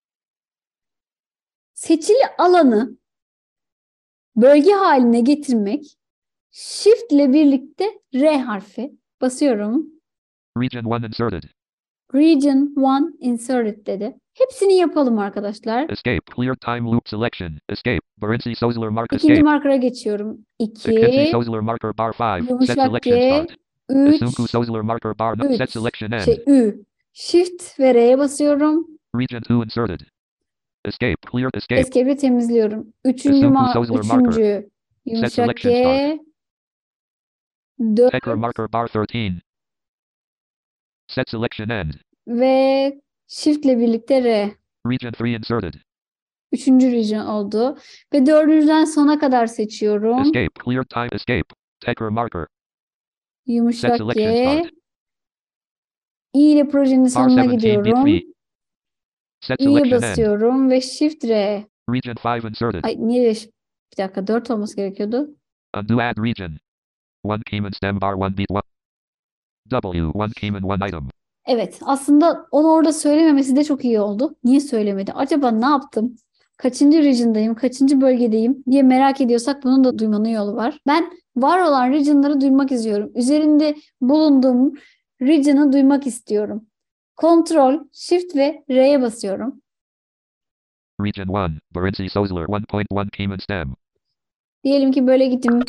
Speaker 1: Seçili alanı bölge haline getirmek, Shift ile birlikte R harfi basıyorum.
Speaker 2: Region 1 inserted.
Speaker 1: Region 1 inserted dedi. Hepsini yapalım arkadaşlar.
Speaker 2: Escape. Clear time loop selection. Escape. Barenci Sosler mark
Speaker 1: İkinci
Speaker 2: escape.
Speaker 1: markera geçiyorum. 2.
Speaker 2: Barenci Sosler marker bar 5. Set
Speaker 1: Yumuşak
Speaker 2: selection
Speaker 1: G.
Speaker 2: start.
Speaker 1: 3.
Speaker 2: Esunku Sosler marker bar set selection end.
Speaker 1: Ü. Shift ve R'ye basıyorum.
Speaker 2: Region 2 inserted. Escape. Clear escape.
Speaker 1: Escape'i temizliyorum. Üçüncü yumuşak G. 4.
Speaker 2: Pecker marker bar 13. Set selection end.
Speaker 1: Ve Shift ile birlikte R.
Speaker 2: Region 3 inserted.
Speaker 1: Üçüncü region oldu. Ve dördüncüden sona kadar seçiyorum.
Speaker 2: Escape. Clear time escape. Pecker marker.
Speaker 1: Yumuşak G. İ ile projenin sonuna gidiyorum. İ'ye basıyorum ve Shift R.
Speaker 2: Region 5 inserted.
Speaker 1: Ay niye? Bir dakika, 4 olması gerekiyordu.
Speaker 2: Undo add region. 1 key and stem bar 1 beat 1. W 1 key and 1 item.
Speaker 1: Evet, aslında onu orada söylememesi de çok iyi oldu. Niye söylemedi? Acaba ne yaptım? kaçıncı region'dayım, kaçıncı bölgedeyim diye merak ediyorsak bunun da duymanın yolu var. Ben var olan region'ları duymak istiyorum. Üzerinde bulunduğum region'ı duymak istiyorum. Ctrl, Shift ve R'ye basıyorum.
Speaker 2: Region 1, Barentsy Sosler 1.1 Kiemen Stem.
Speaker 1: Diyelim ki böyle gittim.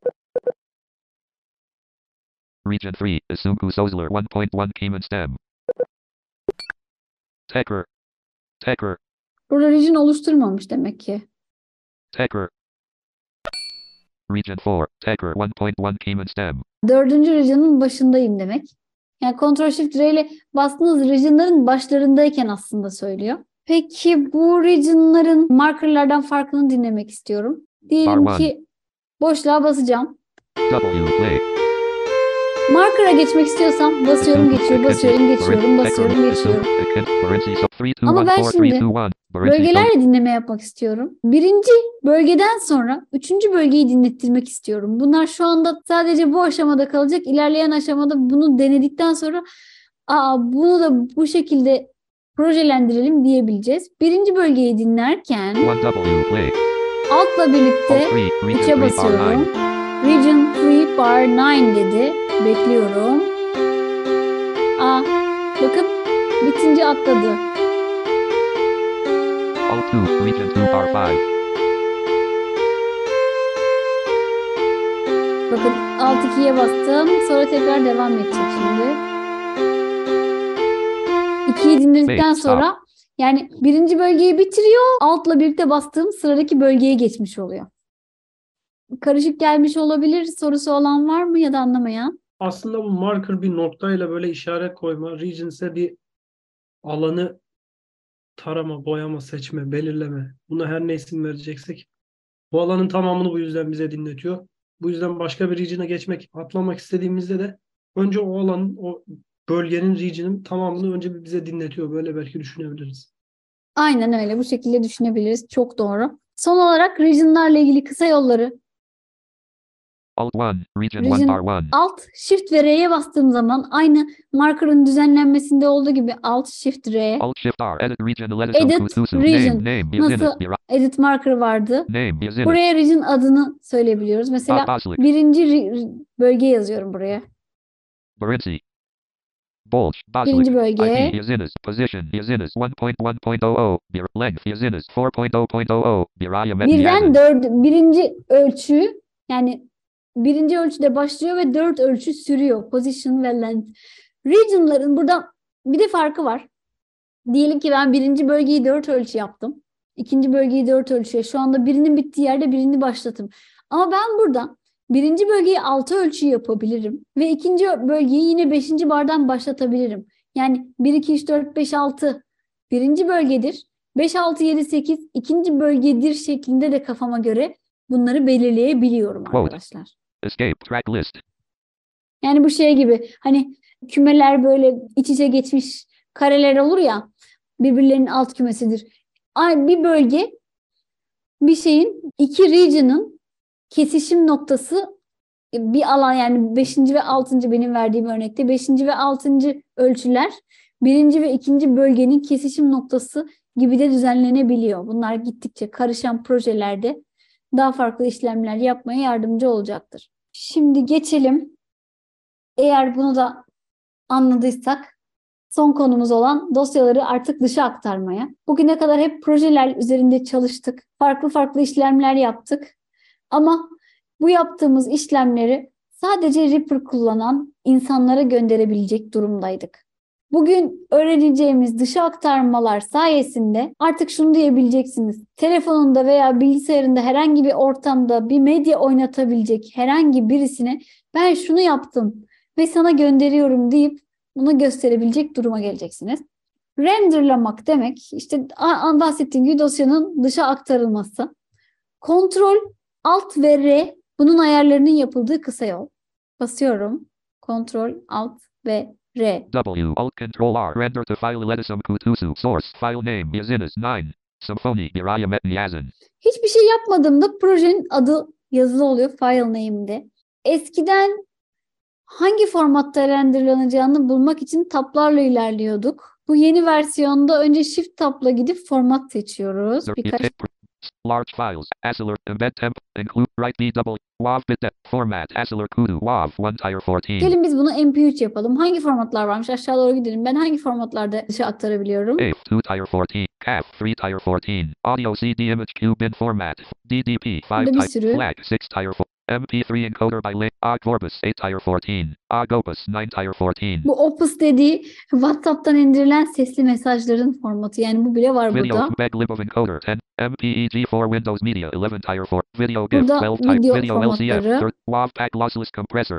Speaker 2: Region 3, Isunku Sosler 1.1 Kiemen Stem. Tecker.
Speaker 1: Burada region oluşturmamış demek ki.
Speaker 2: Tecker. Region 4, Tecker 1.1 Kiemen Stem.
Speaker 1: 4. region'ın başındayım demek. Yani Ctrl Shift R ile bastığınız region'ların başlarındayken aslında söylüyor. Peki bu region'ların markerlardan farkını dinlemek istiyorum. Diyelim ki boşluğa basacağım.
Speaker 2: Play.
Speaker 1: Marker'a geçmek istiyorsam basıyorum, geçiyorum, basıyorum, geçiyorum, basıyorum, geçiyorum. Ama ben şimdi bölgelerle dinleme yapmak istiyorum. Birinci bölgeden sonra 3. bölgeyi dinlettirmek istiyorum. Bunlar şu anda sadece bu aşamada kalacak. İlerleyen aşamada bunu denedikten sonra bunu da bu şekilde projelendirelim diyebileceğiz. Birinci bölgeyi dinlerken altla birlikte 3'e basıyorum. Region 3 bar 9 dedi. Bekliyorum. Bakın bitince atladı.
Speaker 2: Alt 2, Region 2 bar 5.
Speaker 1: Bakın alt 2'ye bastım. Sonra tekrar devam edecek şimdi. 2'yi dinledikten sonra yani birinci bölgeyi bitiriyor. Altla birlikte bastığım sıradaki bölgeye geçmiş oluyor. Karışık gelmiş olabilir. Sorusu olan var mı ya da anlamayan?
Speaker 4: Aslında bu marker bir noktayla böyle işaret koyma. Region ise bir alanı tarama, boyama, seçme, belirleme. Buna her ne isim vereceksek. Bu alanın tamamını bu yüzden bize dinletiyor. Bu yüzden başka bir region'a geçmek, atlamak istediğimizde de önce o alanın, o bölgenin, region'ın tamamını önce bize dinletiyor. Böyle belki düşünebiliriz.
Speaker 1: Aynen öyle. Bu şekilde düşünebiliriz. Çok doğru. Son olarak region'larla ilgili kısa yolları.
Speaker 2: Alt 1, Region 1 bar 1.
Speaker 1: Alt, Shift ve R'ye bastığım zaman aynı marker'ın düzenlenmesinde olduğu gibi Alt, Shift, R.
Speaker 2: Alt Shift R, Edit Region.
Speaker 1: Edit Region. Nasıl Edit marker vardı? Buraya region adını söyleyebiliyoruz. Mesela birinci bölge yazıyorum buraya.
Speaker 2: Barentsy.
Speaker 1: Birinci bölge.
Speaker 2: Position 1.1.00. Length 4.0.00.
Speaker 1: Birden birinci ölçü yani birinci ölçüde başlıyor ve 4 ölçü sürüyor. Position ve length. Region'ların burada bir de farkı var. Diyelim ki ben birinci bölgeyi 4 ölçü yaptım. İkinci bölgeyi 4 ölçüye. Şu anda birinin bittiği yerde birini başlatım. Ama ben burada birinci bölgeyi 6 ölçü yapabilirim. Ve ikinci bölgeyi yine 5. bardan başlatabilirim. Yani 1, 2, 3, 4, 5, 6 birinci bölgedir. 5, 6, 7, 8 ikinci bölgedir şeklinde de kafama göre bunları belirleyebiliyorum arkadaşlar.
Speaker 2: Escape track list.
Speaker 1: Yani bu şey gibi hani kümeler böyle iç içe geçmiş kareler olur ya birbirlerinin alt kümesidir. Bir bölge bir şeyin iki region'ın kesişim noktası bir alan yani 5. ve 6. benim verdiğim örnekte 5. ve 6. ölçüler 1. ve 2. bölgenin kesişim noktası gibi de düzenlenebiliyor. Bunlar gittikçe karışan projelerde daha farklı işlemler yapmaya yardımcı olacaktır. Şimdi geçelim. Eğer bunu da anladıysak son konumuz olan dosyaları artık dışa aktarmaya. Bugüne kadar hep projeler üzerinde çalıştık. Farklı farklı işlemler yaptık. Ama bu yaptığımız işlemleri sadece Reaper kullanan insanlara gönderebilecek durumdaydık. Bugün öğreneceğimiz dışa aktarmalar sayesinde artık şunu diyebileceksiniz. Telefonunda veya bilgisayarında herhangi bir ortamda bir medya oynatabilecek herhangi birisine ben şunu yaptım ve sana gönderiyorum deyip bunu gösterebilecek duruma geleceksiniz. Renderlamak demek işte bahsettiğim gibi dosyanın dışa aktarılması. Ctrl, Alt ve R bunun ayarlarının yapıldığı kısa yol. Basıyorum. Ctrl, Alt ve R.
Speaker 2: W, Alt, Control R, render to file Ledisum Kutusu, source, file name, Yazinus 9, Symfony, Biraya Metniyazin.
Speaker 1: Hiçbir şey yapmadığımda projenin adı yazılı oluyor file name'de. Eskiden hangi formatta renderlanacağını bulmak için tablarla ilerliyorduk. Bu yeni versiyonda önce Shift Tab'la gidip format seçiyoruz. Birkaç
Speaker 2: large files, Acelur, embed temp, include, write DW, WAV bitdep, format, Acelur kudu, WAV, 1 tier 14.
Speaker 1: Gelin biz bunu MP3 yapalım. Hangi formatlar varmış? Aşağı doğru gidelim. Ben hangi formatlarda dışa aktarabiliyorum?
Speaker 2: AVE, 2 tier 14, CAF, 3 tier 14, audio CD image cube bin format, DDP, 5
Speaker 1: Burada bir
Speaker 2: tier,
Speaker 1: sürü.
Speaker 2: FLAC, 6 tier 4, MP3 encoder by link, OGG Vorbis, 8 tier 14, OGG Opus, 9 tier 14.
Speaker 1: Bu Opus dediği WhatsApp'tan indirilen sesli mesajların formatı. Yani bu bile var
Speaker 2: Video
Speaker 1: burada.
Speaker 2: MPEG lib of encoder 10, MPEG4 Windows Media 11 tier 4, video GIF
Speaker 1: Burada
Speaker 2: 12 type,
Speaker 1: video
Speaker 2: video LCF,
Speaker 1: formatları.
Speaker 2: WAV pack lossless compressor,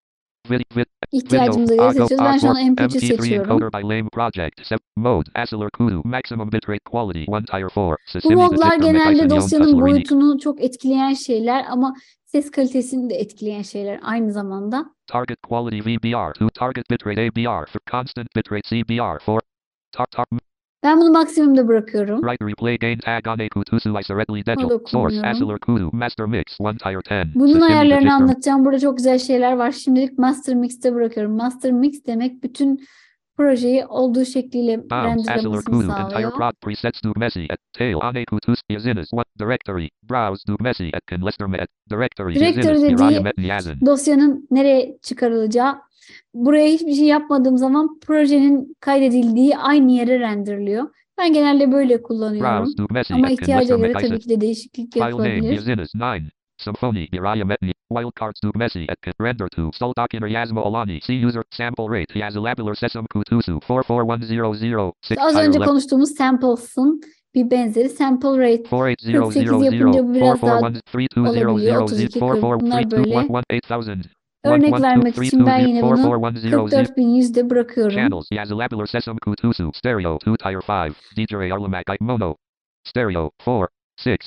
Speaker 1: İhtiyacımıza göre seçiyoruz. Ben şu an MP3'ü
Speaker 2: MP3
Speaker 1: seçiyorum.
Speaker 2: encoder by lame project, mode, Acelur kudu, maximum bitrate quality 1 tier 4.
Speaker 1: Bu modlar genelde dosyanın boyutunu çok etkileyen şeyler ama ses kalitesini de etkileyen şeyler aynı zamanda.
Speaker 2: Target quality VBR 2, target bitrate ABR, constant bitrate CBR 4.
Speaker 1: Ben bunu maksimumda bırakıyorum.
Speaker 2: Write replay gain tag on a kutusu isoretly
Speaker 1: Ona
Speaker 2: decal. Source
Speaker 1: dokunmuyorum.
Speaker 2: Acelur kudu, master mix 1 tier 10.
Speaker 1: Bunun
Speaker 2: System
Speaker 1: ayarlarını
Speaker 2: register.
Speaker 1: anlatacağım. Burada çok güzel şeyler var. Şimdilik Master Mix'te bırakıyorum. Master Mix demek bütün projeyi olduğu şekliyle
Speaker 2: Bounce Acelur
Speaker 1: renderlamasını
Speaker 2: kudu, entire
Speaker 1: sağlıyor.
Speaker 2: prod presets do messy at tail on a kutus yazines 1 directory. Browse do messy at can lister at directory
Speaker 1: Directory
Speaker 2: yazines
Speaker 1: dediği
Speaker 2: miraya met yazin.
Speaker 1: dosyanın nereye çıkarılacağı. Buraya hiçbir şey yapmadığım zaman projenin kaydedildiği aynı yere renderliyor. Ben genelde böyle kullanıyorum.
Speaker 2: Browse do messy
Speaker 1: Ama
Speaker 2: at can
Speaker 1: ihtiyaca
Speaker 2: lister
Speaker 1: göre
Speaker 2: met
Speaker 1: tabii ki de değişiklik
Speaker 2: File name
Speaker 1: yapılabilir.
Speaker 2: yazines 9. Symphony miraya met wildcards do messy at can render to sol document yazma olani. See user sample rate yazalabular sesam kutusu 44100 6
Speaker 1: Az
Speaker 2: tier
Speaker 1: önce
Speaker 2: left.
Speaker 1: konuştuğumuz Samples'ın bir benzeri sample rate. 48
Speaker 2: 48000
Speaker 1: yapınca bu biraz daha
Speaker 2: 4413200
Speaker 1: olabiliyor. 32, 40 bunlar böyle.
Speaker 2: 8000.
Speaker 1: Örnek vermek için ben yine bunu 44100'de bırakıyorum.
Speaker 2: Channels yazalabular sesam kutusu stereo 2 tier 5 DJ Arlamak mono stereo 4 6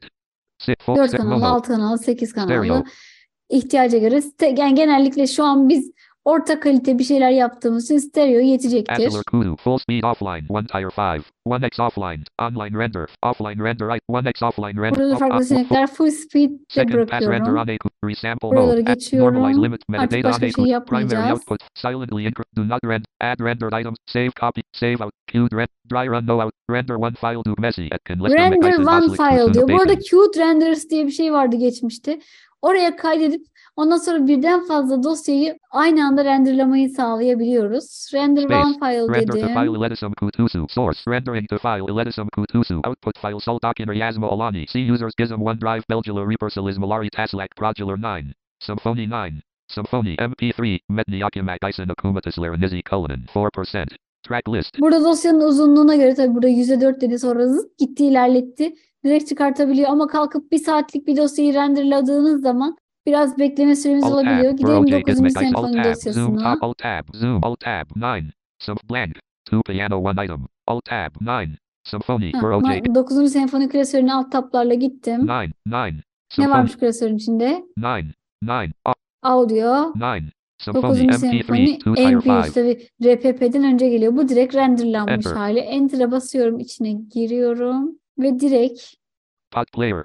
Speaker 2: 8
Speaker 1: 4 kanalı, 6 kanalı, 8
Speaker 2: Stereo.
Speaker 1: kanalı ihtiyaca göre. Yani genellikle şu an biz orta kalite bir şeyler yaptığımız için stereo yetecektir.
Speaker 2: Acelur kudu full speed offline 1 tier 5 1x offline online render 1x offline render.
Speaker 1: Burada farklı seçenekler full speed'de
Speaker 2: Second pass render
Speaker 1: bırakıyorum.
Speaker 2: on a resample
Speaker 1: Buraları
Speaker 2: mode.
Speaker 1: geçiyorum.
Speaker 2: Normalize limit
Speaker 1: Artık
Speaker 2: metadata
Speaker 1: başka
Speaker 2: on
Speaker 1: bir şey
Speaker 2: a primary
Speaker 1: yapmayacağız.
Speaker 2: output silently do not add rendered items save copy save out queued dry run no out render one file do messy at can list
Speaker 1: Render one file diyor. Bu arada queued renders diye bir şey vardı geçmişte. Oraya kaydedip ondan sonra birden fazla dosyayı aynı anda renderlamayı sağlayabiliyoruz. Render one file
Speaker 2: render to
Speaker 1: dedim.
Speaker 2: file iletisum kutusu source rendering to file iletisum kutusu output file sol document yazma olani see users gizem OneDrive Belgula Repersilis Malari Taslak Prodular 9 Symphony 9 Symphony MP3 Metni Okumak Isen Akumatisler Nizi Cullinan 4% track list.
Speaker 1: Burada dosyanın uzunluğuna göre tabii burada %4 dedi sonra zıt gitti ilerletti. Direkt çıkartabiliyor ama kalkıp bir saatlik bir dosyayı renderladığınız zaman biraz bekleme süremiz
Speaker 2: Alt
Speaker 1: olabiliyor.
Speaker 2: tab,
Speaker 1: Gidelim
Speaker 2: Pro
Speaker 1: 9.
Speaker 2: J,
Speaker 1: senfoni
Speaker 2: Alt tab, zoom
Speaker 1: dosyasına.
Speaker 2: top, Alt tab, zoom, Alt tab, 9, blank, 2 piano 1 item, Alt tab, 9, Symphony, Pro J,
Speaker 1: 9. senfoni klasörüne alt tablarla gittim.
Speaker 2: 9, 9,
Speaker 1: Ne
Speaker 2: Symphony,
Speaker 1: varmış klasörün içinde?
Speaker 2: 9, 9,
Speaker 1: Audio.
Speaker 2: 9,
Speaker 1: 9.
Speaker 2: Symphony,
Speaker 1: senfoni
Speaker 2: MP3, 2 tier
Speaker 1: MP3
Speaker 2: 5,
Speaker 1: tabii RPP'den önce geliyor. Bu direkt renderlanmış
Speaker 2: Enter.
Speaker 1: hali. Enter'a basıyorum, içine giriyorum ve direkt
Speaker 2: pod player,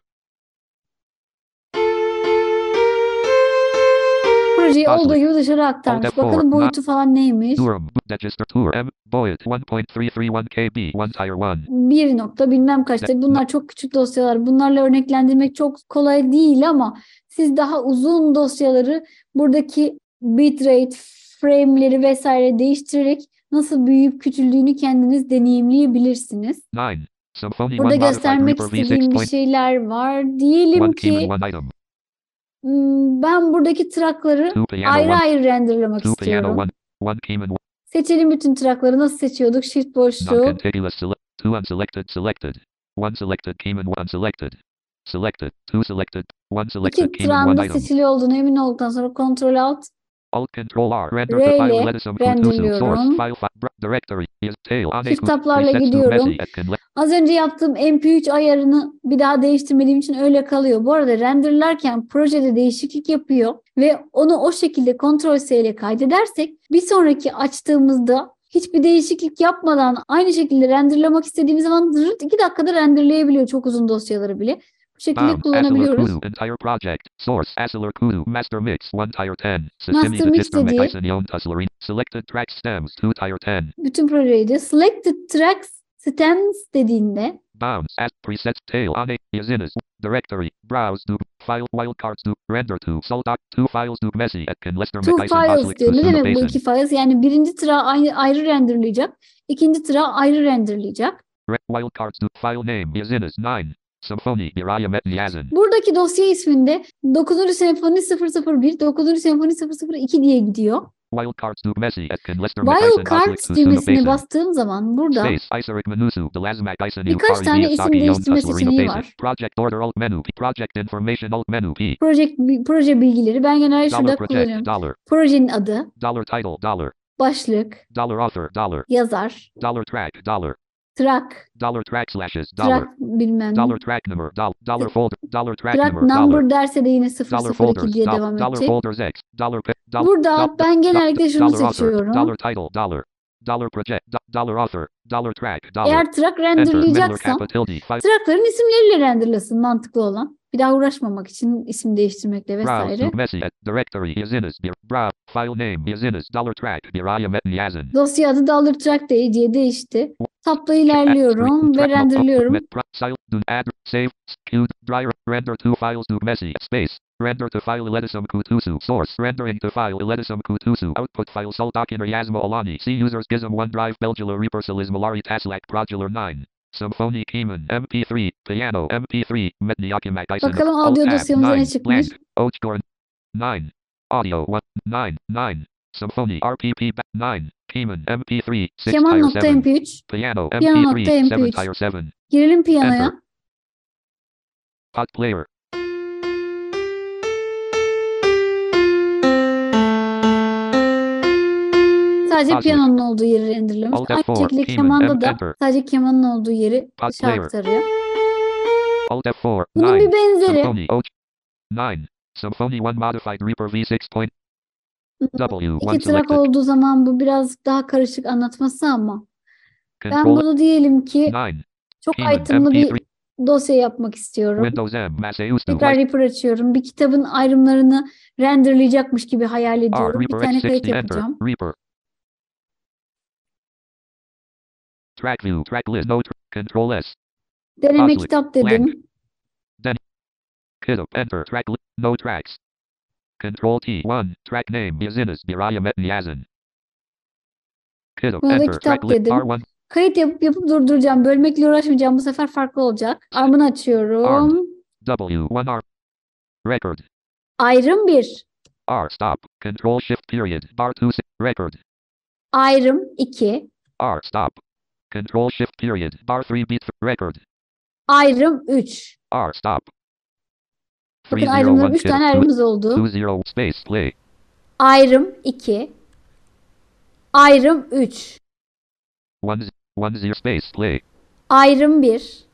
Speaker 1: projeyi
Speaker 2: Baslı.
Speaker 1: olduğu gibi dışarı aktarmış.
Speaker 2: Alt F4,
Speaker 1: Bakalım boyutu falan neymiş?
Speaker 2: Durham, Register Tour, M, Boyet, 1.331 KB, 1 tier 1,
Speaker 1: 1 nokta bilmem kaç. Tabii bunlar çok küçük dosyalar. Bunlarla örneklendirmek çok kolay değil ama siz daha uzun dosyaları buradaki bitrate, frame'leri vesaire değiştirerek nasıl büyüyüp küçüldüğünü kendiniz deneyimleyebilirsiniz.
Speaker 2: 9, Symphony,
Speaker 1: Burada
Speaker 2: 1 modified
Speaker 1: göstermek
Speaker 2: Reaper
Speaker 1: istediğim bir
Speaker 2: V6.
Speaker 1: şeyler var. Diyelim
Speaker 2: 1 keyman
Speaker 1: ki
Speaker 2: 1 item,
Speaker 1: ben buradaki trackları
Speaker 2: 2 piano
Speaker 1: ayrı
Speaker 2: 1,
Speaker 1: ayrı renderlamak
Speaker 2: 2 piano
Speaker 1: istiyorum.
Speaker 2: 1, 1 keyman 1.
Speaker 1: Seçelim bütün trackları. Nasıl seçiyorduk? Shift boşluk.
Speaker 2: Non-contiguous select 2 unselected selected 1 selected Cayman 1 selected selected 2 selected 1 selected
Speaker 1: İki
Speaker 2: Cayman 1
Speaker 1: track'ın
Speaker 2: item
Speaker 1: seçili olduğunu emin olduktan sonra Ctrl Alt
Speaker 2: Alt Control R render
Speaker 1: R
Speaker 2: to
Speaker 1: ile
Speaker 2: file letisum kutusu
Speaker 1: renderliyorum.
Speaker 2: source file directory is tail on
Speaker 1: Shift tablarla gidiyorum. Az önce yaptığım MP3 ayarını bir daha değiştirmediğim için öyle kalıyor. Bu arada renderlarken projede değişiklik yapıyor ve onu o şekilde Ctrl+C ile kaydedersek bir sonraki açtığımızda hiçbir değişiklik yapmadan aynı şekilde renderlamak istediğimiz zaman 2 dakikada renderlayabiliyor çok uzun dosyaları bile. Bu şekilde
Speaker 2: Bounds.
Speaker 1: kullanabiliyoruz.
Speaker 2: Kudu. Entire project. Source. Asilar Kudu. Master mix. 1 tier 10. Sesemi
Speaker 1: Master mix
Speaker 2: register
Speaker 1: dediği
Speaker 2: mechanism tasarım. Selected track stems. 2 tier 10.
Speaker 1: bütün projeydi. Selected tracks stems dediğinde
Speaker 2: Bounds. As presets. Tail. On Yazines. Directory. Browse. Do. File. Wildcards. Do. Render to. Soldoc. 2 files. Do. Messy. Can Lester
Speaker 1: two
Speaker 2: mechanism.
Speaker 1: files diyor. Ne demek bu iki files? Yani birinci tırağı ayrı renderlayacak. İkinci tırağı ayrı renderlayacak.
Speaker 2: Wildcards. Do. File name. Yazines 9. Symphony. Biraya Metniyazin.
Speaker 1: Buradaki dosya isminde 9. senfoni 001, 9. senfoni 002 diye gidiyor.
Speaker 2: Wildcards. Do. Messy. Can Lester mechanism.
Speaker 1: Wildcards düğmesine bastığım zaman burada
Speaker 2: Space. Isaric Menusu. Delazmac Isen.
Speaker 1: birkaç tane isim değiştirme seçeneği var.
Speaker 2: Project Order Alt Menu. Project Information Alt Menu. P.
Speaker 1: Proje bilgileri. Ben genelde şurada
Speaker 2: Dollar project.
Speaker 1: kullanıyorum.
Speaker 2: Dollar.
Speaker 1: Projenin adı,
Speaker 2: Dollar title. Dollar.
Speaker 1: başlık,
Speaker 2: Dollar author. Dollar.
Speaker 1: yazar,
Speaker 2: Dollar track. Dollar.
Speaker 1: track,
Speaker 2: Dollar track slashes. Dollar.
Speaker 1: track bilmem
Speaker 2: Dollar track number. Dollar folder. Dollar track
Speaker 1: track
Speaker 2: number.
Speaker 1: number
Speaker 2: Dollar.
Speaker 1: derse de yine
Speaker 2: Dollar
Speaker 1: 002
Speaker 2: folders.
Speaker 1: diye devam
Speaker 2: Dollar
Speaker 1: edecek.
Speaker 2: folders X. Dollar.
Speaker 1: Burada ben genellikle şunu
Speaker 2: Dollar author.
Speaker 1: seçiyorum.
Speaker 2: Dollar title. Dollar. Dollar project. Dollar author. Dollar track. Dollar.
Speaker 1: Eğer track
Speaker 2: Enter. Middle
Speaker 1: renderlayacaksam
Speaker 2: capital D.
Speaker 1: trackların isimleriyle renderlasın mantıklı olan. Bir daha uğraşmamak için isim değiştirmekle
Speaker 2: Browse
Speaker 1: vesaire.
Speaker 2: to messy. Directory. Yazines. Browse. File name. Yazines. Dollar track. Biraya Metniyazin.
Speaker 1: Dosya adı Dollar Track diye değişti. Tabla ilerliyorum ve renderliyorum.
Speaker 2: Add, save, queued, dry, render 2 files to messy, space, render to file iledisum kutusu, source, rendering to file iledisum kutusu, output file soldakin yazma olani, see users gizm OneDrive belgula repersilis malari taslak prodular 9. Symphony Keyman, MP3, Piano, MP3, Medniakimak Isen.
Speaker 1: Bakalım audio dosyamıza ne çıkmış?
Speaker 2: Ochgorn, 9. Audio, 9. Symphony, RPP, 9. Keyman, MP3, 6 tier 7.
Speaker 1: Keman.mp3.
Speaker 2: Piano,
Speaker 1: Piyano.mp3.
Speaker 2: MP3, 7 tier 7.
Speaker 1: Girelim piyanoya.
Speaker 2: Enter. Pod player.
Speaker 1: Sadece
Speaker 2: Osmic.
Speaker 1: piyanonun olduğu yeri renderlemiş.
Speaker 2: Alt
Speaker 1: Aynı
Speaker 2: F4,
Speaker 1: şekilde
Speaker 2: Keyman,
Speaker 1: kemanda da
Speaker 2: enter.
Speaker 1: sadece kemanın olduğu yeri
Speaker 2: Pod
Speaker 1: dışarı
Speaker 2: player.
Speaker 1: aktarıyor.
Speaker 2: Alt F4,
Speaker 1: Bunun
Speaker 2: 9.
Speaker 1: bir benzeri.
Speaker 2: Symphony, 9. Symphony 1 modified Reaper V6 point. W1
Speaker 1: İki track
Speaker 2: selected.
Speaker 1: olduğu zaman bu biraz daha karışık anlatması ama ben
Speaker 2: Control
Speaker 1: bunu diyelim ki
Speaker 2: 9.
Speaker 1: çok
Speaker 2: Keyman,
Speaker 1: itemlı
Speaker 2: MP3.
Speaker 1: bir dosya yapmak istiyorum.
Speaker 2: Windows M, Massachusetts.
Speaker 1: Tekrar Reaper açıyorum. Bir kitabın ayrımlarını renderlayacakmış gibi hayal
Speaker 2: R,
Speaker 1: ediyorum. Bir
Speaker 2: Reaper
Speaker 1: tane kayıt
Speaker 2: X60, enter.
Speaker 1: yapacağım.
Speaker 2: Reaper. Track view, track list, no, Control S.
Speaker 1: Deneme
Speaker 2: Oslic,
Speaker 1: kitap
Speaker 2: blank.
Speaker 1: dedim.
Speaker 2: Then, Kiddo, enter, track list, no tracks. Control T1, track name, Yazines, Biraya Metniyazin. Kiddo,
Speaker 1: Buna da
Speaker 2: enter,
Speaker 1: kitap
Speaker 2: track list,
Speaker 1: dedim.
Speaker 2: R1,
Speaker 1: Kayıt yapıp durduracağım. Bölmekle uğraşmayacağım. Bu sefer farklı olacak. Armını açıyorum.
Speaker 2: W1R. Record.
Speaker 1: Ayrım 1.
Speaker 2: R, stop. Control Shift period, bar 2, record.
Speaker 1: Ayrım 2.
Speaker 2: R, stop. Control Shift period, bar 3, beat, record.
Speaker 1: Ayrım 3.
Speaker 2: R, stop.
Speaker 1: Bakın ayrımlar 3 tane ayrımız
Speaker 2: 2
Speaker 1: oldu.
Speaker 2: 0 space play.
Speaker 1: Ayrım 2. Ayrım 3.
Speaker 2: 1 0 space play.
Speaker 1: Ayrım 1.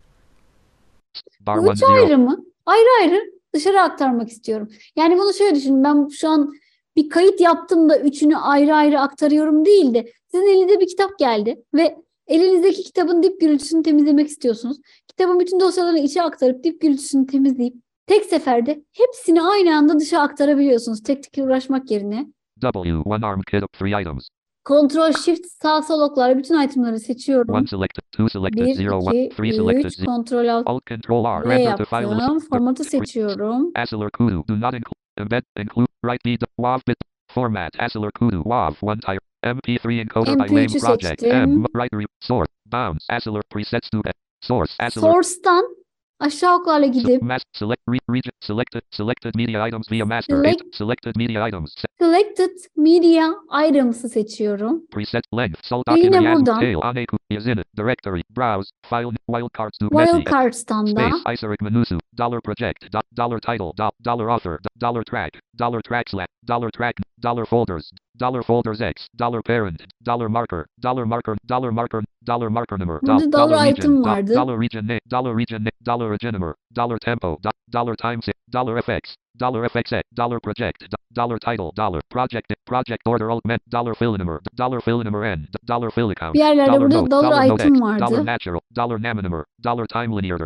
Speaker 2: Bar
Speaker 1: Bu
Speaker 2: 1
Speaker 1: üç
Speaker 2: 0.
Speaker 1: ayrımı ayrı ayrı dışarı aktarmak istiyorum. Yani bunu şöyle düşünün. Ben şu an bir kayıt yaptım da üçünü ayrı ayrı aktarıyorum değil de sizin elinize bir kitap geldi ve elinizdeki kitabın dip gürültüsünü temizlemek istiyorsunuz. Kitabın bütün dosyalarını içe aktarıp dip gürültüsünü temizleyip tek seferde hepsini aynı anda dışa aktarabiliyorsunuz. Tek tek uğraşmak yerine.
Speaker 2: W1 arm kit 3 items.
Speaker 1: Ctrl Shift sağ sol oklarla bütün itemleri seçiyorum.
Speaker 2: 1 selected, 2 selected,
Speaker 1: 1,
Speaker 2: 0 1,
Speaker 1: 2,
Speaker 2: 3 selected,
Speaker 1: 3, Ctrl Alt
Speaker 2: Alt Control R,
Speaker 1: V
Speaker 2: render to file
Speaker 1: yaptım.
Speaker 2: list.
Speaker 1: Formatı seçiyorum.
Speaker 2: Asilar Kudu, do not include, embed, include, write B, WAV bit, format, Asilar Kudu, WAV, 1 tier, MP3 encoder by name
Speaker 1: MP3'ü
Speaker 2: project,
Speaker 1: seçtim.
Speaker 2: write, source, bounds, Asilar presets to, source, Asilar.
Speaker 1: Source'tan aşağı oklarla gidip
Speaker 2: Select region selected media items via master. Selected media items.
Speaker 1: Selected Media Items'ı seçiyorum.
Speaker 2: Preset length.
Speaker 1: Ve yine buradan
Speaker 2: Directory. Browse. File. Wildcards to messy.
Speaker 1: Wildcards'tan da
Speaker 2: Space. Isaric Menusu. Dollar project. Dollar title. Dollar author. Dollar track. Dollar track slash. Dollar track. Dollar folders. Dollar folders X. Dollar parent. Dollar marker. Dollar marker. Dollar marker. Dollar marker number.
Speaker 1: Burada dollar item vardı.
Speaker 2: Dollar region name. Dollar region name. Dollar region number. Dollar tempo. dollar times dollar FX, dollar FX, dollar project, dollar title, dollar project order augment, dollar fill number n, dollar fill account,
Speaker 1: Bir yerlerde
Speaker 2: dollar
Speaker 1: burada
Speaker 2: note,
Speaker 1: dollar
Speaker 2: dollar note
Speaker 1: item
Speaker 2: X, dollar
Speaker 1: vardı.
Speaker 2: natural, dollar number, dollar time linear,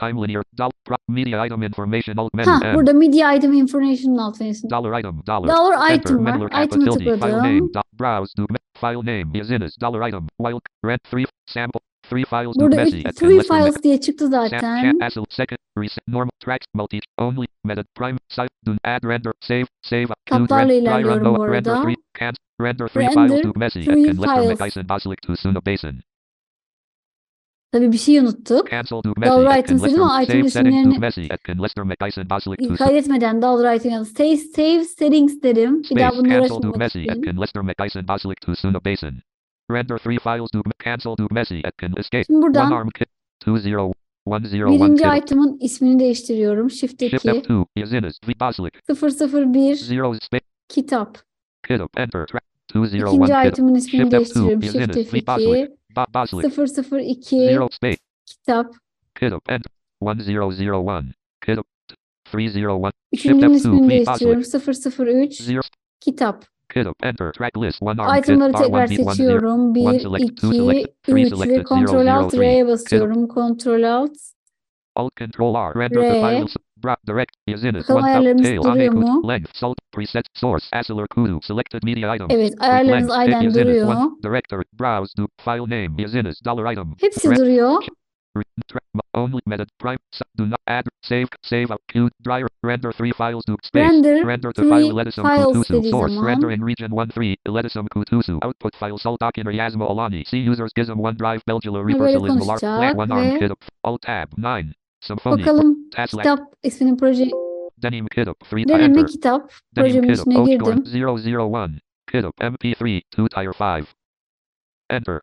Speaker 2: media item information augment m,
Speaker 1: Burada media item information'ın altına
Speaker 2: dollar item,
Speaker 1: dollar
Speaker 2: enter,
Speaker 1: item
Speaker 2: medal
Speaker 1: var.
Speaker 2: kappa
Speaker 1: Item'a
Speaker 2: tilde, file name,
Speaker 1: tıkladım.
Speaker 2: browse, file name is in as dollar item, while rent 3 sample 3 files
Speaker 1: Burada
Speaker 2: messy
Speaker 1: 3 free files diye çıktı zaten.
Speaker 2: second reset normal tracks multi only method prime site do add render save
Speaker 1: Tablarla ilerliyorum bu arada.
Speaker 2: render 3 files to messy
Speaker 1: Three
Speaker 2: can list
Speaker 1: files.
Speaker 2: Mason basilic to Suna basin
Speaker 1: Tabii bir şey unuttuk.
Speaker 2: cancel to messy
Speaker 1: Dollar
Speaker 2: can
Speaker 1: items dedim
Speaker 2: list
Speaker 1: ama item
Speaker 2: save settings to
Speaker 1: isimlerini
Speaker 2: messy can list Mason basilic to
Speaker 1: kaydetmeden dollar item yazdım. Save settings dedim. Bir daha
Speaker 2: space
Speaker 1: bununla
Speaker 2: cancel to
Speaker 1: uğraşmamak
Speaker 2: messy
Speaker 1: için.
Speaker 2: can list Mason basilic to Suna basin render 3 files to cancel to messy can escape
Speaker 1: Şimdi
Speaker 2: one
Speaker 1: buradan
Speaker 2: arm kit 2010
Speaker 1: birinci item'ın ismini değiştiriyorum. Shift
Speaker 2: Shift
Speaker 1: 2
Speaker 2: F2 is in as V basilic
Speaker 1: 001
Speaker 2: zero space
Speaker 1: kitap.
Speaker 2: kit enter 201
Speaker 1: İkinci
Speaker 2: kit
Speaker 1: item'ın ismini
Speaker 2: Shift F2
Speaker 1: değiştiriyorum.
Speaker 2: is in
Speaker 1: Shift
Speaker 2: as V
Speaker 1: F2
Speaker 2: basilic basilic
Speaker 1: 002
Speaker 2: zero space
Speaker 1: kitap.
Speaker 2: kit enter 1001 kit 301 Shift
Speaker 1: Üçüncünün
Speaker 2: F2
Speaker 1: ismini
Speaker 2: V
Speaker 1: değiştiriyorum.
Speaker 2: basilic
Speaker 1: 003
Speaker 2: zero
Speaker 1: kitap.
Speaker 2: kit enter track list one arm kit
Speaker 1: Itemları tekrar
Speaker 2: R1 B10
Speaker 1: seçiyorum. 1,
Speaker 2: select, 2
Speaker 1: 2,
Speaker 2: select, 3
Speaker 1: 3
Speaker 2: selected,
Speaker 1: ve Ctrl Alt
Speaker 2: 003
Speaker 1: R'ye basıyorum. Ctrl Alt
Speaker 2: Alt Control R render to
Speaker 1: R.
Speaker 2: files direct is in as
Speaker 1: Bakalım ayarlarımız
Speaker 2: tail
Speaker 1: duruyor mu?
Speaker 2: length salt preset source Acceler kudu selected media item
Speaker 1: Evet, ayarlarımız
Speaker 2: length
Speaker 1: aynen
Speaker 2: is in as
Speaker 1: duruyor.
Speaker 2: director browse to file name is in as dollar item
Speaker 1: Hepsi duruyor.
Speaker 2: only method prime do not add save queue dryer render 3 files to space
Speaker 1: Render
Speaker 2: to
Speaker 1: 3
Speaker 2: file ledisum
Speaker 1: files
Speaker 2: kutusu
Speaker 1: dediği
Speaker 2: source
Speaker 1: zaman
Speaker 2: render in region 13 ledisum kutusu output file salt document Yasma Alani see users gizm OneDrive Belgula
Speaker 1: böyle
Speaker 2: Reversal is
Speaker 1: konuşacak
Speaker 2: plan one arm
Speaker 1: ve
Speaker 2: kit alt tab 9 Symphony
Speaker 1: bakalım
Speaker 2: task
Speaker 1: kitap isminin proje
Speaker 2: denim kit 3
Speaker 1: deneme
Speaker 2: enter
Speaker 1: kitap
Speaker 2: denim
Speaker 1: projemin
Speaker 2: kit
Speaker 1: içine girdim.
Speaker 2: 001 kit MP3 2 tire 5 enter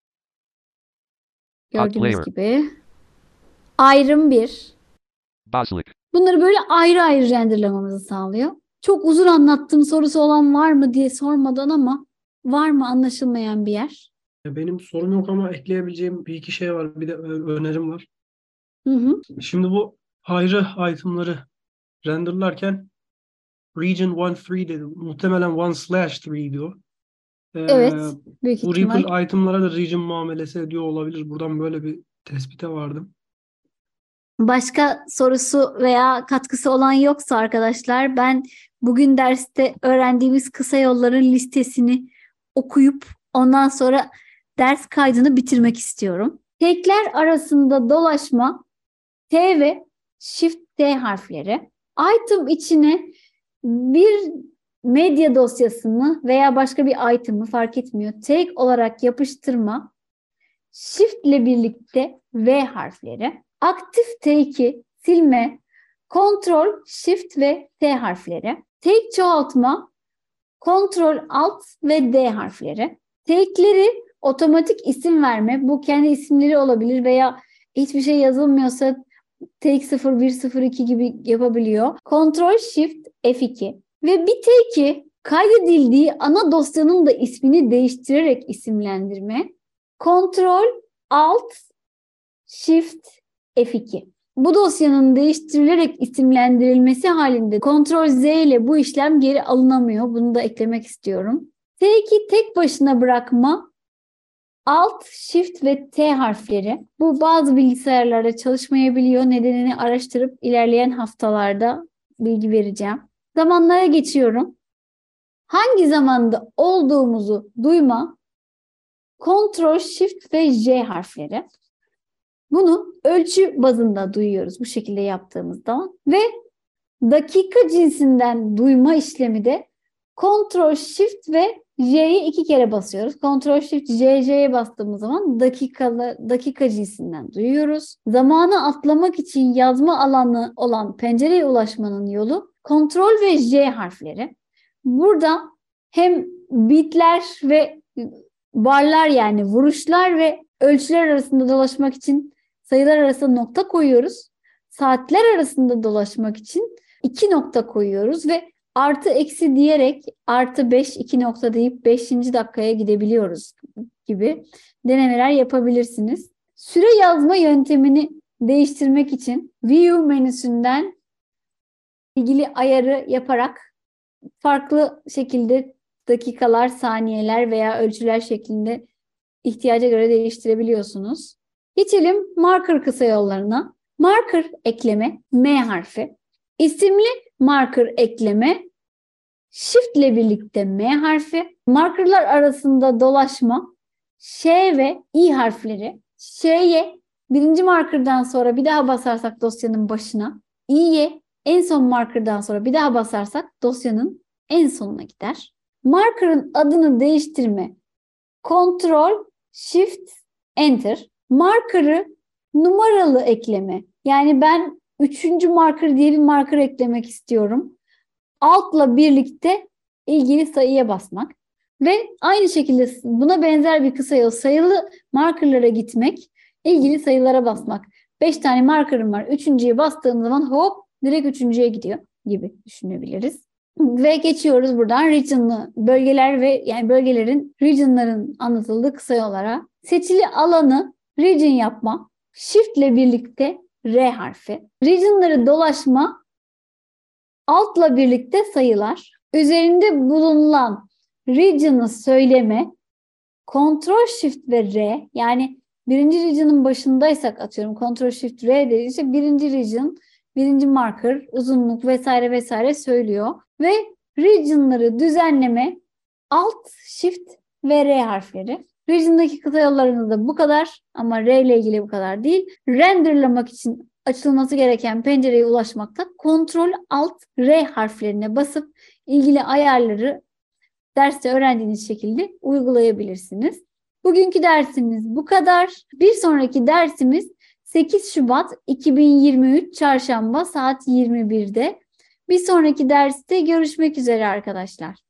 Speaker 1: Gördüğünüz
Speaker 2: player.
Speaker 1: gibi. Ayrım 1.
Speaker 2: basilic
Speaker 1: Bunları böyle ayrı ayrı renderlamamızı sağlıyor. Çok uzun anlattığım sorusu olan var mı diye sormadan ama var mı anlaşılmayan bir yer?
Speaker 4: Benim sorum yok ama ekleyebileceğim bir iki şey var. Bir de önerim var.
Speaker 1: Hı hı.
Speaker 4: Şimdi bu ayrı itemları renderlarken region 13 dedi. Muhtemelen 1/3 diyor.
Speaker 1: Evet. Büyük
Speaker 4: Bu
Speaker 1: ihtimal.
Speaker 4: Ripple itemlara da region muamelesi ediyor olabilir. Buradan böyle bir tespite vardım.
Speaker 1: Başka sorusu veya katkısı olan yoksa arkadaşlar ben bugün derste öğrendiğimiz kısa yolların listesini okuyup ondan sonra ders kaydını bitirmek istiyorum. Tekler arasında dolaşma T ve Shift T harfleri. Item içine bir medya dosyasını veya başka bir item'ı fark etmiyor. Take olarak yapıştırma Shift ile birlikte V harfleri. Aktif take'i silme, Ctrl, Shift ve T harfleri. Take çoğaltma, Ctrl, Alt ve D harfleri. Take'leri otomatik isim verme. Bu kendi isimleri olabilir veya hiçbir şey yazılmıyorsa take 01, 02 gibi yapabiliyor. Ctrl, Shift, F2. Ve bir take'i kaydedildiği ana dosyanın da ismini değiştirerek isimlendirme. Ctrl, Alt, Shift, F2. Bu dosyanın değiştirilerek isimlendirilmesi halinde Ctrl Z ile bu işlem geri alınamıyor. Bunu da eklemek istiyorum. T2 tek başına bırakma Alt, Shift ve T harfleri. Bu bazı bilgisayarlarda çalışmayabiliyor. Nedenini araştırıp ilerleyen haftalarda bilgi vereceğim. Zamanlara geçiyorum. Hangi zamanda olduğumuzu duyma Ctrl, Shift ve J harfleri. Bunu ölçü bazında duyuyoruz bu şekilde yaptığımızda ve dakika cinsinden duyma işlemi de Ctrl Shift ve J'yi 2 kere basıyoruz. Ctrl Shift J'ye bastığımız zaman dakika cinsinden duyuyoruz. Zamanı atlamak için yazma alanı olan pencereye ulaşmanın yolu Ctrl ve J harfleri. Burada hem bitler ve barlar yani vuruşlar ve ölçüler arasında dolaşmak için sayılar arasında nokta koyuyoruz. Saatler arasında dolaşmak için 2 nokta koyuyoruz ve artı eksi diyerek artı 5 2 nokta deyip 5. dakikaya gidebiliyoruz gibi denemeler yapabilirsiniz. Süre yazma yöntemini değiştirmek için View menüsünden ilgili ayarı yaparak farklı şekilde dakikalar, saniyeler veya ölçüler şeklinde ihtiyaca göre değiştirebiliyorsunuz. Geçelim marker kısa yollarına. Marker ekleme M harfi. İsimli marker ekleme Shift ile birlikte M harfi. Markerlar arasında dolaşma Ş ve İ harfleri. Ş'ye birinci markerdan sonra bir daha basarsak dosyanın başına, İ'ye en son markerdan sonra bir daha basarsak dosyanın en sonuna gider. Marker'ın adını değiştirme Ctrl Shift Enter. Marker'ı numaralı ekleme. Yani ben 3. marker diye bir marker eklemek istiyorum. Altla birlikte ilgili sayıya basmak. Ve aynı şekilde buna benzer bir kısa yol sayılı markerlara gitmek, ilgili sayılara basmak. 5 tane markerım var. 3.'ye bastığım zaman hop direkt 3.'ye gidiyor gibi düşünebiliriz. Ve geçiyoruz buradan region'lı bölgeler ve yani bölgelerin, region'ların anlatıldığı kısa yollara. Seçili alanı region yapma. Shift ile birlikte R harfi. Region'ları dolaşma. Altla birlikte sayılar. Üzerinde bulunan region'ı söyleme. Ctrl Shift ve R, yani birinci region'ın başındaysak atıyorum Ctrl Shift R dediğince birinci region, birinci marker, uzunluk vesaire vesaire söylüyor. Ve region'ları düzenleme Alt Shift ve R harfleri. Region'daki kısa yollarımız da bu kadar ama R ile ilgili bu kadar değil. Renderlamak için açılması gereken pencereye ulaşmakta Ctrl Alt R harflerine basıp ilgili ayarları derste öğrendiğiniz şekilde uygulayabilirsiniz. Bugünkü dersimiz bu kadar. Bir sonraki dersimiz 8 Şubat 2023 Çarşamba saat 21'de. Bir sonraki derste görüşmek üzere arkadaşlar.